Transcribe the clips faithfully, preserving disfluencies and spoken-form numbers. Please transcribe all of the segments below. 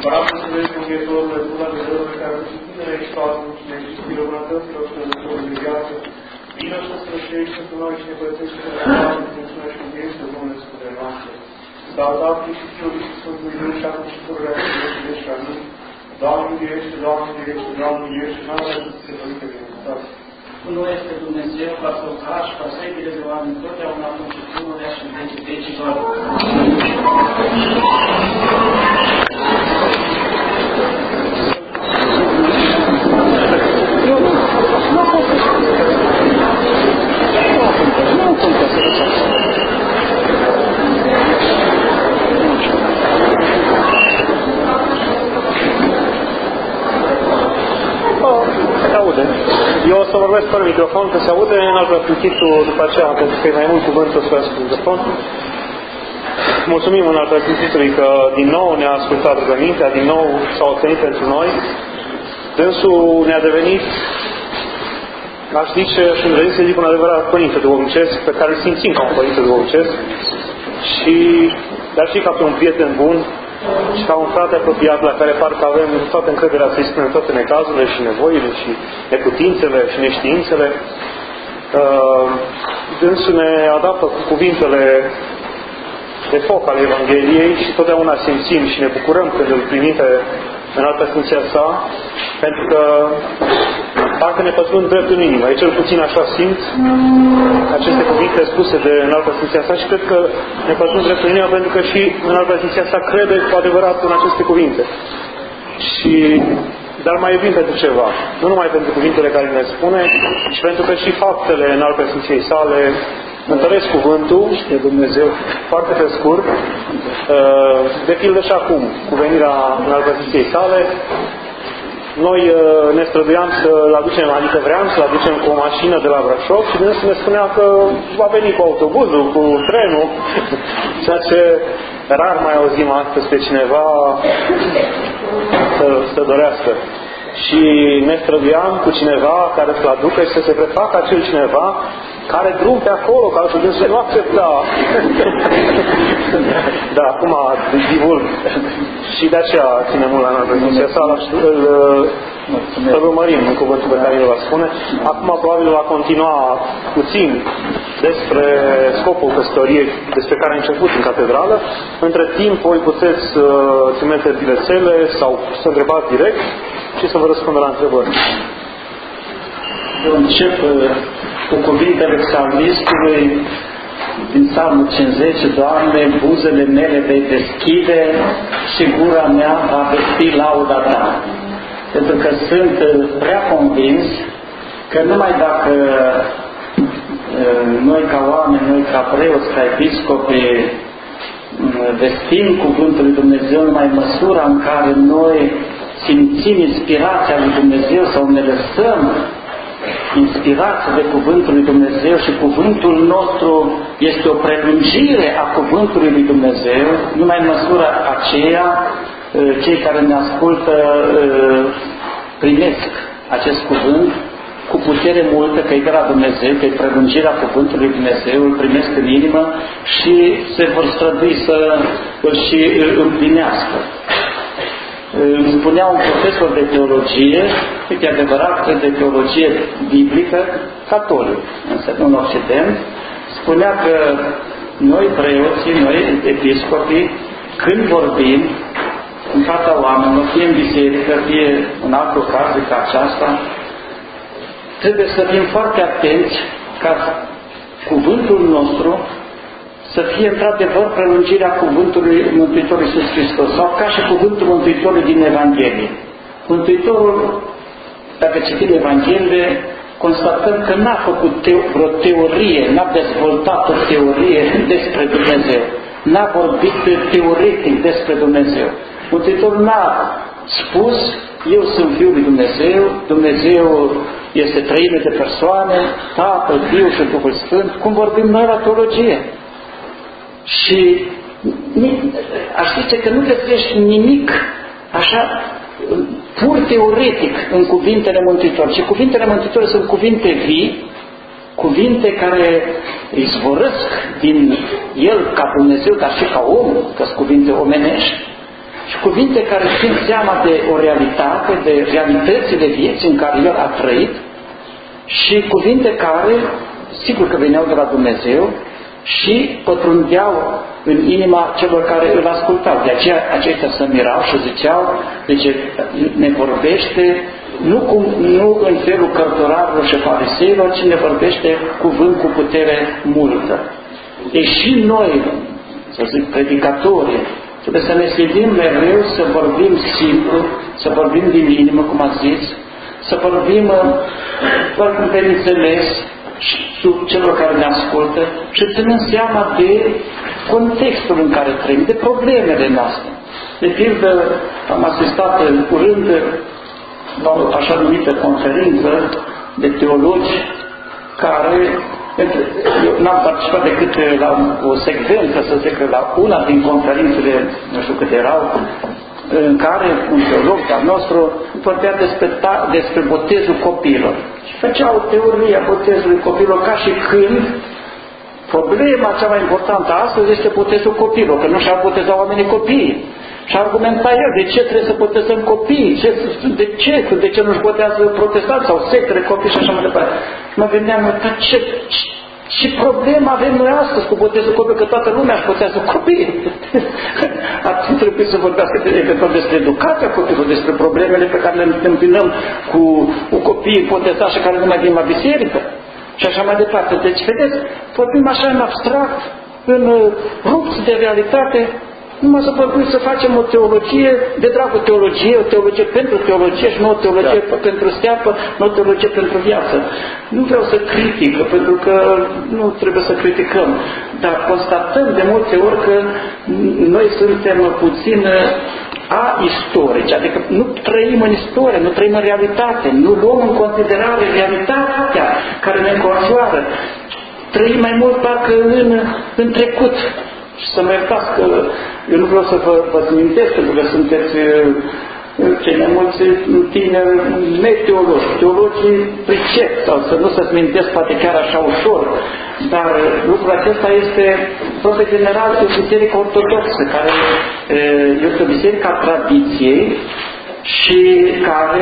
Arată să vezi Dumnezeurile, Bună Dumnezeule, care nu știu tine ești Tatăl și ne știu binăvânătăților și Dumnezeul de viață. Vină să strășești pentru noi și ne părățești pe Dumnezeu și ne spune și unde este Domnul Sfântele noastre. Dar Tatăl și Fiul și Sfântul Iisus și acum și pururea și vieții și amin. Doamne miliește, Doamne miliește, Doamne miliește, n-am să se părinte binecuvântați. Nu este Dumnezeu ca să o cași, ca secile de oameni, totdeauna acum și pururea și vecii vecilor. Eu o să vorbesc fără microfon, că se aude în alt preasfințitul după aceea, pentru că e mai mult cuvânt o să vorbesc cu microfon. Mulțumim în alt preasfințitului că din nou ne-a ascultat rugămintea, din nou s-a obținut pentru noi. Dânsul ne-a devenit, aș zice, și îmi să zic un adevărat părinte duhovnicesc, pe care îl simțim ca un părinte duhovnicesc, și, dar și ca pe un prieten bun, și ca un frate apropiat la care parcă avem toată încrederea să-i spunem toate necazurile și nevoile și neputințele și neștiințele. Dânsul ne adaptă cu cuvintele de foc ale Evangheliei și totdeauna simțim și ne bucurăm când îl primim pe înaltă funcția sa, pentru că parcă ne pătrund drept în inimă. E cel puțin așa simt aceste cuvinte spuse de înaltă funcția sa și cred că ne pătrund drept în inimă pentru că și înaltă funcția sa crede cu adevărat în aceste cuvinte. Și dar mai iubim pentru ceva. Nu numai pentru cuvintele care ne spune, ci pentru că și faptele înaltă funcției sale întăresc cuvântul de Dumnezeu foarte pe scurt. De pildă și acum, cu venirea înaltă funcției sale, noi ne străduiam să-l aducem, adică vreau să-l aducem cu o mașină de la Brașov și dânsul ne spunea că va veni cu autobuzul, cu trenul, ceea ce rar mai auzim astăzi pe cineva să, să dorească. Și ne străduiam cu cineva care să-l aducă și să se prefacă acel cineva care drum pe acolo, ca să dânsul nu accepta. Da, acum divulg. Și de aceea ține mult la noi. Să îl, îl urmărim în cuvântul pe care el va spune. Acum probabil va continua puțin despre scopul căsătoriei despre care a început în catedrală. Între timp voi puteți uh, trimite bilețele sau să întrebați direct și să vă răspundă la întrebări. Eu încep cu cuvintele psalmistului din Psalmul cincizeci, Doamne, buzele mele vei deschide și gura mea va vesti lauda Ta. Pentru că sunt prea convins că numai dacă noi ca oameni, noi ca preoți, ca episcopi, vestim cuvântul lui Dumnezeu, numai măsura în care noi simțim inspirația lui Dumnezeu sau ne lăsăm inspirați de cuvântul lui Dumnezeu și cuvântul nostru este o prelungire a cuvântului lui Dumnezeu, numai în măsura aceea cei care ne ascultă primesc acest cuvânt cu putere multă, că e de la Dumnezeu, că e prelungirea cuvântului lui Dumnezeu, îl primesc în inimă și se vor strădui să îl și împlinească. Îmi spunea un profesor de teologie, e adevărat, de teologie biblică, catolic, însă în Occident, spunea că noi preoții, noi episcopii, când vorbim în fața oamenilor, fie în biserică, fie în alte ocazii ca aceasta, trebuie să fim foarte atenți ca cuvântul nostru să fie într-adevăr prelungirea cuvântului Mântuitorului Iisus Hristos, sau ca și cuvântul Mântuitorului din Evanghelie. Mântuitorul, dacă citim Evanghelie, constatăm că n-a făcut teo, vreo teorie, n-a dezvoltat o teorie despre Dumnezeu, n-a vorbit teoretic despre Dumnezeu. Mântuitorul n-a spus, eu sunt Fiul lui Dumnezeu, Dumnezeu este trăime de persoane, Tatăl, Fiul și Duhul Sfânt, cum vorbim noi la teologie. Și aș zice că nu găsești nimic așa pur teoretic în cuvintele Mântuitorului. Și cuvintele Mântuitorului sunt cuvinte vii, cuvinte care izvorăsc din El ca Dumnezeu, dar și ca om, că sunt cuvinte omenești. și cuvinte care țin seama de o realitate, de realitățile vieții în care el a trăit și cuvinte care, sigur că veneau de la Dumnezeu și pătrundeau în inima celor care îl ascultau. De aceea aceștia se mirau și ziceau, deci ne vorbește nu, cum, nu în felul cărturarilor și fariseilor, ci ne vorbește cuvânt cu putere multă. E și noi, să zic, predicatorii, trebuie să ne sfidim mereu să vorbim simplu, să vorbim din inimă, cum ați zis, să vorbim foarte pe înțeles sub celor care ne ascultă și ținând seama de contextul în care trăim, de problemele noastre. De pildă, am asistat în curând la o așa numită conferință de teologi care, eu n-am participat decât la o secvență, să zic, la una din conferințele, nu știu câte erau, în care un teolog al nostru vorbea despre, ta, despre botezul copiilor. Și făcea o teorie a botezului copiilor ca și când problema cea mai importantă astăzi este botezul copiilor, că nu și-ar boteza oamenii copiii. Și argumenta el, de ce trebuie să botezăm copiii, ce, de ce, de ce nu-și botează protestanți sau sectele copii și așa mai departe. Și mă gândeam, dar ce, ce, ce problemă avem noi astăzi cu botezul copii, că toată lumea își botează copiii. Ar trebui să vorbească eventual despre educația copiilor, despre problemele pe care le întâmpinăm cu, cu copiii botezați și care nu mai vin la biserică. Și așa mai departe. Deci, vedeți, vorbim așa în abstract, în rupți de realitate, numai să vorbim să facem o teologie, de dragul teologie, o teologie pentru teologie și nu o teologie da. pentru steapă, nu o teologie pentru viață. Nu vreau să critic, pentru că nu trebuie să criticăm, dar constatăm de multe ori că noi suntem puțin aistorici, adică nu trăim în istorie, nu trăim în realitate, nu luăm în considerare realitatea care ne înconjoară. Trăim mai mult parcă în, în trecut. Și să mă iertați că eu nu vreau să vă, vă smintesc, pentru că sunteți cei mai mulți tineri neteologi, teologii pricep, sau să nu se smintesc poate chiar așa ușor, dar lucrul acesta este foarte general în Biserica Ortodoxă, care este o biserică a tradiției și care,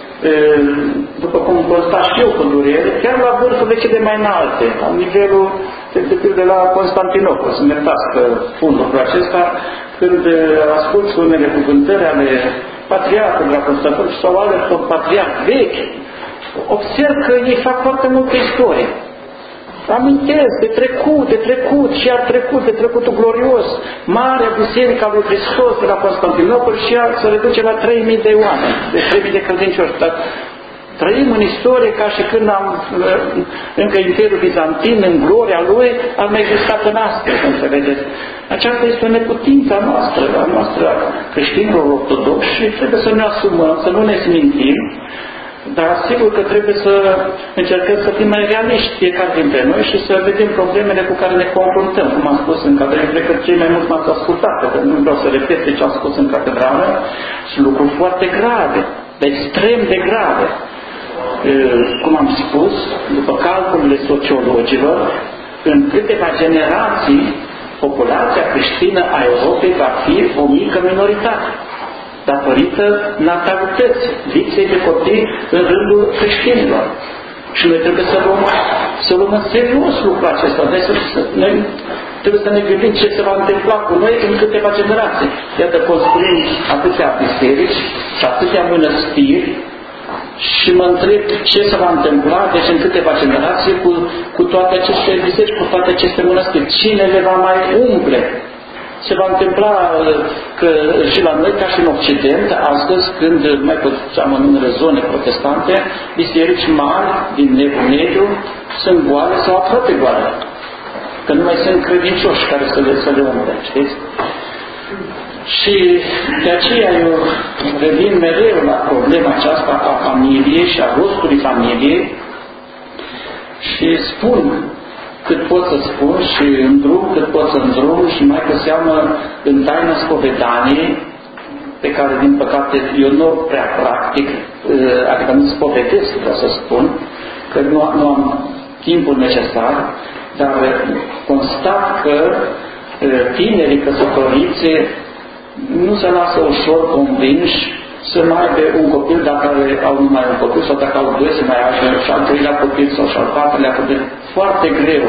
după cum constat și eu cu durere, chiar la vârfurile cele mai înalte, la nivelul de pildă la Constantinopol, să-mi iertați că spun lucrul acesta, când asculți unele cuvântări ale patriarhului la Constantinopol sau ale patriarh vechi, observ că ei fac foarte multă istorie. Amintesc de trecut, de trecut și iar trecut, de trecutul glorios, Marea Biserică a lui Hristos de la Constantinopol și ea se reduce la trei mii de oameni, de trei mii de credincioși. Dar trăim în istorie ca și când am, încă Imperiul Bizantin, în gloria lui, a mai existat în astăzi, înțelegeți? Aceasta este o neputință a noastră, a noastră creștinilor ortodoxi și trebuie să ne asumăm, să nu ne smintim, dar sigur că trebuie să încercăm să fim mai realiști fiecare dintre noi și să vedem problemele cu care ne confruntăm. Cum am spus în catedrală, cred că cei mai mulți m-ați ascultat, că nu vreau să repet ce am spus în catedrală, sunt lucruri foarte grave, extrem de grave. Cum am spus, după calculele sociologilor, în câteva generații, populația creștină a Europei va fi o mică minoritate, datorită natalității, lipsei de copii în rândul creștinilor. Și noi trebuie să luăm, să luăm în serios lucrul acesta. Deci să, să, noi trebuie să ne gândim ce se va întâmpla cu noi în câteva generații. Iată, construim atâtea biserici și atâtea mănăstiri și mă întreb ce se va întâmpla, deci în câteva generații, cu, cu toate aceste biserici, cu toate aceste mănăstiri. Cine le va mai umple? Se va întâmpla că și la noi, ca și în Occident, astăzi, când mai puțeam în unele zone protestante, biserici mari din Evul Mediu sunt goale sau aproape goale. Că nu mai sunt credincioși care să le, să le umple, știți? Și de aceea eu revin mereu la problema aceasta a familiei și a rostului familiei și spun cât pot să spun și în drum cât pot să îndrum și mai cu seamă în taina spovedaniei, pe care din păcate eu nu prea practic, adică nu spovedesc, vreau să spun, că nu, nu am timpul necesar, dar constat că tinerii căsătoriți nu se lasă ușor convinși să mai aibă un copil dacă au numai un copil sau dacă au doi să mai aibă și al treilea copil sau și al patrulea copil. Foarte greu.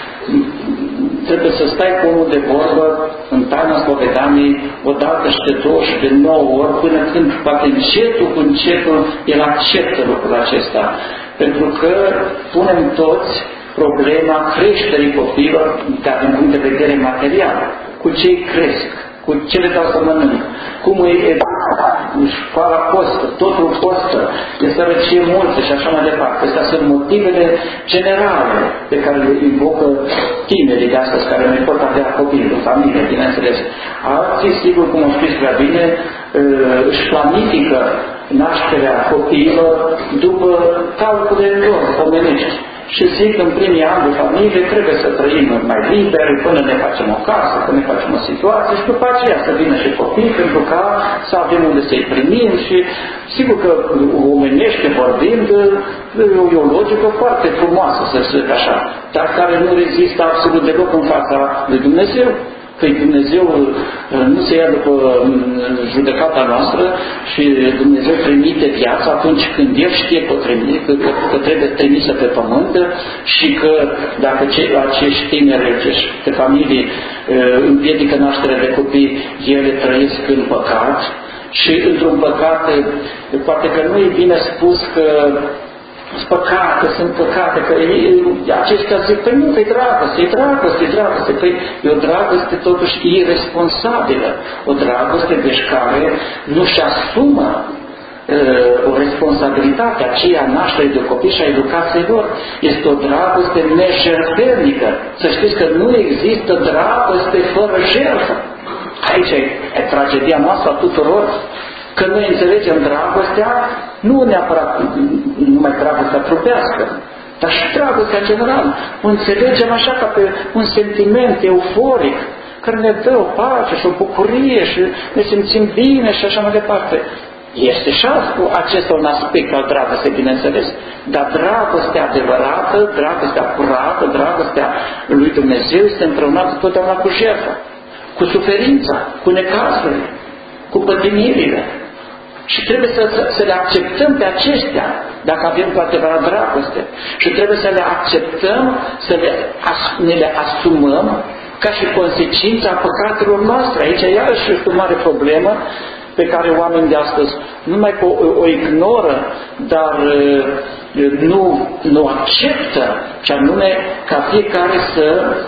Trebuie să stai cu unul de vorbă în taina spovedaniei odată și de două și de nouă ori până când poate încetul cu încetul el acceptă lucrul acesta. Pentru că punem toți problema creșterii copiilor dar din punct de vedere material. Cu ce îi cresc? Cu ce le dau să mănânc? Cum îi școala costă? Totul costă? E sărăcie multă și așa mai departe. Astea sunt motivele generale pe care le invocă tinerii de astăzi, care nu pot avea copii în familie, bineînțeles. Alții, sigur, cum o știți prea bine, își planifică nașterea copiilor după calculele lor omenești. Și zic, în primii ani de familie trebuie să trăim mai liber, până ne facem o casă, până ne facem o situație și după aceea să vină și copii, pentru ca să avem unde să-i primim și sigur că omenește vorbind, e o logică foarte frumoasă, să zic așa, dar care nu rezistă absolut deloc în fața lui Dumnezeu. Că Dumnezeu nu se ia după judecata noastră și Dumnezeu trimite viața atunci când El știe că, trimite, că, că trebuie trimisă pe pământ și că dacă ce, acești tineri, acești familii împiedică nașterea de copii, ele trăiesc în păcat și într-un păcat, poate că nu e bine spus că sunt păcate, sunt păcate, că ei, aceștia zic, păi nu, că-i dragoste, e dragoste, e dragoste, păi e o dragoste totuși irresponsabilă, o dragoste deci care nu-și asumă uh, o responsabilitate aceea nașterii de copii și a educației lor. Este o dragoste nejertfelnică. Să știți că nu există dragoste fără jertfă. Aici e, e tragedia noastră a tuturor. Că noi înțelegem dragostea, nu neapărat numai dragostea trupească, dar și dragostea generală. O înțelegem așa ca pe un sentiment euforic, care ne dă o pace și o bucurie și ne simțim bine și așa mai departe. Este și acesta un aspect al dragostei, bineînțeles, dar dragostea adevărată, dragostea curată, dragostea lui Dumnezeu este împreunată totdeauna cu jertfa, cu suferința, cu necazurile, cu pătimirile. Și trebuie să, să, să le acceptăm pe acestea, dacă avem cu adevărat dragoste. Și trebuie să le acceptăm, să le, as, ne le asumăm ca și consecința păcatelor noastre. Aici iarăși este o mare problemă pe care oamenii de astăzi nu mai o, o ignoră, dar nu, nu acceptă, ci anume ca fiecare să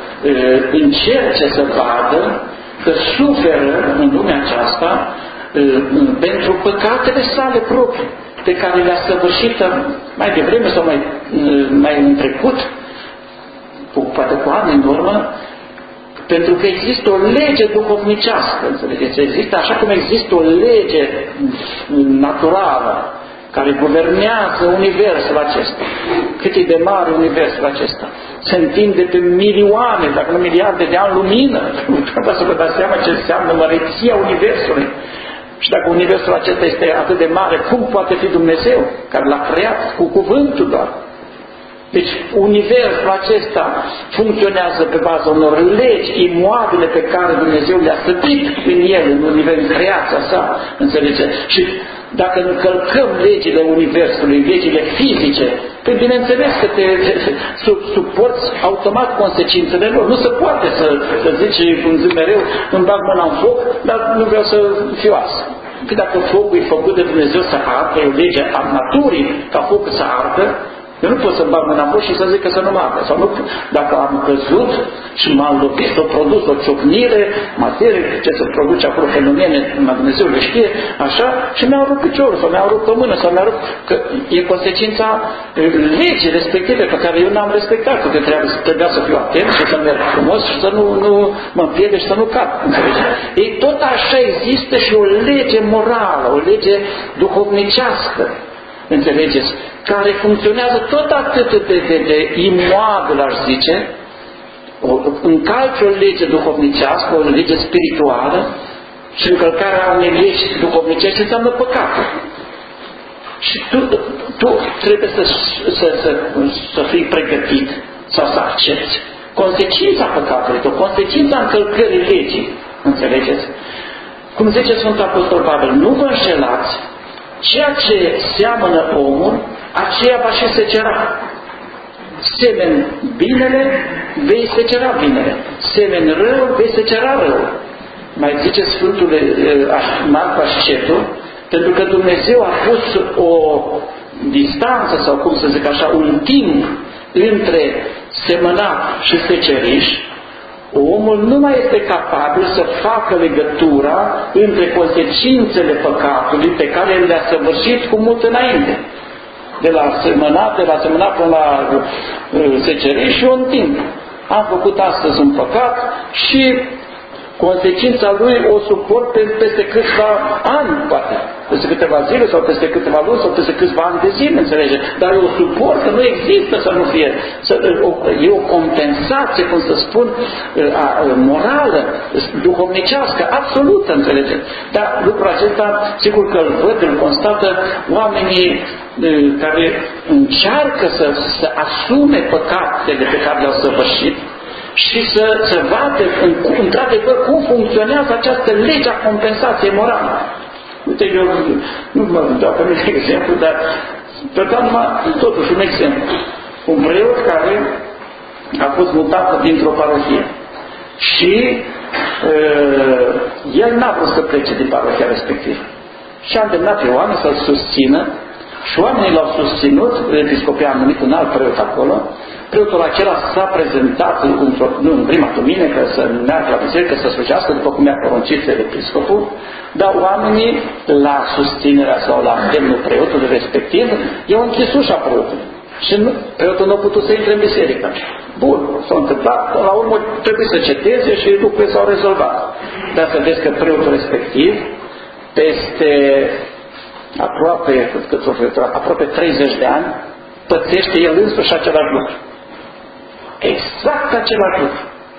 încerce să vadă că suferă în lumea aceasta pentru păcatele sale proprii, pe care le-a săvârșit mai devreme sau mai, mai în trecut, cu, poate cu ani în urmă, pentru că există o lege duhovnicească, înțelegeți? Există, așa cum există o lege naturală care guvernează universul acesta. Cât e de mare universul acesta? Se întinde pe milioane, dacă nu miliarde de ani lumină. Trebuie să vă dați seama ce înseamnă măreția universului. Și dacă universul acesta este atât de mare, cum poate fi Dumnezeu, care l-a creat cu cuvântul doar? Deci universul acesta funcționează pe baza unor legi imoabile pe care Dumnezeu le-a stăpit în el, în univers, în creația sa, înțelegeți? Și dacă încălcăm legile universului, legile fizice, pe bineînțeles că te suporți automat consecințele lor. Nu se poate să, să zici, cum zic mereu, îmi bag mâna în foc, dar nu vreau să fiu ars. Că dacă focul e făcut de Dumnezeu să ardă, e o lege a naturii ca focul să ardă, eu nu pot să-mi bag mâna în foc și să zic că să nu mă ardă. Sau nu, dacă am căzut și m-am lovit, s-a produs o ciocnire, materie, ce se produce acolo, fenomene, Dumnezeu le știe, așa, și mi-au rupt piciorul, sau mi-au rupt o mână, sau mi-au rupt, că e consecința legii respective pe care eu n-am respectat, că trebuia, trebuia să fiu atent și să merg frumos și să nu, nu mă împiedic și să nu cad. Ei, tot așa există și o lege morală, o lege duhovnicească, înțelegeți, care funcționează tot atât de, de, de imoabil, aș zice, o, încalci o lege duhovnicească, o lege spirituală și încălcarea unei legi duhovnicești înseamnă păcatul. Și tu, tu trebuie să, să, să, să fii pregătit sau să accepti consecința păcatului, o consecința încălcării legii, înțelegeți? Cum zice Sfântul Apostol Pavel, nu vă înșelați, ceea ce seamănă omul, aceea va și secera. Semeni binele, vei secera binele. Semeni rău, vei secera rău. Mai zice Sfântul Marcu Ascetul, pentru că Dumnezeu a pus o distanță, sau cum să zic așa, un timp între semănat și seceriș, omul nu mai este capabil să facă legătura între consecințele păcatului pe care le-a săvârșit cu mult înainte. De la semănat, de la semănat până la uh, seceriș și un timp. Am făcut astăzi un păcat și consecința lui o suport peste câțiva ani, poate. Peste câteva zile sau peste câteva luni sau peste câțiva ani de zile, înțelege? Dar eu suport că nu există să nu fie. Să, o, e o compensație, cum să spun, a, a, morală, duhovnicească, absolută, înțelege? Dar lucrul acesta, sigur că îl văd, îl constată oamenii care încearcă să, să asume păcatele pe care le-au săvârșit și să, să vadă într-adevăr cum funcționează această lege a compensației morale. Uite, eu nu mă dau pe mine exemplu, dar pe numai totuși un exemplu. Un preot care a fost mutat dintr-o parohie și uh, el n-a vrut să plece din parohia respectivă. Și a îndemnat pe oameni să-l susțină și oamenii l-au susținut, episcopia a numit un alt preot acolo. Preotul acela s-a prezentat nu, în prima duminică să meargă la biserică, să slujească după cum i-a poruncit episcopul, dar oamenii la susținerea sau la îndemnul preotului respectiv i-au închis ușa preotului. Și nu, preotul nu a putut să intre în biserică. Bun, s-a întâmplat, până la urmă trebuie să ceteze și lucrurile s-au rezolvat. Dar să vezi că preotul respectiv, peste aproape, cât, cât, aproape treizeci de ani, pățește el însuși același lucru. Exact același lucru.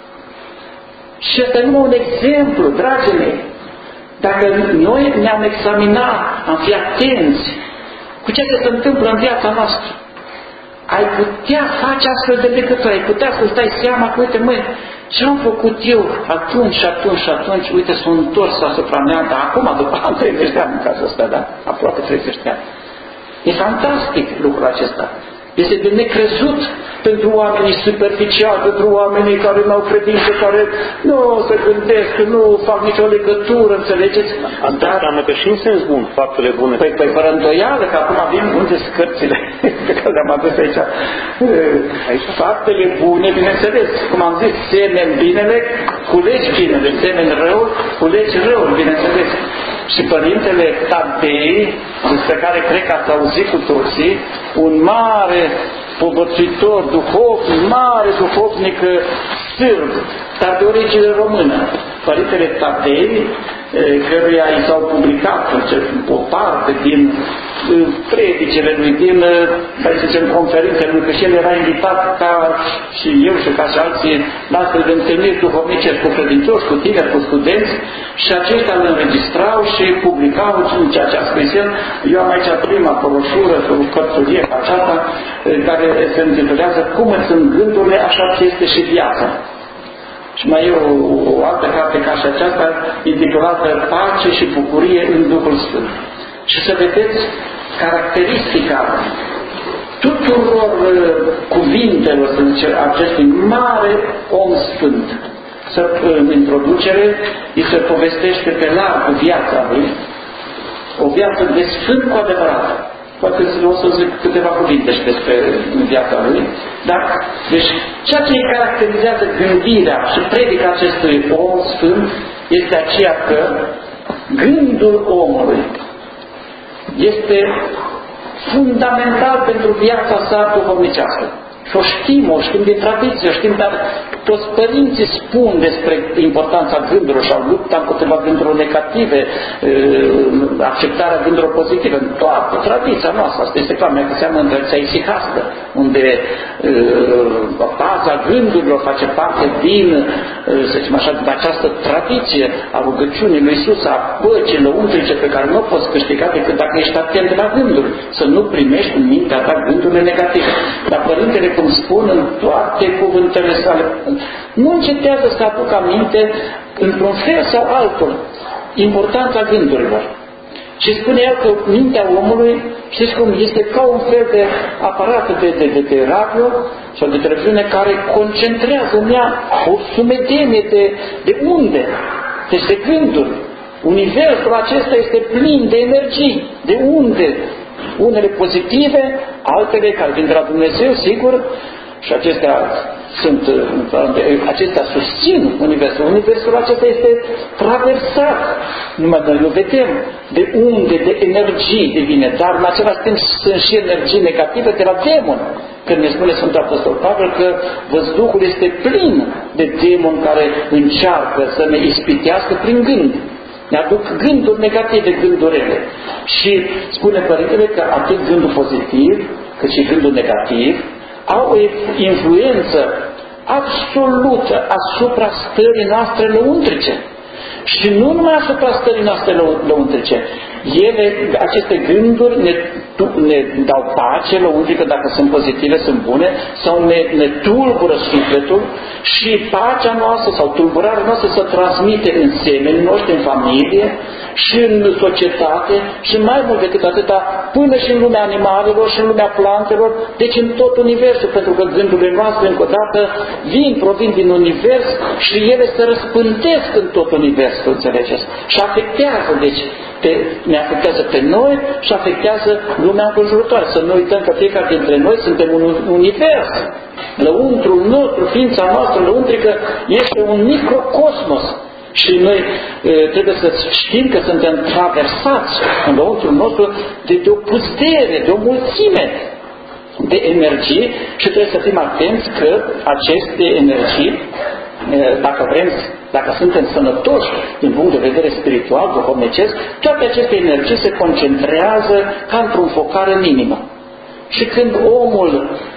Și ăsta e numai un exemplu, dragii mei. Dacă noi ne-am examinat, am fi atenți cu ce se întâmplă în viața noastră, ai putea face astfel de legătură, ai putea să-ți dai seama că, uite, măi, ce-am făcut eu atunci și atunci și atunci, uite, s-a întors asupra mea, dar acum, după am treizeci de ani în cazul ăsta, da? Aproape treizeci de ani. E fantastic lucrul acesta. Este de necrezut pentru oamenii superficiali, pentru oamenii care nu au credință, care nu se gândesc, nu fac nicio legătură, înțelegeți? Asta înseamnă că și în sens bun, faptele bune. Păi, păi fără îndoială, că acum avem unde scărțile pe care le-am adus aici. aici. Faptele bune, bineînțeles, cum am zis, semeni binele, culegi binele, semeni rău, culegi răul, bineînțeles. Și Părintele Tadei, despre care cred că ați auzit cu toții, un mare povățuitor, duhovnic, mare duhovnic sârb, dar de origine română. Părintele Tadei, căruia i s-au publicat o parte din predicele lui, din, să zicem, conferințele lui, că și el era invitat ca și eu și ca și alții la astfel de întâlniri duhovnicești cu credincioși, cu tineri, cu studenți, și aceștia îl înregistrau și publicau ceea ce a scris el. Eu am aici prima broșură, o cărțulie ca aceasta, care se intitulează Cum îți sunt gândurile, așa ți este și viața. Și mai e o, o altă carte ca și aceasta, intitulată Pace și bucurie în Duhul Sfânt. Și să vedeți caracteristica tuturor uh, cuvintelor, să zice, acestui mare om sfânt. Să, în introducere, îi se povestește pe larg viața lui, o viață de sfânt cu adevărat. Poate o să zic câteva cuvinte și despre viața lui, dar, deci, ceea ce îi caracterizează gândirea și predica acestui om sfânt este aceea că gândul omului este fundamental pentru viața sa duhovnicească. Și o știm, o știm din tradiție, o știm, dar toți părinții spun despre importanța gândurilor și au luptat împotriva gândurilor negative, acceptarea gândurilor pozitive, în toată tradiția noastră. Asta este clar, mai că seamănă în tradiția isihastă, unde baza gândurilor face parte din, să zicem așa, din această tradiție a rugăciunii lui Iisus, a păcii lăuntrice pe care nu o poți câștiga decât dacă ești atent la gânduri, să nu primești în mintea ta gândurile negative. Dar părintele, cum spun în toate cuvântele sale, nu încetează să aducă aminte într-un fel sau altul importanța gândurilor. Și spune el că mintea omului, știți cum, este ca un fel de aparat de, de, de, de radio sau de televiziune care concentrează în ea o sumedenie de, de unde, deci de gânduri. Universul acesta este plin de energii, de unde, unele pozitive, altele care vin de la Dumnezeu, sigur, și acestea sunt, acestea susțin Universul. Universul acesta este traversat, numai noi nu vedem de unde, de energii devine, dar în același timp sunt și energii negative de la demon. Când ne spune Sfântul Apostol Pavel că văzduhul este plin de demoni care încearcă să ne ispitească prin gând. Ne aduc gânduri negative, gânduri rele. Și spune Părintele că atât gândul pozitiv, cât și gândul negativ au o influență absolută asupra stării noastre lăuntrice. Și nu numai asupra stării noastre lăuntrice. Ele, aceste gânduri ne, ne dau pace lăuntrică dacă sunt pozitive, sunt bune, sau ne, ne tulbură sufletul și pacea noastră sau tulburarea noastră se transmite în semenii noștri, în familie și în societate și mai mult decât atâta până și în lumea animalelor și în lumea plantelor, deci în tot universul, pentru că gândurile noastre încă o dată vin, provin din univers și ele se răspândesc în tot universul, înțelegeți? Și afectează, deci, pe, ne afectează pe noi și afectează lumea înconjurătoare. Să nu uităm că fiecare dintre noi suntem un univers. Lăuntrul nostru, ființa noastră lăuntrică, este un microcosmos. Și noi e, trebuie să știm că suntem traversați în lăuntrul nostru de, de o putere, de o mulțime de energii și trebuie să fim atenți că aceste energii, dacă vrem, dacă suntem sănătoși din punct de vedere spiritual, duhovnicesc, toate aceste energii se concentrează ca într-un focar în inimă. Și când omul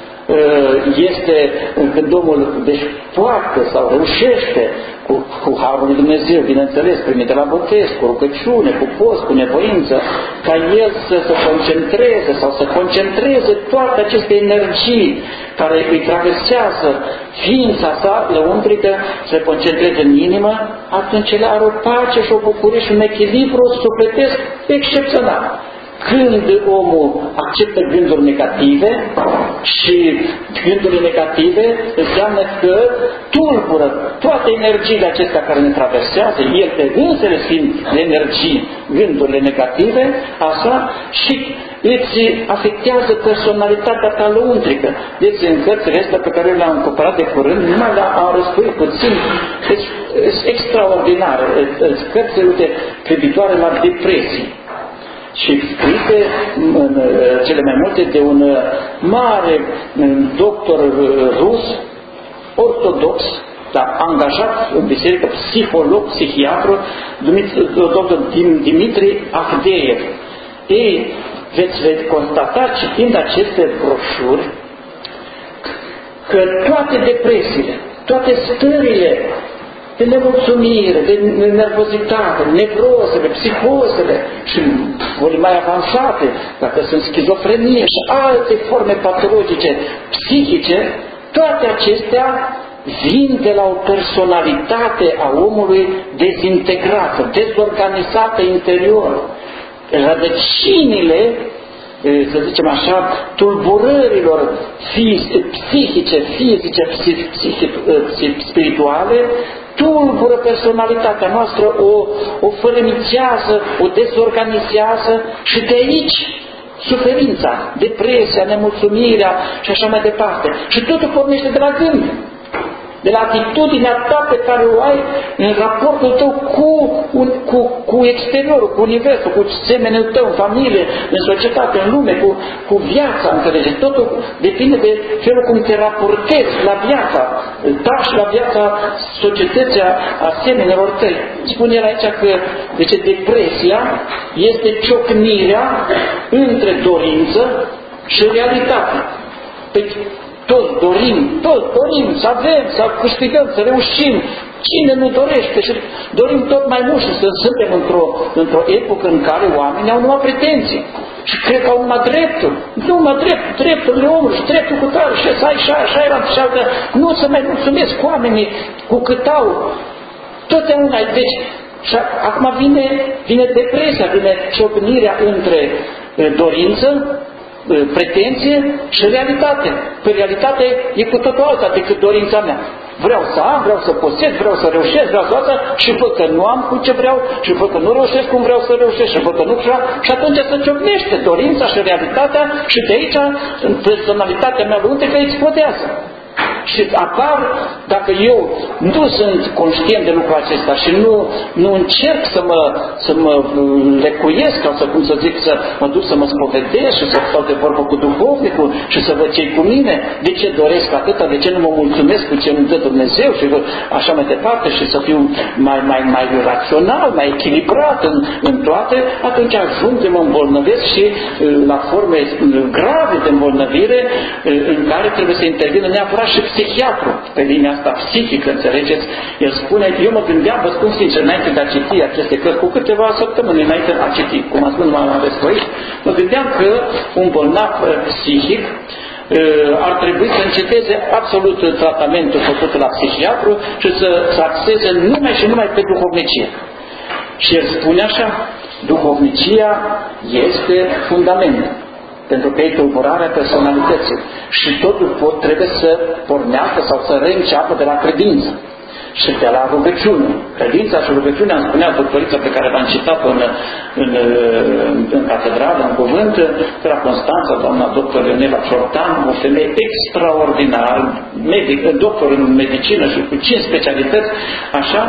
este, când omul deci poartă sau reușește cu, cu Harul lui Dumnezeu, bineînțeles, primit de la botez, cu rugăciune, cu post, cu nevoință, ca el să se concentreze sau să concentreze toate aceste energii care îi traversează ființa sa lăuntrică, să se concentreze în inimă, atunci el are o pace și o bucurie și un echilibru sufletesc excepțional. Când omul acceptă gânduri negative și gândurile negative înseamnă că tulbură toate energiile acestea care ne traversează, el pe însele fiind de energii, gândurile negative, așa, și îți afectează personalitatea ta lăuntrică. Deci în cărțile astea pe care le-am cumpărat de curând, numai le-am răspuit puțin, deci extraordinare, cărțile, uite, privitoare la depresii. Și scrise în cele mai multe de un mare doctor rus, ortodox, dar angajat în biserică, psiholog, psihiatru, numit doctor Dimitri Avdeev. Ei, veți, veți constata, citind aceste broșuri, că toate depresiile, toate stările de nemulțumire, de nervozitate, nevrozele, psihozele și boli mai avansate, dacă sunt schizofrenie și alte forme patologice, psihice, toate acestea vin de la o personalitate a omului dezintegrată, dezorganizată interior. Rădăcinile, să zicem așa, tulburărilor psihice, fizice, spirituale, tulbură personalitatea noastră, o, o fărâmițează, o dezorganizează și de aici suferința, depresia, nemulțumirea și așa mai departe. Și totul pornește de la gând, de la atitudinea ta pe care o ai în raportul tău cu, un, cu, cu exteriorul, cu universul, cu semenul tău, în familie, în societate, în lume, cu, cu viața, înțelege. Totul depinde de felul cum te raportezi la viața ta și la viața societății a semenilor tăi. Spune el aici că deci, depresia este ciocnirea între dorință și realitate. Păi, toți dorim, toți dorim să avem, să câștigăm, să reușim. Cine nu dorește? Și dorim tot mai mult și să suntem într-o, într-o epocă în care oamenii au numai pretenții. Și cred că au numai dreptul. Numai drept, drepturile omului și dreptul cu tare. Și așa, așa, așa era, și altă. Nu să mai mulțumesc oamenii cu cât au. Totdeauna, deci, Și acum vine, vine depresia, vine ciocnirea între dorință, pretenție și realitate. Păi realitatea e cu totul alta decât dorința mea. Vreau să am, vreau să posed, vreau să reușesc, vreau să asta și văd că nu am cu ce vreau și văd că nu reușesc cum vreau să reușesc și văd că nu vreau și atunci se ciocnește dorința și realitatea și de aici personalitatea mea lăuntrică explodează. Și apar, dacă eu nu sunt conștient de lucrul acesta și nu, nu încerc să mă, să mă lecuiesc, sau să, cum să zic, să mă duc să mă spovedesc și să stau de vorbă cu duhovnicul și să văd ce-i cu mine, de ce doresc atâta, de ce nu mă mulțumesc cu ce îmi dă Dumnezeu și așa mai departe și să fiu mai, mai, mai rațional, mai echilibrat în, în toate, atunci ajung de mă îmbolnăvesc și la forme grave de îmbolnăvire în care trebuie să intervină neapărat și psihiatru pe linia asta psihică, înțelegeți? El spune, eu mă gândeam, vă spun sincer, înainte de a citi aceste cărți, cu câteva săptămâni înainte de a citi, cum a spus, nu am aveți aici, mă gândeam că un bolnav psihic ar trebui să înceteze absolut tratamentul făcut la psihiatru și să, să axeze numai și numai pe duhovnicie. Și el spune așa, duhovnicia este fundamentul. Pentru că e tulburarea personalității. Și totul pot, trebuie să pornească sau să reînceapă de la credință și de la rugăciune. Credința și rugăciunea, îmi spunea doctorița pe care v-am citat în, în, în catedrală, în cuvânt, de la Constanța, doamna doctor Ionela Ciortan, o femeie extraordinară, medic, doctor în medicină și cu cinci specialități, așa,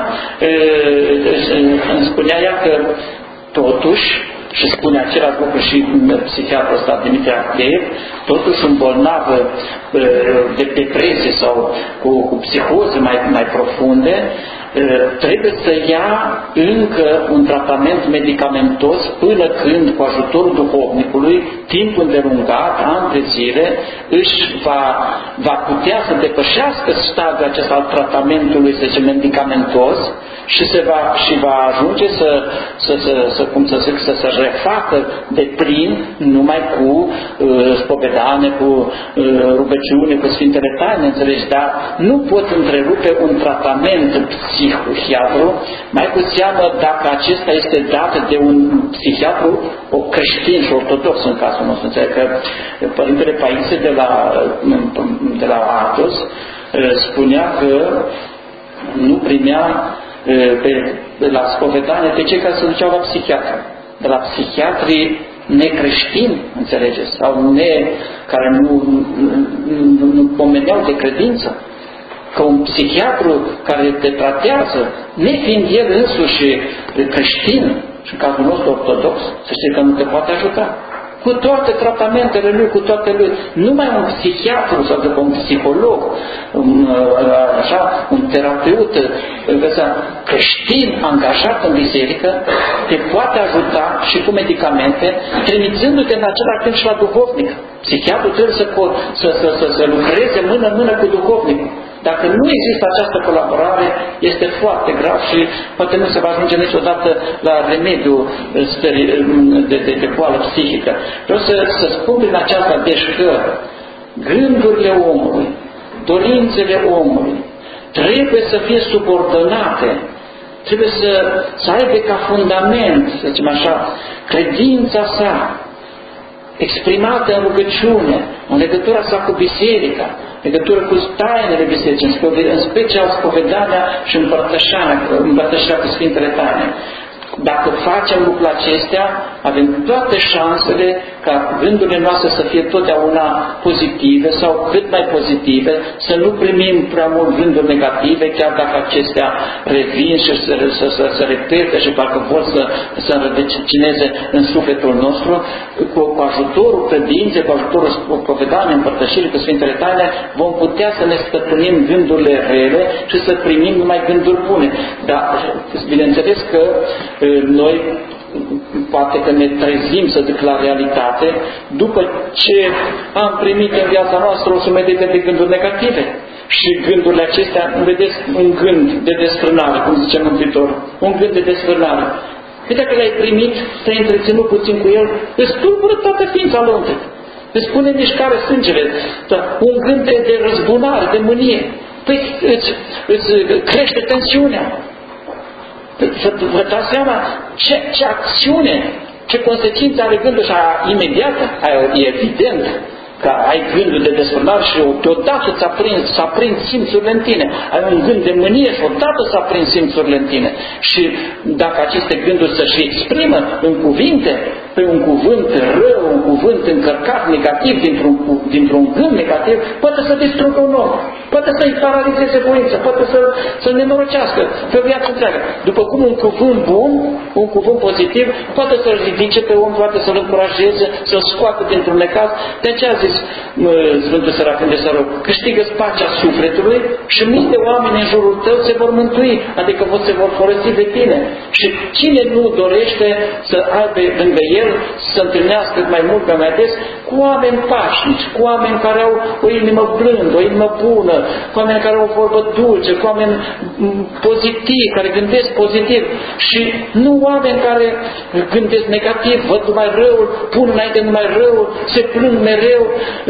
îmi spunea ea că totuși, și spune același lucru și psihiatrul ăsta, Dimitrie Achiev, totuși un bolnav de depresie sau cu, cu psihoze mai, mai profunde, trebuie să ia încă un tratament medicamentos până când, cu ajutorul duhovnicului, timp îndelungat, ani de zile, își va, va putea să depășească stadiul acesta al tratamentului, să zicem, medicamentos și, se va, și va ajunge să, să, să, să, cum să zic, să se refacă de plin numai cu uh, spovedanie, cu uh, rugăciune, cu Sfintele Taine, înțelegi? Dar nu pot întrerupe un tratament psihiatru, mai cu seamă dacă acesta este dat de un psihiatru o creștin și ortodox în cazul nostru. Înțeleg că Părintele Paisie de la, de la Athos spunea că nu primea pe, pe la spovedanie pe cei care se duceau la psihiatru. De la psihiatrii necreștini, înțelegeți, sau ne, care nu, nu, nu pomeneau de credință. Că un psihiatru care te tratează, nefiind el însuși creștin, și în cazul nostru ortodox, să știi că nu te poate ajuta. Cu toate tratamentele lui, cu toate lui, numai un psihiatru sau de un psiholog, un, așa, un terapeut creștin angajat în biserică, te poate ajuta și cu medicamente, trimițându-te în același timp și la duhovnic. Psihiatru trebuie să, să, să, să, să lucreze mână-mână cu duhovnicul. Dacă nu există această colaborare, este foarte grav și poate nu se va ajunge niciodată la remediu de, de, de, de boală psihică. Vreau să, să spun prin aceasta, deci că gândurile omului, dorințele omului, trebuie să fie subordonate, trebuie să, să aibă ca fundament, să zicem așa, credința sa, exprimată în rugăciune, în legătura sa cu biserica, în legătură cu tainele bisericii, în special spovedania și împărtășirea cu Sfintele Taine. Dacă facem lucrul acestea, avem toate șansele ca gândurile noastre să fie totdeauna pozitive sau cât mai pozitive, să nu primim prea mult gânduri negative, chiar dacă acestea revin și să, să, să, să repete și parcă vor să, să înrădăcineze în sufletul nostru, cu, cu ajutorul credinței, cu ajutorul spovedaniei, împărtășirii cu Sfintele Taine, vom putea să ne stăpânim gândurile rele și să primim numai gânduri bune. Dar, bineînțeles că noi poate că ne trezim, să zic, la realitate, după ce am primit în viața noastră o sumedenie de gânduri negative. Și gândurile acestea, vedeți, un gând de desfrânare, cum zice Mântuitorul, un gând de desfrânare. Și dacă l-ai primit, te-ai întreținut puțin cu el, îți tulbură toată ființa lăuntrică. Îți pune în mișcare sângele, un gând de, de răzbunare, de mânie. Păi îți, îți crește tensiunea. Vă dați seama ce, ce acțiune, ce consecințe are gândul ăsta imediat? E evident că ai gândul de desfrânare și deodată ți-a prins, s-a prins simțurile în tine. Ai un gând de mânie și odată s-a prins simțurile în tine. Și dacă aceste gânduri să-și exprimă în cuvinte, pe un cuvânt rău, un cuvânt încărcat negativ, dintr-un, dintr-un gând negativ, poate să distrugă un om, poate să-i paralizeze voința, poate să, să nenorocească pe viața întreagă. După cum un cuvânt bun, un cuvânt pozitiv, poate să-l ridice pe om, poate să-l încurajeze, să-l scoată dintr-un necaz. De aceea a zis Sfântul Serafim de Saru, câștigă-ți pacea sufletului și mii de oameni în jurul tău se vor mântui, adică se vor folosi de tine. Și cine nu dorește să aibă lângă el, să se întâlnească mai mult, mai des, cu oameni pașnici, cu oameni care au o inimă blândă, o inimă bună, cu oameni care au o vorbă dulce, cu oameni pozitivi, care gândesc pozitiv și nu oameni care gândesc negativ, văd numai răul, pun înainte numai răul, se plâng mereu,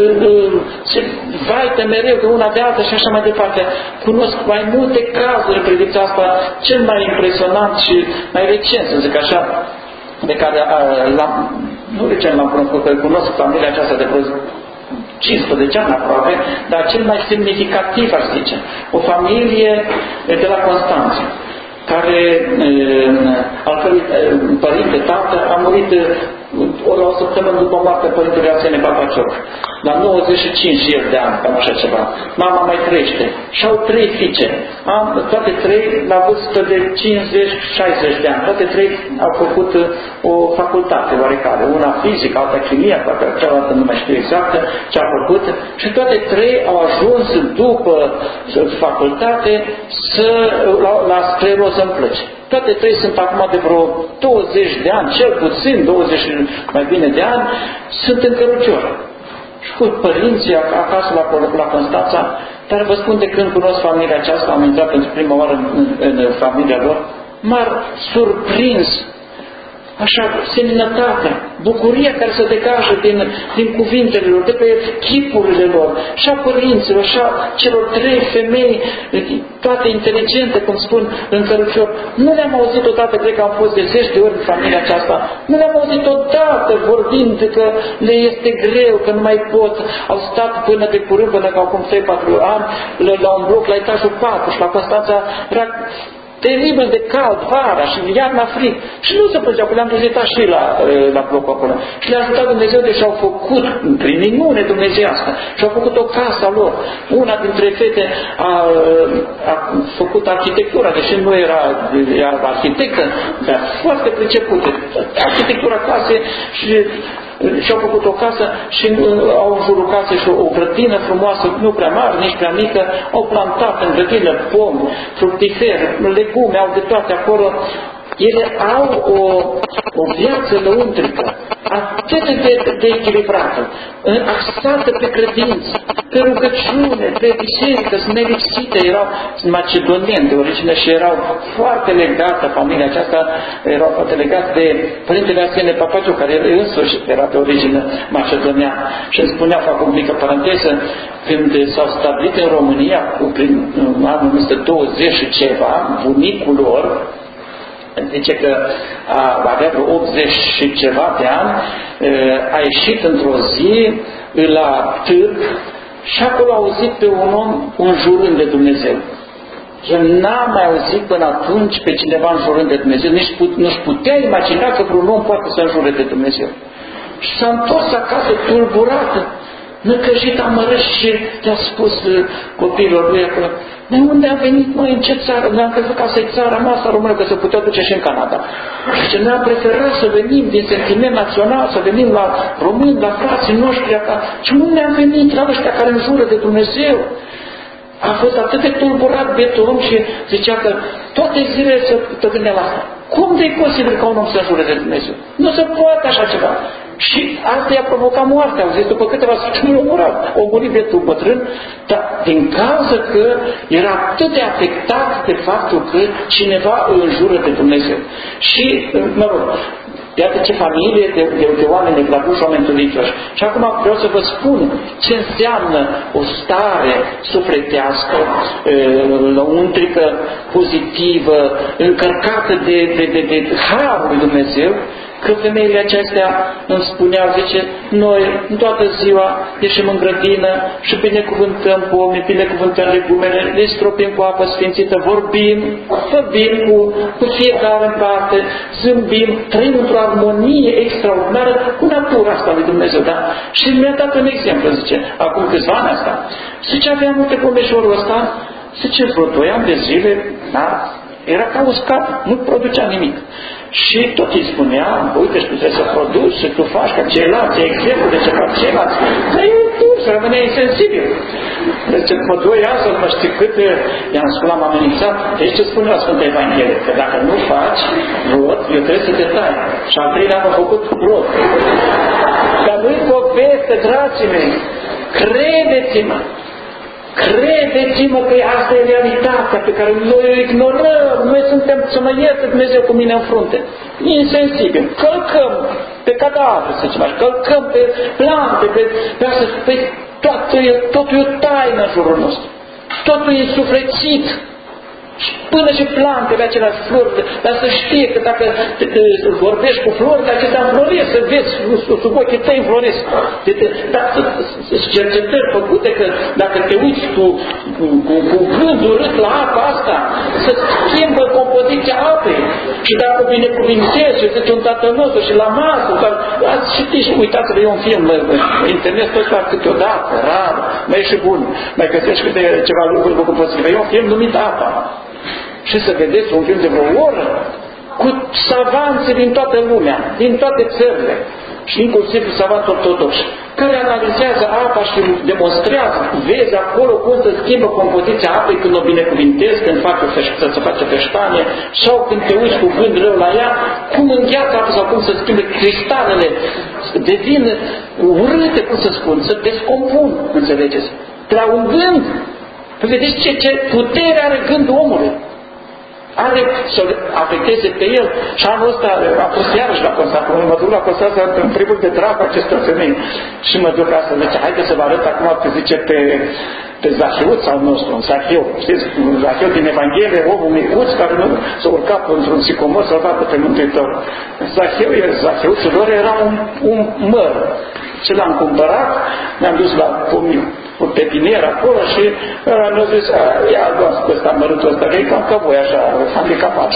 se vaită mereu de una de alta și așa mai departe. Cunosc mai multe cazuri în privința asta, cel mai impresionant și mai recent, să zic așa, de care l-am, nu recent l-am cunoscut, că cunosc familia aceasta de vreo cincisprezece ani aproape, dar cel mai semnificativ, aș zice, o familie de la Constanța, care, al cărui părinte, tată, a murit o la o săptămână după moartea părintelui Arsenie Papacioc, la nouăzeci și cinci și el de ani, cam așa ceva. Mama mai trăiește. Și au trei fiice. Am, toate trei la vârstă de cincizeci șaizeci de ani. Toate trei au făcut o facultate oarecare. Una fizică, alta chimie, poate cealaltă nu mai știu exact ce a făcut. Și toate trei au ajuns după facultate să, la, la scleroză în plăci. Toate trei sunt acum de vreo douăzeci de ani, cel puțin douăzeci mai bine de ani, sunt în cărucior. Și cu părinții acasă la, la Constanța, dar vă spun de când cunosc familia aceasta, am intrat pentru prima oară în, în, în familia lor, m-a surprins așa, seninătatea, bucuria care se degajă din, din cuvintele lor, de pe chipurile lor, și a părinților, și a celor trei femei, toate inteligente, cum spun, în cărucior. Nu le-am auzit odată, cred că am fost de zeci de ori în familia aceasta, nu le-am auzit odată vorbind că le este greu, că nu mai pot. Au stat până de curând, până că acum trei patru ani, la un bloc la etajul patru și la Constanța era teribil de cald, vara și iarna frig. Și nu se plângeau, că le-am vizitat și la, la blocul acolo. Și le-a ajutat Dumnezeu, deși au făcut, prin minune dumnezeiască, și au făcut o casă a lor. Una dintre fete a, a făcut arhitectura, deși nu era, era arhitectă, dar foarte pricepută. Arhitectura casei și și-au făcut o casă și au în jurul casei și o grădină frumoasă, nu prea mare, nici prea mică, au plantat în grădină pomi, fructiferi, legume, au de toate acolo. Ele au o, o viață lăuntrică, atât de, de echilibrată, axată pe credință, pe rugăciune, pe biserică, sunt nelipsite, erau macedonieni de origine și erau foarte legate, familia aceasta erau foarte legate de Părintele Arsenie Papacioc, care însuși era de origine macedoniană. Și îmi spunea, fac o mică paranteză, când s-au stabilit în România, prin anul o mie douăzeci și ceva, bunicul lor, zice că a, avea vreo optzeci și ceva de ani, a ieșit într-o zi la târg și acolo a auzit pe un om înjurând de Dumnezeu. El n-a mai auzit până atunci pe cineva înjurând de Dumnezeu, nici nu-și putea imagina că vreun om poate să înjure de Dumnezeu. Și s-a întors acasă tulburată, năcăjit, amărât și le-a spus copiilor lui acolo: de unde a venit noi, în ce țară? Noi am crezut că asta e țara noastră română, că se putea duce și în Canada. Și noi am preferat să venim din sentiment național, să venim la români, la frații noștri acasă. Și nu ne-am venit la ăștia care înjură de Dumnezeu. A fost atât de tulburat bietul om și zicea că toate zilele se te gândea la asta. Cum de e posibil ca un om să înjure de Dumnezeu? Nu se poate așa ceva. Și asta i-a provocat moartea. Au zis, după câteva săptămâni a murit, a murit bietul bătrân, dar din cauza că era atât de afectat de faptul că cineva îl înjură de Dumnezeu. Și, mă rog, Iată ce familie de, de, de oameni neclavuși, oameni turincioși. Și acum vreau să vă spun ce înseamnă o stare sufletească, lăuntrică, pozitivă, încărcată de, de, de, de harul lui Dumnezeu, că femeile acestea îmi spuneau, zice, noi în toată ziua ieșim în grădină și binecuvântăm pomii, binecuvântăm legumele, le stropim cu apă sfințită, vorbim, vorbim cu, cu fiecare în parte, zâmbim, trăim într-o armonie extraordinară cu natura asta lui Dumnezeu, da? Și mi-a dat un exemplu, zice, acum câțiva ani asta, zice, aveam multe pomeșorul ăsta, zice, vreo doi ani de zile, da? Era ca uscat, nu producea nimic. Și tot îi spunea, uite, și tu trebuie să produci, și tu faci ca ceilalți, e exemplu de ce fac ceilalți. Dar e tu, să rămâne insensibil. Deci, după doi ani, să nu mă știu cât, i-am spus, l-am amenințat, deci ce spune la Sfânta Evanghelie? Că dacă nu faci rod, eu trebuie să te tai. Și al treilea am făcut rod. Dar nu-i poveste, dragii mei, credeți-mă, credeți-mă că asta e realitatea pe care noi o ignorăm. Noi suntem, să mă ierte Dumnezeu cu mine în frunte, insensibil. Călcăm pe cadavre, să zicem așa, călcăm pe plante, pe, pe asta, pe toată, totul e o taină în jurul nostru. Totul e suflețit. Până și plantele acelea flori, dar să știe că dacă te, te, vorbești cu florile acestea înfloresc, să vezi sub ochii tăi înfloresc. Dar sunt cercetări făcute că dacă te uiți tu cu, cu, cu gând urât la apa asta, să schimbă compoziția apei. Și dacă o binecuvintezi și zice un tatăl nostru și la masă, ați citit și uitați-vă, e un film internet tot la câteodată, rar, mai e și bun, mai găsești câte ceva lucruri cu pozitive. E un film numit Apa. Și să vedeți un film de vreo oră cu savanți din toată lumea, din toate țările și inclusiv savanți ortodoxi, care analizează apa și demonstrează, vezi acolo cum se schimbă compoziția apei când o binecuvintezi, când faci să se face feștanie, sau când te uiți cu gând rău la ea, cum îngheață apa sau cum se schimbă cristalele, devin urâte, cum să spun, se descompun, înțelegeți? De la un gând. Vedeți ce, ce putere are gândul omului. Are să afecteze pe el. Și anul ăsta a fost iarăși la Constanța. Mă duc la Constanța în primul de dragă acestor femei. Și mă duc asta, zice, haide să vă arăt acum, că zice, pe, pe Zaheuț al nostru, în Zaheu. Știți, Zaheu din Evanghelie, omul micuț care nu s-a urcat într-un sicomor să-l vadă pe Mântuitor. Zaheu, Zaheuțul lor era un, un măr. Ce l-am cumpărat, ne-am dus la pomiu. Un pepinier acolo și ăla mi-a zis, ia luați pe ăsta mărâtul ăsta, că e cam ca voi așa, handicapat.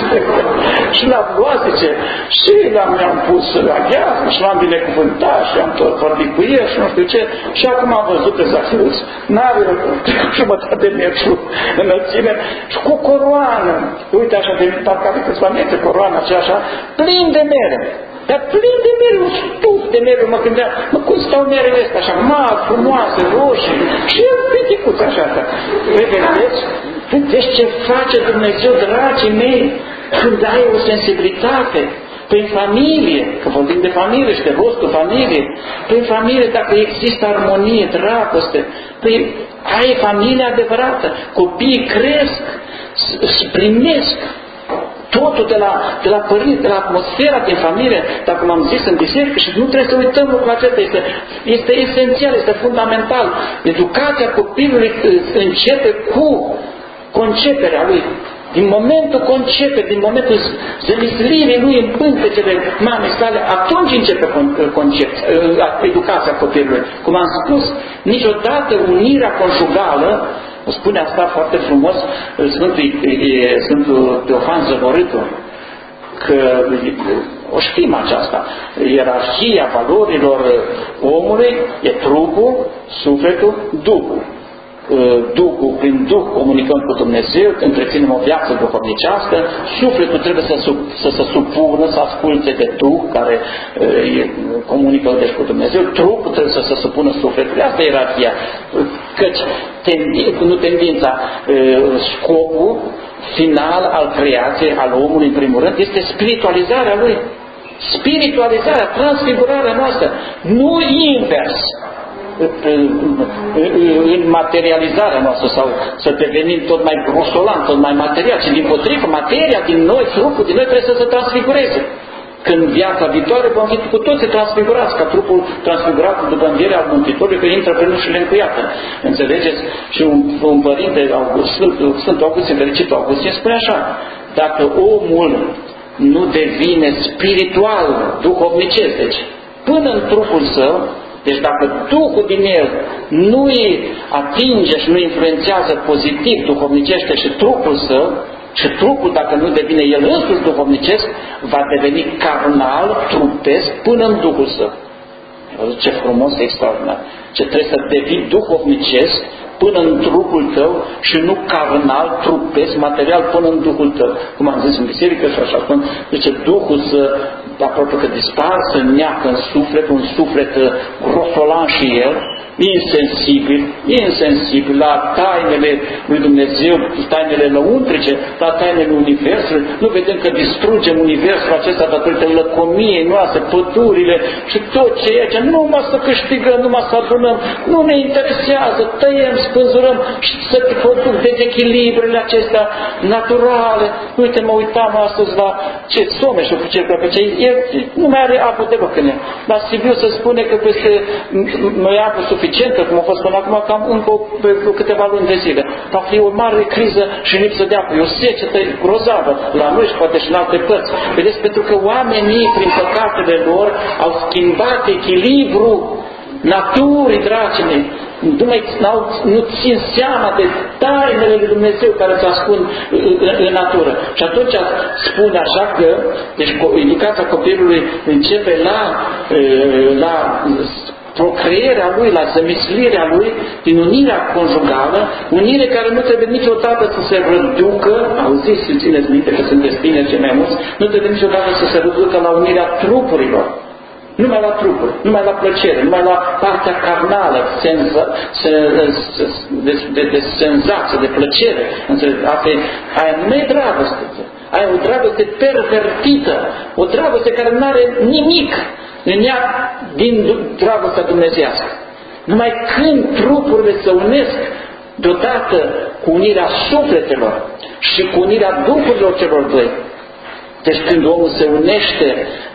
Și l-am luat, zice, și l-am mi-am pus la gheață și l-am binecuvântat și am tot vorbit cu el și nu știu ce. Și acum am văzut pe Zaheuț, n-are jumătate de metru înălțime și cu coroană. Uite așa, de parcă are câțiva metri, coroana aceea așa, plin de mere. Dar plin de mere, un stuf de mere, mă gândeam, mă, cum stau merele astea așa, mari, frumoase, roșii, și el peticuț așa, așa. Vedeți? Vedeți ce face Dumnezeu, dragii mei, când ai o sensibilitate prin familie, că vorbim de familie și de rostul familie, prin familie, dacă există armonie, dragoste, păi ai familie adevărată, copiii cresc, primesc totul de la, de la părinți, de la atmosfera din familie, dar cum am zis în biserică, și nu trebuie să uităm lucrul acesta, este, este esențial, este fundamental. Educația copilului începe cu conceperea lui. Din momentul concepe, din momentul zămislirii lui în pântecele mamei sale, atunci începe concept, educația copilului. Cum am spus, niciodată unirea conjugală, o spune asta foarte frumos Sfântul, Sfântul Teofan Zăvorâtul, că o știm aceasta, ierarhia valorilor omului e trupul, sufletul, Duhul. Duhul, prin Duh comunicăm cu Dumnezeu, întreținem o viață duhovnicească, sufletul trebuie să, să se supună, să asculte de Duh care e, comunică deci cu Dumnezeu, trupul trebuie să se supună sufletului. Asta e ierarhia. Căci tendi, nu tendința, scopul final al creației, al omului în primul rând, este spiritualizarea lui. Spiritualizarea, transfigurarea noastră, nu invers. În materializarea noastră sau să devenim tot mai grosolan, tot mai material, ci din potrivă, materia din noi, trupul din noi trebuie să se transfigureze. când viața viitoare vom fi cu toții transfigurați, ca trupul transfigurat după învierea al Mântuitorului, că intră prin ușile încuiate. Înțelegeți? Și un, un părinte, August, Sfântul, Sfântul Augustin, fericitul Augustin, spune așa: dacă omul nu devine spiritual, duhovnicesc, deci până în trupul său, deci dacă Duhul din el nu îi atinge și nu influențează pozitiv, duhovnicește și trupul său, și trupul, dacă nu devine el însuși duhovnicesc, va deveni carnal, trupesc, până în Duhul său. Ce frumos, extraordinar. Ce trebuie să devii duhovnicesc până în trupul tău și nu carnal, trupesc, material, până în Duhul tău. Cum am zis în biserică și așa spun, zice, Duhul să, aproape că dispar, să neacă în suflet, un suflet grosolan și el, insensibil, insensibil la tainele lui Dumnezeu, tainele lăuntrice, la tainele Universului. Nu vedem că distrugem Universul acesta datorită lăcomiei noastre, pădurile și tot ce e aici. Numai să câștigăm, numai să adunăm, nu ne interesează, tăiem, spânzurăm și să produc dezechilibrele acestea naturale. Uite, mă uitam astăzi la ce Someșul cu cel pe ce el nu mai are apă de în el. La Sibiu se spune că peste mai apă suficientă, cum a fost până acum, cam încă pe câteva luni de zile. Va fi o mare criză și lipsă de apă. E o secetă grozavă la noi și poate și în alte părți. Vedeți, pentru că oamenii, prin păcatele lor, au schimbat echilibru naturii, dragii mei. Nu, mai, nu țin seama de tainele lui Dumnezeu care îți ascund în natură. Și atunci spune așa că, deci indicația copilului începe la, la procreerea lui, la zămislirea lui, din unirea conjugală, unire care nu trebuie niciodată să se reducă, auziți și țineți minte că sunteți tineri cei mai mulți, nu trebuie niciodată să se reducă la unirea trupurilor. Numai la trupuri, numai la plăcere, numai la partea carnală, senza, se, de, de, de senzație, de plăcere. Asta e, aia nu e dragoste. Aia e o dragoste pervertită, o dragoste care nu are nimic în ea din dragostea dumnezeiască. Numai când trupurile se unesc deodată cu unirea sufletelor și cu unirea duhurilor celor doi. Deci când omul se unește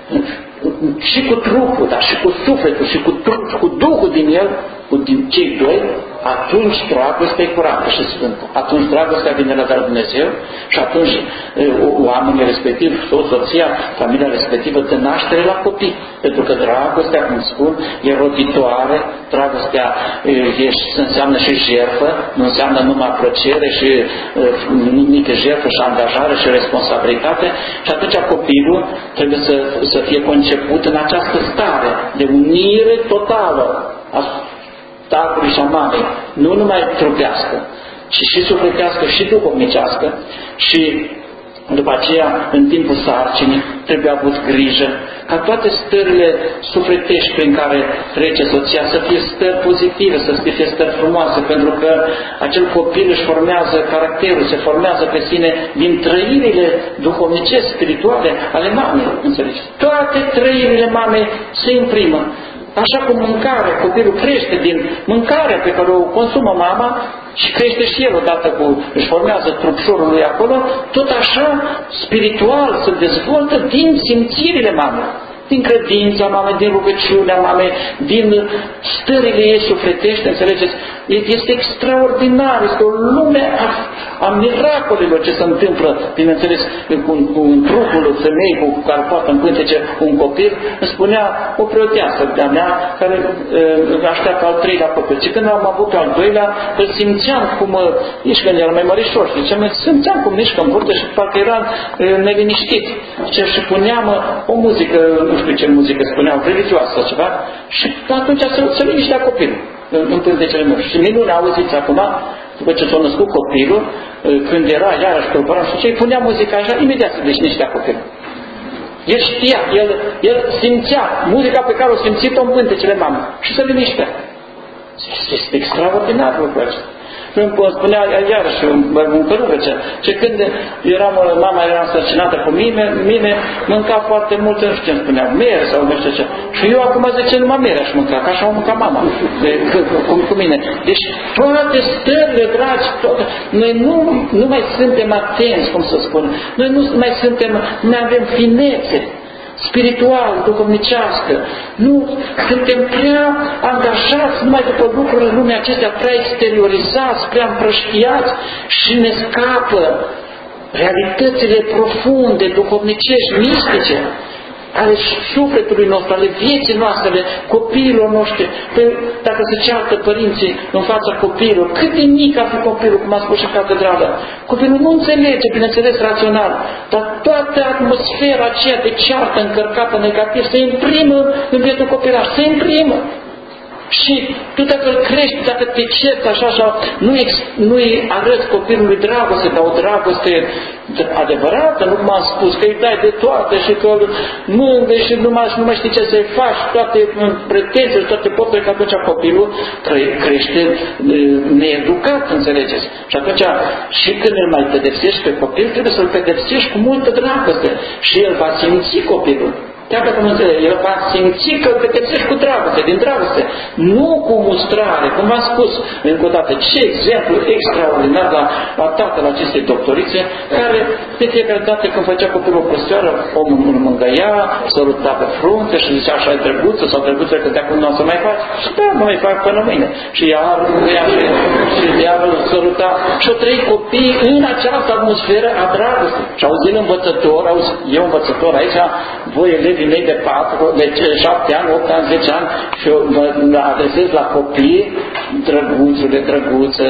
și cu trupul, dar și cu sufletul, și cu, trup, cu Duhul din el, cu din cei doi, atunci dragostea e curată și sfântă. Atunci dragostea vine la dar Dumnezeu și atunci oamenii respectivi, soția, familia respectivă, dă naștere la copii. Pentru că dragostea, cum spun, e roditoare, dragostea e, înseamnă și jertfă, nu înseamnă numai plăcere și mică jertfă și angajare și responsabilitate. Și atunci copilul trebuie să, să fie conceput în această stare de unire totală a tatălui și a mamei, nu numai trupească, ci și sufletească și duhovnicească. Și după aceea, în timpul sarcinii, trebuie avut grijă ca toate stările sufletești prin care trece soția să fie stări pozitive, să fie stări frumoase, pentru că acel copil își formează caracterul, se formează pe sine din trăirile duhovnicești, spirituale ale mamei, înțelegeți? Toate trăirile mamei se imprimă. Așa cum mâncare, copilul crește din mâncarea pe care o consumă mama și crește și el odată cu, își formează trupșorul lui acolo, tot așa spiritual se dezvoltă din simțirile mamei, din credința mamei, din rugăciunea mamei, din stările ei sufletești, înțelegeți? Este extraordinar, este o lume a, a miracolelor ce se întâmplă, bineînțeles, cu, cu trupul femeii cu care poartă în pântece un copil. Îmi spunea o preoteasă de-a mea care uh, așteaptă al treilea copil. Și când am avut al doilea, îl simțeam cum, nici când era mai mărișor, și simțeam cum mișcă în burtă și parcă era uh, neliniștit. Și, și puneam o muzică, nu știu ce muzică spuneam, religioasă ceva, și atunci se, se liniștea copilul în pântecele meu. Și minunea, auziți acum, după ce s-a născut copilul, când era iarăși tulburat și ce, îi punea muzica așa, imediat se liniștea copilul. El știa, el, el simțea muzica pe care o simțit-o în pântecele mamei și se liniștea. Este extraordinar lucrul acesta. Îmi spunea iarăși un părere ce, ce când eram, mama era însărcinată cu mine, mine mânca foarte mult, nu știu ce îmi spunea, mere sau nu știu ce. Și eu acum zice, numai mere aș mânca, ca așa o mânca mama de, cu, cu mine. Deci toate stările, dragi, toate, noi nu, nu mai suntem atenți, cum să spun, noi nu mai suntem, nu mai avem finețe spirituală, duhovnicească. Nu, suntem prea angajați numai după lucrurile lumii acestea, prea exteriorizați, prea împrăștiați și ne scapă realitățile profunde, duhovnicești, mistice, ale sufletului nostru, ale vieții noastre, ale copiilor noștri. Pe, dacă se ceartă părinții în fața copiilor, cât de mic ar fi copilul, cum a spus și catedrală, copilul nu înțelege, bineînțeles, rațional, dar toată atmosfera aceea de ceartă încărcată negativ se imprimă în vietul copilaș, se imprimă. Și tu dacă îl crești, dacă te cerți așa, așa, nu-i, nu-i arăți copilului dragoste, dar o dragoste adevărată, nu cum am spus, că îi dai de toate și că îl mângâi și nu mai, nu mai știi ce să-i faci, toate pretenții, toate poftele, că atunci copilul crește needucat, înțelegeți? Și atunci, și când îl mai pedepsești pe copil, trebuie să-l pedepsești cu multă dragoste și el va simți copilul. Chiar dacă nu înțelege, el va simți că îl pedepsești cu dragoste, din dragoste, nu cu mustrare, cum v-am spus încă o dată. Ce exemplu extraordinar la, la tatăl acestei doctorițe, care de fiecare dată când făcea copilul o prostioară, omul îl mângăia, săruta pe frunte și zicea așa e drăguță sau drăguță că de acum nu o să mai faci. Și da, nu mai fac până mâine. Și iar mângăia și, și iar îl săruta. Și o trei copii în această atmosferă a dragostei. Și auzi învățător, auzi, eu învățător aici, voi elevi mei de patru, de șapte ani, opt ani, zece ani și eu mă adresez la copii, drăguțule, drăguță,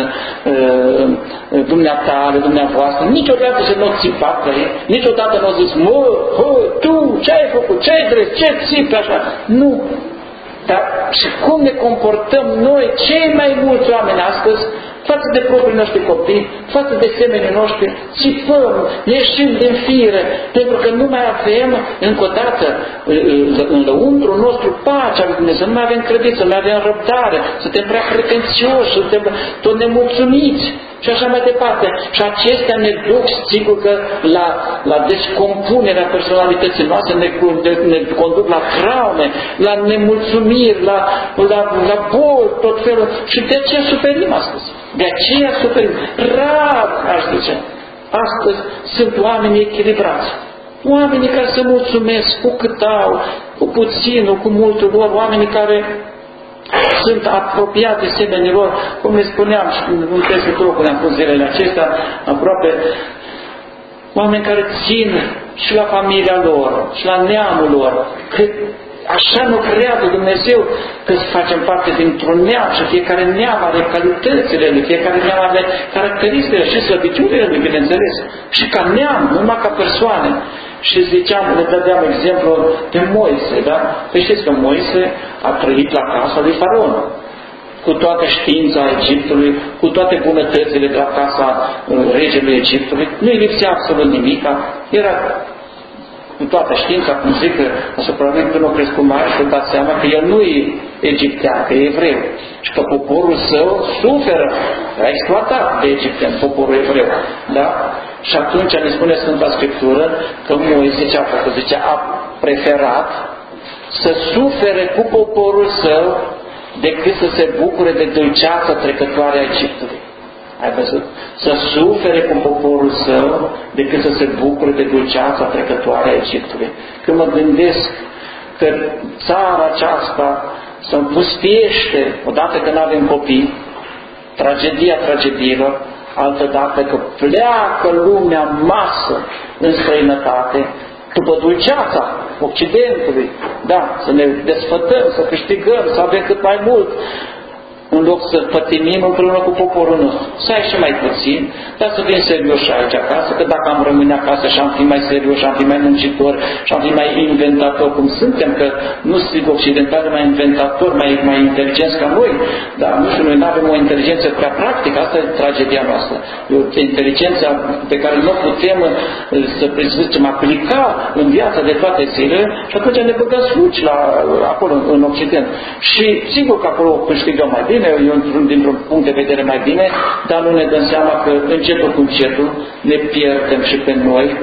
dumneatale, dumneavoastră, niciodată să nu țipat la ei, niciodată nu au zis, mă, hă, tu, ce ai făcut, ce ai drept, ce țipi așa, nu. Dar și cum ne comportăm noi, cei mai mulți oameni astăzi, față de proprii noștri copii, față de semenii noștri, țipăm, ieșim din fire, pentru că nu mai avem, încă o dată, în lăuntrul nostru pacea lui Dumnezeu, nu mai avem credință, nu mai avem răbdare, suntem prea pretențioși, suntem tot nemulțumiți și așa mai departe. Și acestea ne duc, sigur că la, la descompunerea personalității noastre, ne, ne conduc la traume, la nemulțumiri, la, la, la boli, tot felul. Și de aceea suferim astăzi. De aceea suferim. Rar, aș zice. Astăzi sunt oameni echilibrați. Oamenii care se mulțumesc cu cât au, cu puținul, cu multul lor, oamenii care sunt apropiate semenilor, cum le spuneam și în textul locul am pus zilele acestea, aproape oameni care țin și la familia lor, și la neamul lor, că așa nu creează Dumnezeu că facem parte dintr-un neam și fiecare neam are calitățile lui, fiecare neam are caracteristicile și slăbiciunile lui, bineînțeles, și ca neam, nu numai ca persoane. Și ziceam, le dădeam exemplu de Moise, da? Păi știți că Moise a trăit la casa lui Faraon, cu toată știința Egiptului, cu toate bunătățile de la casa regelui Egiptului, nu-i lipsea absolut nimica, era cu toată știința, cum zic că asupra lui când o crescut mare, să dați seama că el nu e egiptean, că e evreu. Și că poporul său suferă, a exploatat de egiptean, poporul evreu. Da? Și atunci ne spune Sfânta Scriptură că Moise ce a făcut? Zice, a preferat să sufere cu poporul său decât să se bucure de dulceața trecătoare a Egiptului. Ai văzut? Să sufere cu poporul său decât să se bucure de dulceața trecătoare a Egiptului. Când mă gândesc că țara aceasta se împustiește odată că nu avem copii, tragedia tragediilor, altădată că pleacă lumea în masă în străinătate, după dulceața Occidentului, da, să ne desfătăm, să câștigăm, să avem cât mai mult, în loc să pătimim împreună cu poporul nostru. Să ai și mai puțin, dar să fim serioși aici acasă, că dacă am rămâne acasă și am fi mai serioși, am fi mai muncitori și am fi mai inventatori, cum suntem, că nu sunt occidentali, mai inventatori, mai, mai inteligenți ca noi, dar nu știu, noi nu avem o inteligență prea practică, asta e tragedia noastră. E o inteligență pe care nu putem să zicem, aplica în viața de toate zilele și atunci ne băgăm sluci la, acolo, în Occident. Și sigur că acolo câștigăm mai bine, eu dintr-un punct de vedere mai bine, dar nu ne dăm seama că încetul cu încetul ne pierdem și pe noi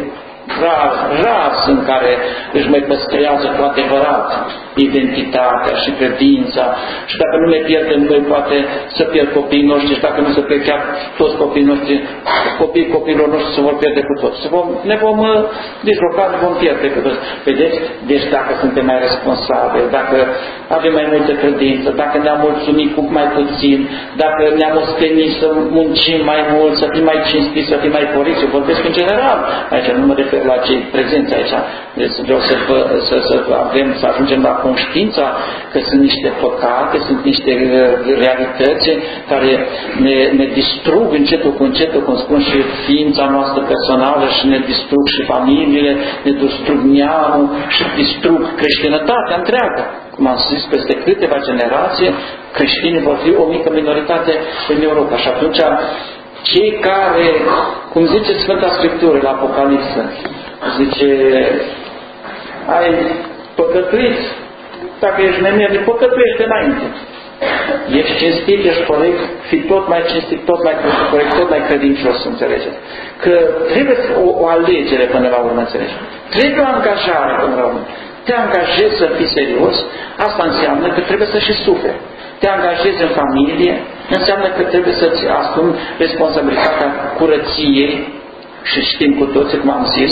rar, rar sunt care își mai păstrează cu adevărat identitatea și credința și dacă nu le pierdem noi, poate să pierd copiii noștri și dacă nu se pierd chiar toți copiii noștri, copiii copiilor noștri se vor pierde cu toți. Se vom, ne vom uh, disloca, ne vom pierde cu toți. Vedeți? Deci dacă suntem mai responsabili, dacă avem mai multă credință, dacă ne-am mulțumit cu mai puțin, dacă ne-am ostenit să muncim mai mult, să fim mai cinstiți, să fim mai coriți, eu vorbesc în general, aici nu mă refer la cei prezenți aici, deci vreau să, să, să avem, să ajungem la conștiința că sunt niște păcate, sunt niște realități care ne, ne distrug încetul cu încetul, cum spun, și ființa noastră personală și ne distrug și familiile, ne distrug neamul și distrug creștinătatea întreagă. Cum am zis, peste câteva generații, creștinii vor fi o mică minoritate în Europa. Și atunci, cei care, cum zice Sfânta Scriptură la Apocalipsă, zice, ai păcătuit, dacă ești nemernic, păcătuiește înainte. Ești cinstit, ești corect, fi tot mai cinstit, tot mai corect, tot mai credincios, înțelegeți. Că trebuie o, o alegere până la urmă, înțelegeți. Trebuie o angajare până la urmă. Te angajezi să fii serios, asta înseamnă că trebuie să și suferi. Te angajezi în familie, înseamnă că trebuie să-ți asumi responsabilitatea curăției și știm cu toții, cum am zis,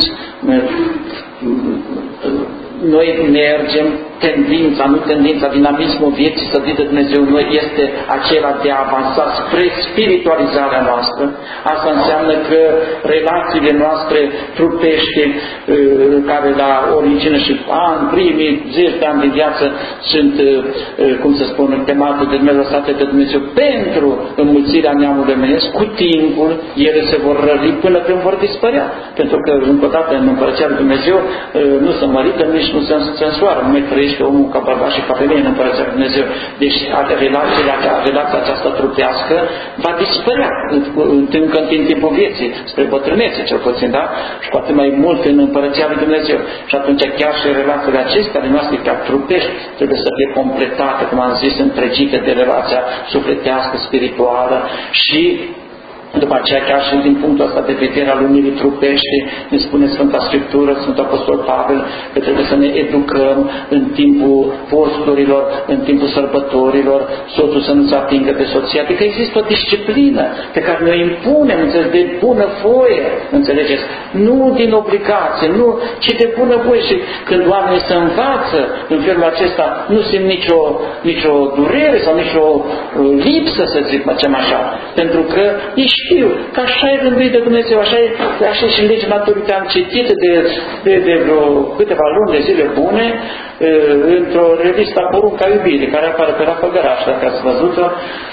noi mergem, tendința, nu tendința, dinamismul vieții să de Dumnezeu noi este acela de a avansa spre spiritualizarea noastră. Asta înseamnă că relațiile noastre trupește, care la origine și ani, primii zeci de ani de viață sunt, cum să spun, temate de Dumnezeu, lăsate de Dumnezeu pentru înmulțirea neamului omenesc, cu timpul ele se vor rări până când vor dispărea. Pentru că, încă o dată, în Împărăția lui Dumnezeu nu se mărită, nici nu se însoară, nu mai trăiește omul ca bărbat și ca femeie în Împărăția lui Dumnezeu. Deci relația, relația aceasta trupească va dispărea încă în timpul vieții, spre bătrânețe cel puțin, da? Și poate mai mult în Împărăția lui Dumnezeu. Și atunci chiar și relațiile acestea ale noastre chiar trupești trebuie să fie completate, cum am zis, întregite de relația sufletească, spirituală și după aceea, chiar și din punctul ăsta de vedere al unirii trupești, ne spune Sfânta Scriptură, Sfântul Apostol Pavel, că trebuie să ne educăm în timpul posturilor, în timpul sărbătorilor, soțul să nu se atingă de soție. Adică există o disciplină pe care noi impunem, înțeles, de bună voie, înțelegeți? Nu din obligație, nu, ci de bună voie. Și când oamenii se învață în felul acesta, nu simt nicio, nicio durere sau nicio lipsă, să zic, facem așa. Pentru că ești știu că așa e rânduit de Dumnezeu, așa e, așa e și în legea naturii. Am citit de, de, de vreo câteva luni de zile bune într-o revistă Porunca Iubirii, care apare pe la Făgăraș, dacă ați văzut-o,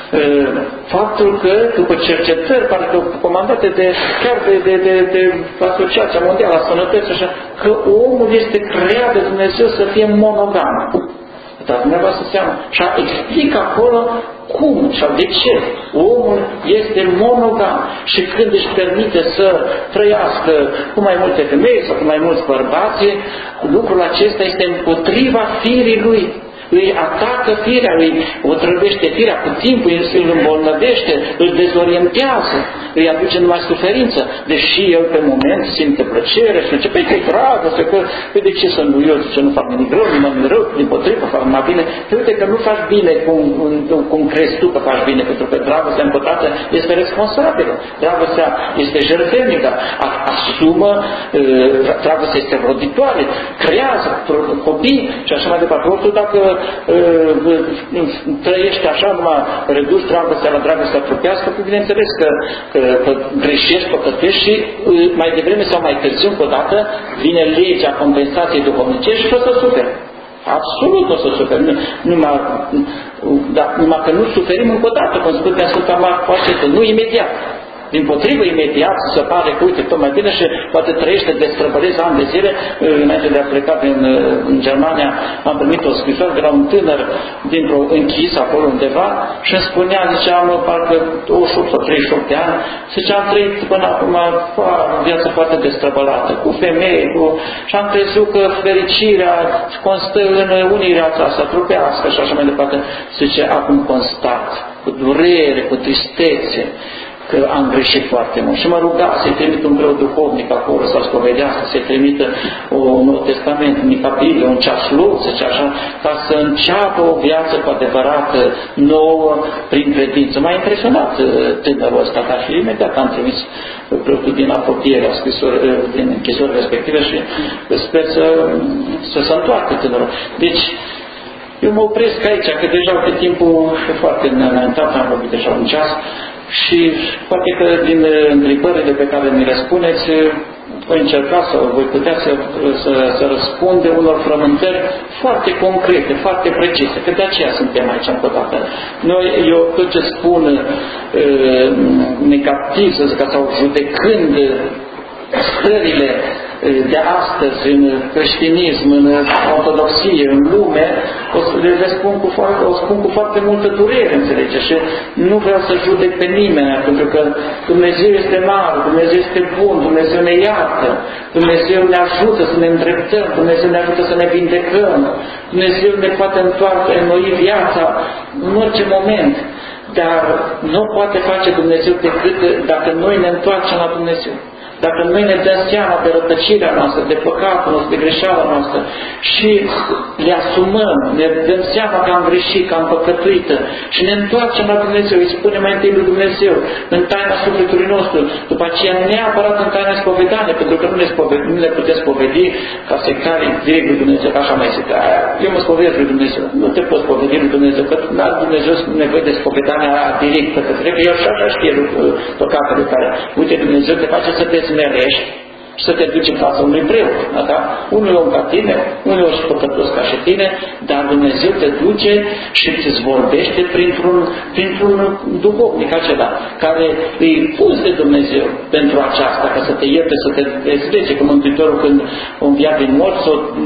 faptul că, după cercetări, parcă comandate de, chiar de, de, de, de Asociația Mondială a Sănătății, așa, că omul este creat de Dumnezeu să fie monogam. Dar dumneavoastră seama. Și explică acolo cum sau de ce omul este monogam și când își permite să trăiască cu mai multe femei sau cu mai mulți bărbați, lucrul acesta este împotriva firii lui. Îi atacă firea, îi otrăvește firea cu timpul, îl îmbolnăvește, îl dezorientează, îi aduce numai suferință, deși el pe moment simte plăcere și zice, păi că-i dragoste, că păi de ce să nu, eu ce nu fac nimic rău, nu mă rău, din potrivă, fac mai bine, că uite că nu faci bine cum, cum crezi tu că faci bine, pentru că dragostea împătată este responsabilă, dragostea este jertfenică, asumă, dragostea este roditoare, creează copii și așa mai departe. Oricum, dacă trăiești așa, numai reduci dragostea la dragostea trupească, bineînțeles că, că, că greșești, păcătești și mai devreme sau mai târziu, încă o dată, vine legea compensației duhovnicești și o să suferi. Absolut o să suferi. Numai, da, numai că nu suferim încă o dată, cum spune Sfânta Marfa, nu imediat. Din potrivă, imediat se pare că, uite, tot mai bine și poate trăiește de străbălezi ani de zile. Înainte de a pleca în, în Germania, am primit o scrisoare de la un tânăr dintr-o închis acolo undeva și îmi spunea, ziceam, parcă douăzeci și opt sau treizeci și opt de ani, ziceam, am trăit până acum o viață foarte destrăbălată, cu femei, cu... și am crezut că fericirea constă în unirea aceasta trupească și așa mai departe. Zice, acum constat, cu durere, cu tristețe, că am greșit foarte mult. Și mă ruga să-i trimit un preot duhovnic acolo, să-l spovedească, să-i trimită un nou testament, un Biblie, un ceasluț, așa, ca să înceapă o viață cu adevărat nouă prin credință. M-a impresionat tânărul ăsta, dar și imediat am trimis preotul din apropiere a scrisori, din închisori respective și sper să, să se întoarcă tânărul. Deci, eu mă opresc aici, că deja pe timpul e foarte înaintat, am vorbit deja un ceas, și poate că din întrebările pe care mi le spuneți, voi încerca sau voi putea să, să, să răspund de unor frământări foarte concrete, foarte precise, că de aceea suntem aici încă o dată. Noi, eu tot ce spun negativ, să zic, sau judecând stările de astăzi în creștinism, în ortodoxie, în lume, o să le spun cu, o spun cu foarte multă durere, înțelege? Și nu vreau să judec pe nimeni, pentru că Dumnezeu este mare, Dumnezeu este bun, Dumnezeu ne iartă, Dumnezeu ne ajută să ne îndreptăm, Dumnezeu ne ajută să ne vindecăm, Dumnezeu ne poate întoarce, înnoi viața în orice moment. Dar nu poate face Dumnezeu decât dacă noi ne întoarcem la Dumnezeu. Dacă noi ne dăm seama de rătăcirea noastră, de păcatul nostru, de greșeala noastră și le asumăm, ne dăm seama că am greșit, că am păcătuit și ne întoarcem la Dumnezeu, îi spunem mai întâi lui Dumnezeu, în taina sufletului nostru, după aceea neapărat în taina spovedanie, pentru că nu ne, spovedi, nu ne putem spovedi ca sectarii direct lui Dumnezeu, că așa mai zice, eu mă spovedesc lui Dumnezeu. Nu te poți spovedi lui Dumnezeu, că nu are Dumnezeu nevoie de spovedania directă, că trebuie, eu și așa știe păcatele care, uite, Dumnezeu te face să te smerești și să te duci în fața unui preot. Da? Unul e om ca tine, unul e și păcătos ca și tine, dar Dumnezeu te duce și îți vorbește printr-un, printr-un duhovnic acela, care îi pus de Dumnezeu pentru aceasta, ca să te ierte, să te dezlege, că Mântuitorul când a înviat din morți,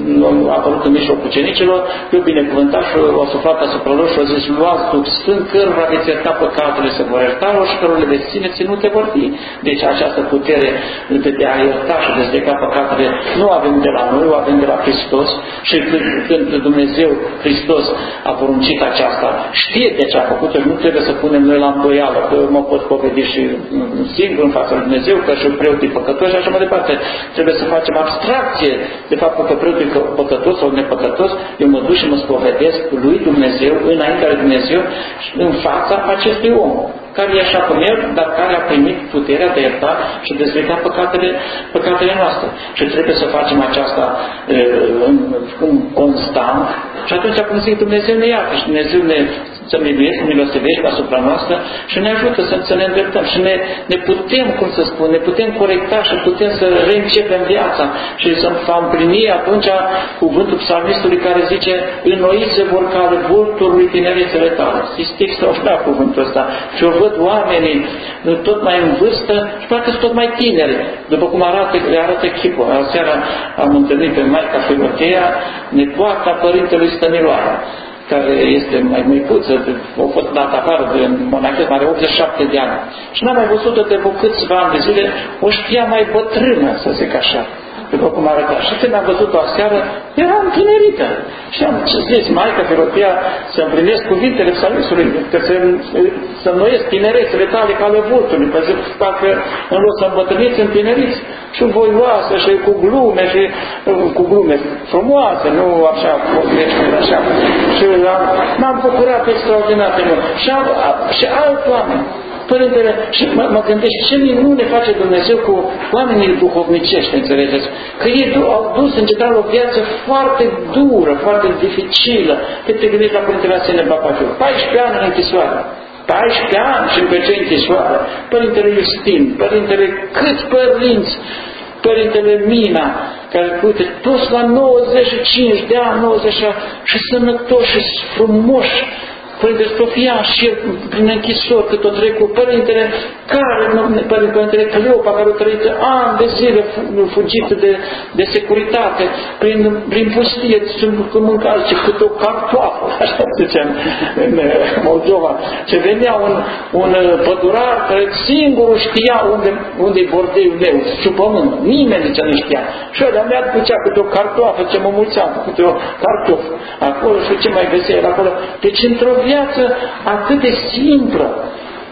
a apărut în mijlocul ucenicilor, eu binecuvântat și o suflat asupra lor și a zis, luați Duh Sfânt, cărora veți ierta păcatele, se vor ierta, și cărora veți ține, ținute vor fi. Deci această putere de a ierta și dezleca păcatele nu avem de la noi, o avem de la Hristos și când, când Dumnezeu Hristos a poruncit aceasta, știe de ce a făcut și nu trebuie să punem noi la îndoială că mă pot povedi și singur în fața lui Dumnezeu, că și preotul e păcătos și așa mai departe. Trebuie să facem abstracție de faptul că preotul e păcătos sau nepăcătos, eu mă duc și mă spovedesc lui Dumnezeu, înaintea lui Dumnezeu, în fața acestui om, care e așa cum el, dar care a primit puterea de a ierta și de dezlega păcatele, păcatele noastre. Și trebuie să facem aceasta e, în, în constant și atunci, cum zic, Dumnezeu ne iartă și Dumnezeu ne să miluiește, milostivește asupra noastră și ne ajută să, să ne îndreptăm și ne, ne putem, cum să spun, ne putem corecta și putem să reîncepem viața și să împlini atunci cuvântul psalmistului care zice, înnoiți se vor cale vulturului tinerețele tale. Este extraordinar cuvântul ăsta. Și eu văd oamenii tot mai în vârstă și parcă sunt tot mai tineri, după cum arată, le arată chipul. Aseară am întâlnit pe maica Filotea, nepoata părintelui Stăniloara, care este mai micuță, a fost dat afară din monachism, are optzeci și șapte de ani. Și n-am mai văzut-o de câțiva ani de zile, o știa mai bătrână, să zic așa, după cum arăta. Și când am văzut-o aseară, era întinerită. Și am zis, Maica Filotea, să împlinesc cuvintele psalmistului, că să, să înnoiesc tinerețele tale ca ale vultului, pentru că dacă în loc să îmbătrâniți, întineriți și voioasă și cu glume și cu glume frumoase, nu așa, așa. Și m-am bucurat extraordinar de mult. Și, am, și alți oameni. Părintele, și mă, mă gândesc, ce minune face Dumnezeu cu oamenii duhovnicești, înțelegeți? Că ei au dus în general o viață foarte dură, foarte dificilă. Că te gândești la Părintele Arsenie Papafiu, paisprezece ani în închisoare. paisprezece ani și pe ce închisoare. Părintele Justin, Părintele, câți părinți, Părintele Mina, care, uite, toți la nouăzeci și cinci de ani, nouăzeci și sănătoși și frumoși. Părintele Sofia și prin închisori cât o trecut, Părintele care, Părintele Cleopa, care a trăit ani de zile fugit de, de securitate, prin, prin pustie, când mânca și cât o cartoafă, așa zicem în Moldova. Și venea un, un pădurar care singurul știa unde, unde-i bordeiul meu, sub pământ. Nimeni zice nu știa. Și ăla mi-a ducea câte o cartoafă, ce mă mulțeam, câte o cartof. Acolo și ce mai găsea acolo. Deci într-o viață atât de simplă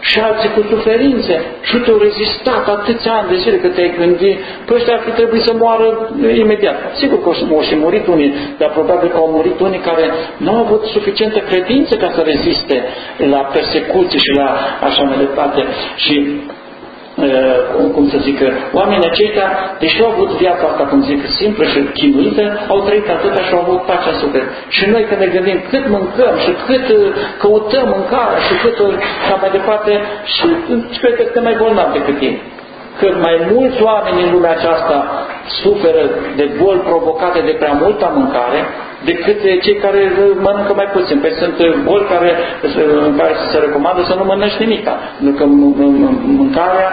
și alții cu suferințe și te-au rezistat atâția ani de zile că te-ai gândit, păi ăștia ar fi trebuit să moară imediat. Sigur că au și murit unii, dar probabil că au murit unii care nu au avut suficientă credință ca să reziste la persecuții și la așa mai departe. Și Uh, cum să zic, oamenii aceștia, deși au avut viața asta, cum zic, simplă și chinuită, au trăit atâta și au avut pacea în suflet. Și noi când ne gândim cât mâncăm și cât căutăm mâncare și cât ca mai departe, și cred că suntem mai bolnavi decât ei. Că mai mulți oameni în lumea aceasta suferă de boli provocate de prea multă mâncare decât cei care mănâncă mai puțin. Păi sunt boli care, în care se recomandă să nu mănânci nimic. Pentru că mâncarea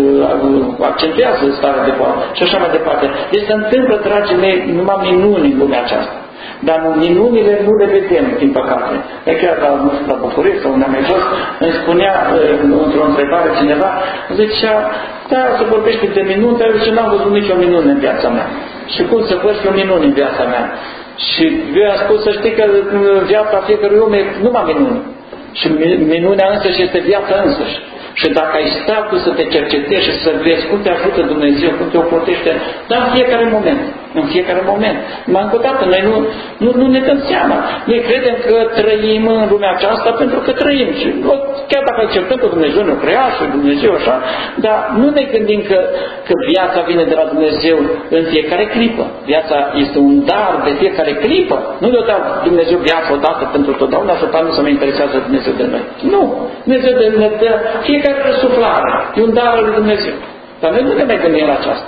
accentuează starea de boală. Și așa mai departe. Deci se întâmplă, dragii mei, numai minuni în lumea aceasta. Dar minunile nu le vedem, din păcate. E chiar la, la București, sau unde am mai fost, îmi spunea într-o întrebare cineva, zicea, da, se vorbește de minuni, dar zice, n-am văzut nicio minune în viața mea. Și cum să văd și o minune în viața mea? Și eu am spus să știi că viața fiecărui om e numai minune. Și minunea însăși este viața însăși. Și dacă ai sta tu să te cercetezi și să vezi cum te ajută Dumnezeu, cum te ocotește, dar în fiecare moment, în fiecare moment. Mai încă o dată, noi nu, nu, nu ne dăm seama. Noi credem că trăim în lumea aceasta pentru că trăim. Și chiar dacă acceptăm că Dumnezeu ne crea și Dumnezeu așa, dar nu ne gândim că, că viața vine de la Dumnezeu în fiecare clipă. Viața este un dar de fiecare clipă. Nu ne-o dă Dumnezeu viața odată pentru totdeauna și nu se mai interesează Dumnezeu de noi. Nu. Dumnezeu de ne dă fiecare răsuflare. E un dar al lui Dumnezeu. Dar noi nu ne mai gândim la aceasta.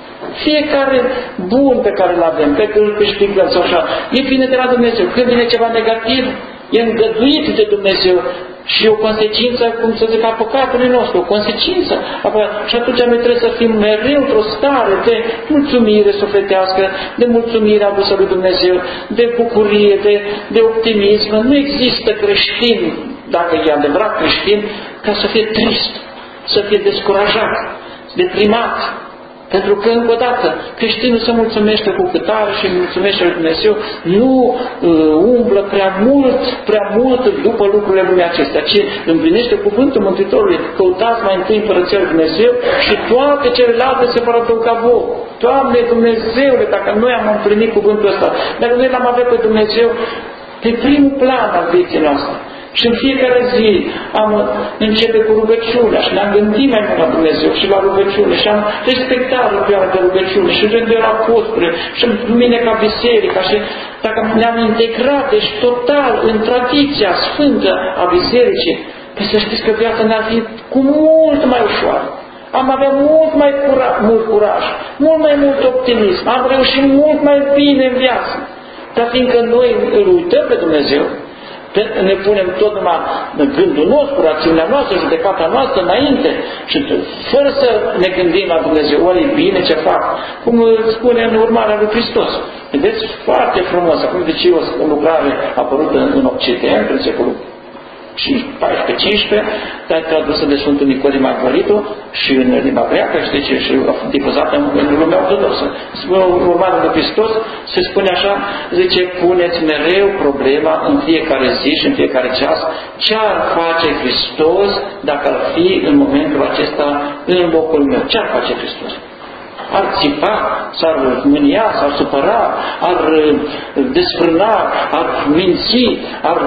Fiecare bun pe care îl avem, pe care îl câștigăm sau așa, e vine de la Dumnezeu. Când vine ceva negativ, e îngăduit de Dumnezeu și o consecință, cum să zic, a păcatului nostru, o consecință. Și atunci noi trebuie să fim mereu într-o stare de mulțumire sufletească, de mulțumire adusă lui Dumnezeu, de bucurie, de, de optimism. Nu există creștin, dacă e adevărat creștin, ca să fie trist, să fie descurajat, deprimat. Pentru că, încă o dată, creștinul se mulțumește cu cât are și mulțumește lui Dumnezeu, nu uh, umblă prea mult, prea mult după lucrurile lumii acestea, ci împlinește cuvântul Mântuitorului, căutați mai întâi Împărăția lui Dumnezeu și toate celelalte se vor adăuga vouă. Doamne Dumnezeule, dacă noi am împlinit cuvântul ăsta, dacă noi l-am avea pe Dumnezeu pe primul plan al vieții noastre, și în fiecare zi am începe cu rugăciunea și ne-am gândit mai mult la Dumnezeu și la rugăciune și am respectat rugăciunea de rugăciune și rândul la apostole și în mine ca biserica și dacă ne-am integrat deci total în tradiția sfântă a bisericii, păi să știți că viața ne-ar fi cu mult mai ușoară. Am avea mult mai curaj, mult curaj, mult mai mult optimism, am reușit mult mai bine în viață. Dar fiindcă noi îl uităm pe Dumnezeu, ne punem tot numai gândul nostru, rațiunea noastră, judecata noastră înainte și fără să ne gândim la Dumnezeu, oare e bine ce fac? Cum spune în urmarea lui Hristos. Vedeți, foarte frumos. Acum de ce o lucrare apărută în Occident, în secolul paisprezece cincisprezece, dar tradusă de Sfântul Nicodem Margaritu și în limba greacă, știți, și difuzată în lumea ortodoxă. Urmarea lui Hristos se spune așa, zice, puneți mereu problema în fiecare zi și în fiecare ceas, ce ar face Hristos dacă ar fi în momentul acesta în locul meu? Ce ar face Hristos? Ar țipa, s-ar mânia, s-ar supăra, ar desfrâna, ar minți, ar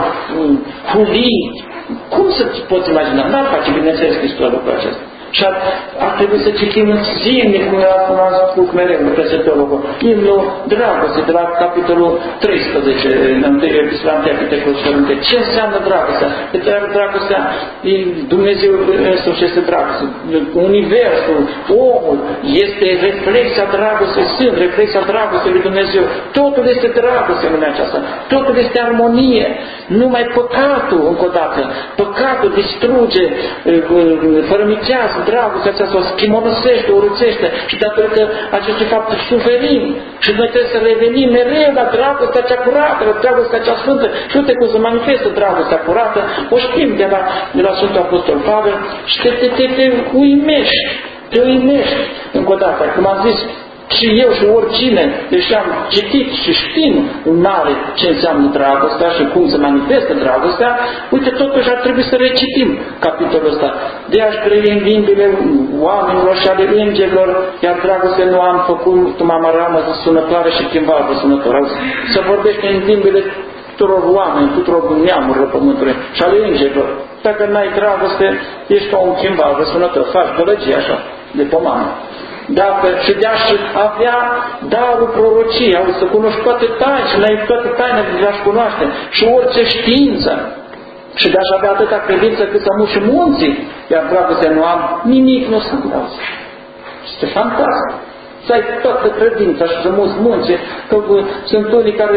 huli. Cum să poți imagina? N-ar face, bineînțeles, Hristos lucrul acesta. Și ar, ar trebui să citim zilnic, cum am spus mereu, peste teologul, imnul dragoste, de la capitolul treisprezece, în întâi epistola întâi, capitolul Sfânte. Ce înseamnă dragostea? Că dragostea, Dumnezeu însuși este dragoste. Universul, omul, este reflexia dragostei, sunt reflexia dragostei lui Dumnezeu. Totul este dragoste în lumea aceasta. Totul este armonie. Numai păcatul, încă o dată, păcatul distruge, fărămicează, dragostea aceasta o schimonosește, o urățește și datorită acestui fapt suferim și noi trebuie să revenim mereu la dragostea cea curată, la dragostea cea sfântă și uite cum se manifestă dragostea curată, o știm de la, de la Sfântul Apostol Pavel și te, te, te, te uimești, te uimești încă o dată, cum am zis, Și eu și oricine, deși am citit și știm în mare ce înseamnă dragostea și cum se manifestă dragostea, uite, totuși ar trebui să recitim capitolul ăsta. De a-și grăi în limbile oamenilor și ale îngerilor, iar dragostea nu am făcut mamaramă sunătoare și chimbalbă sunătoare. Să vorbește în limbile tuturor oameni, tuturor neamurilor pământului și ale îngerilor. Dacă n-ai dragoste, ești ca un chimbalbă sunător. Faci gălăgie așa, de pomană. Dacă și de-aș avea darul prorociei, au să cunoști toate taine și n-ai toate tainele de a-și cunoaște și orice știință și de-aș avea atâta credință cât să muși munții, iar dragostea nu am, nimic nu se întâmplă. Este fantastic. Să ai toată credința și să muți munții, că sunt unii care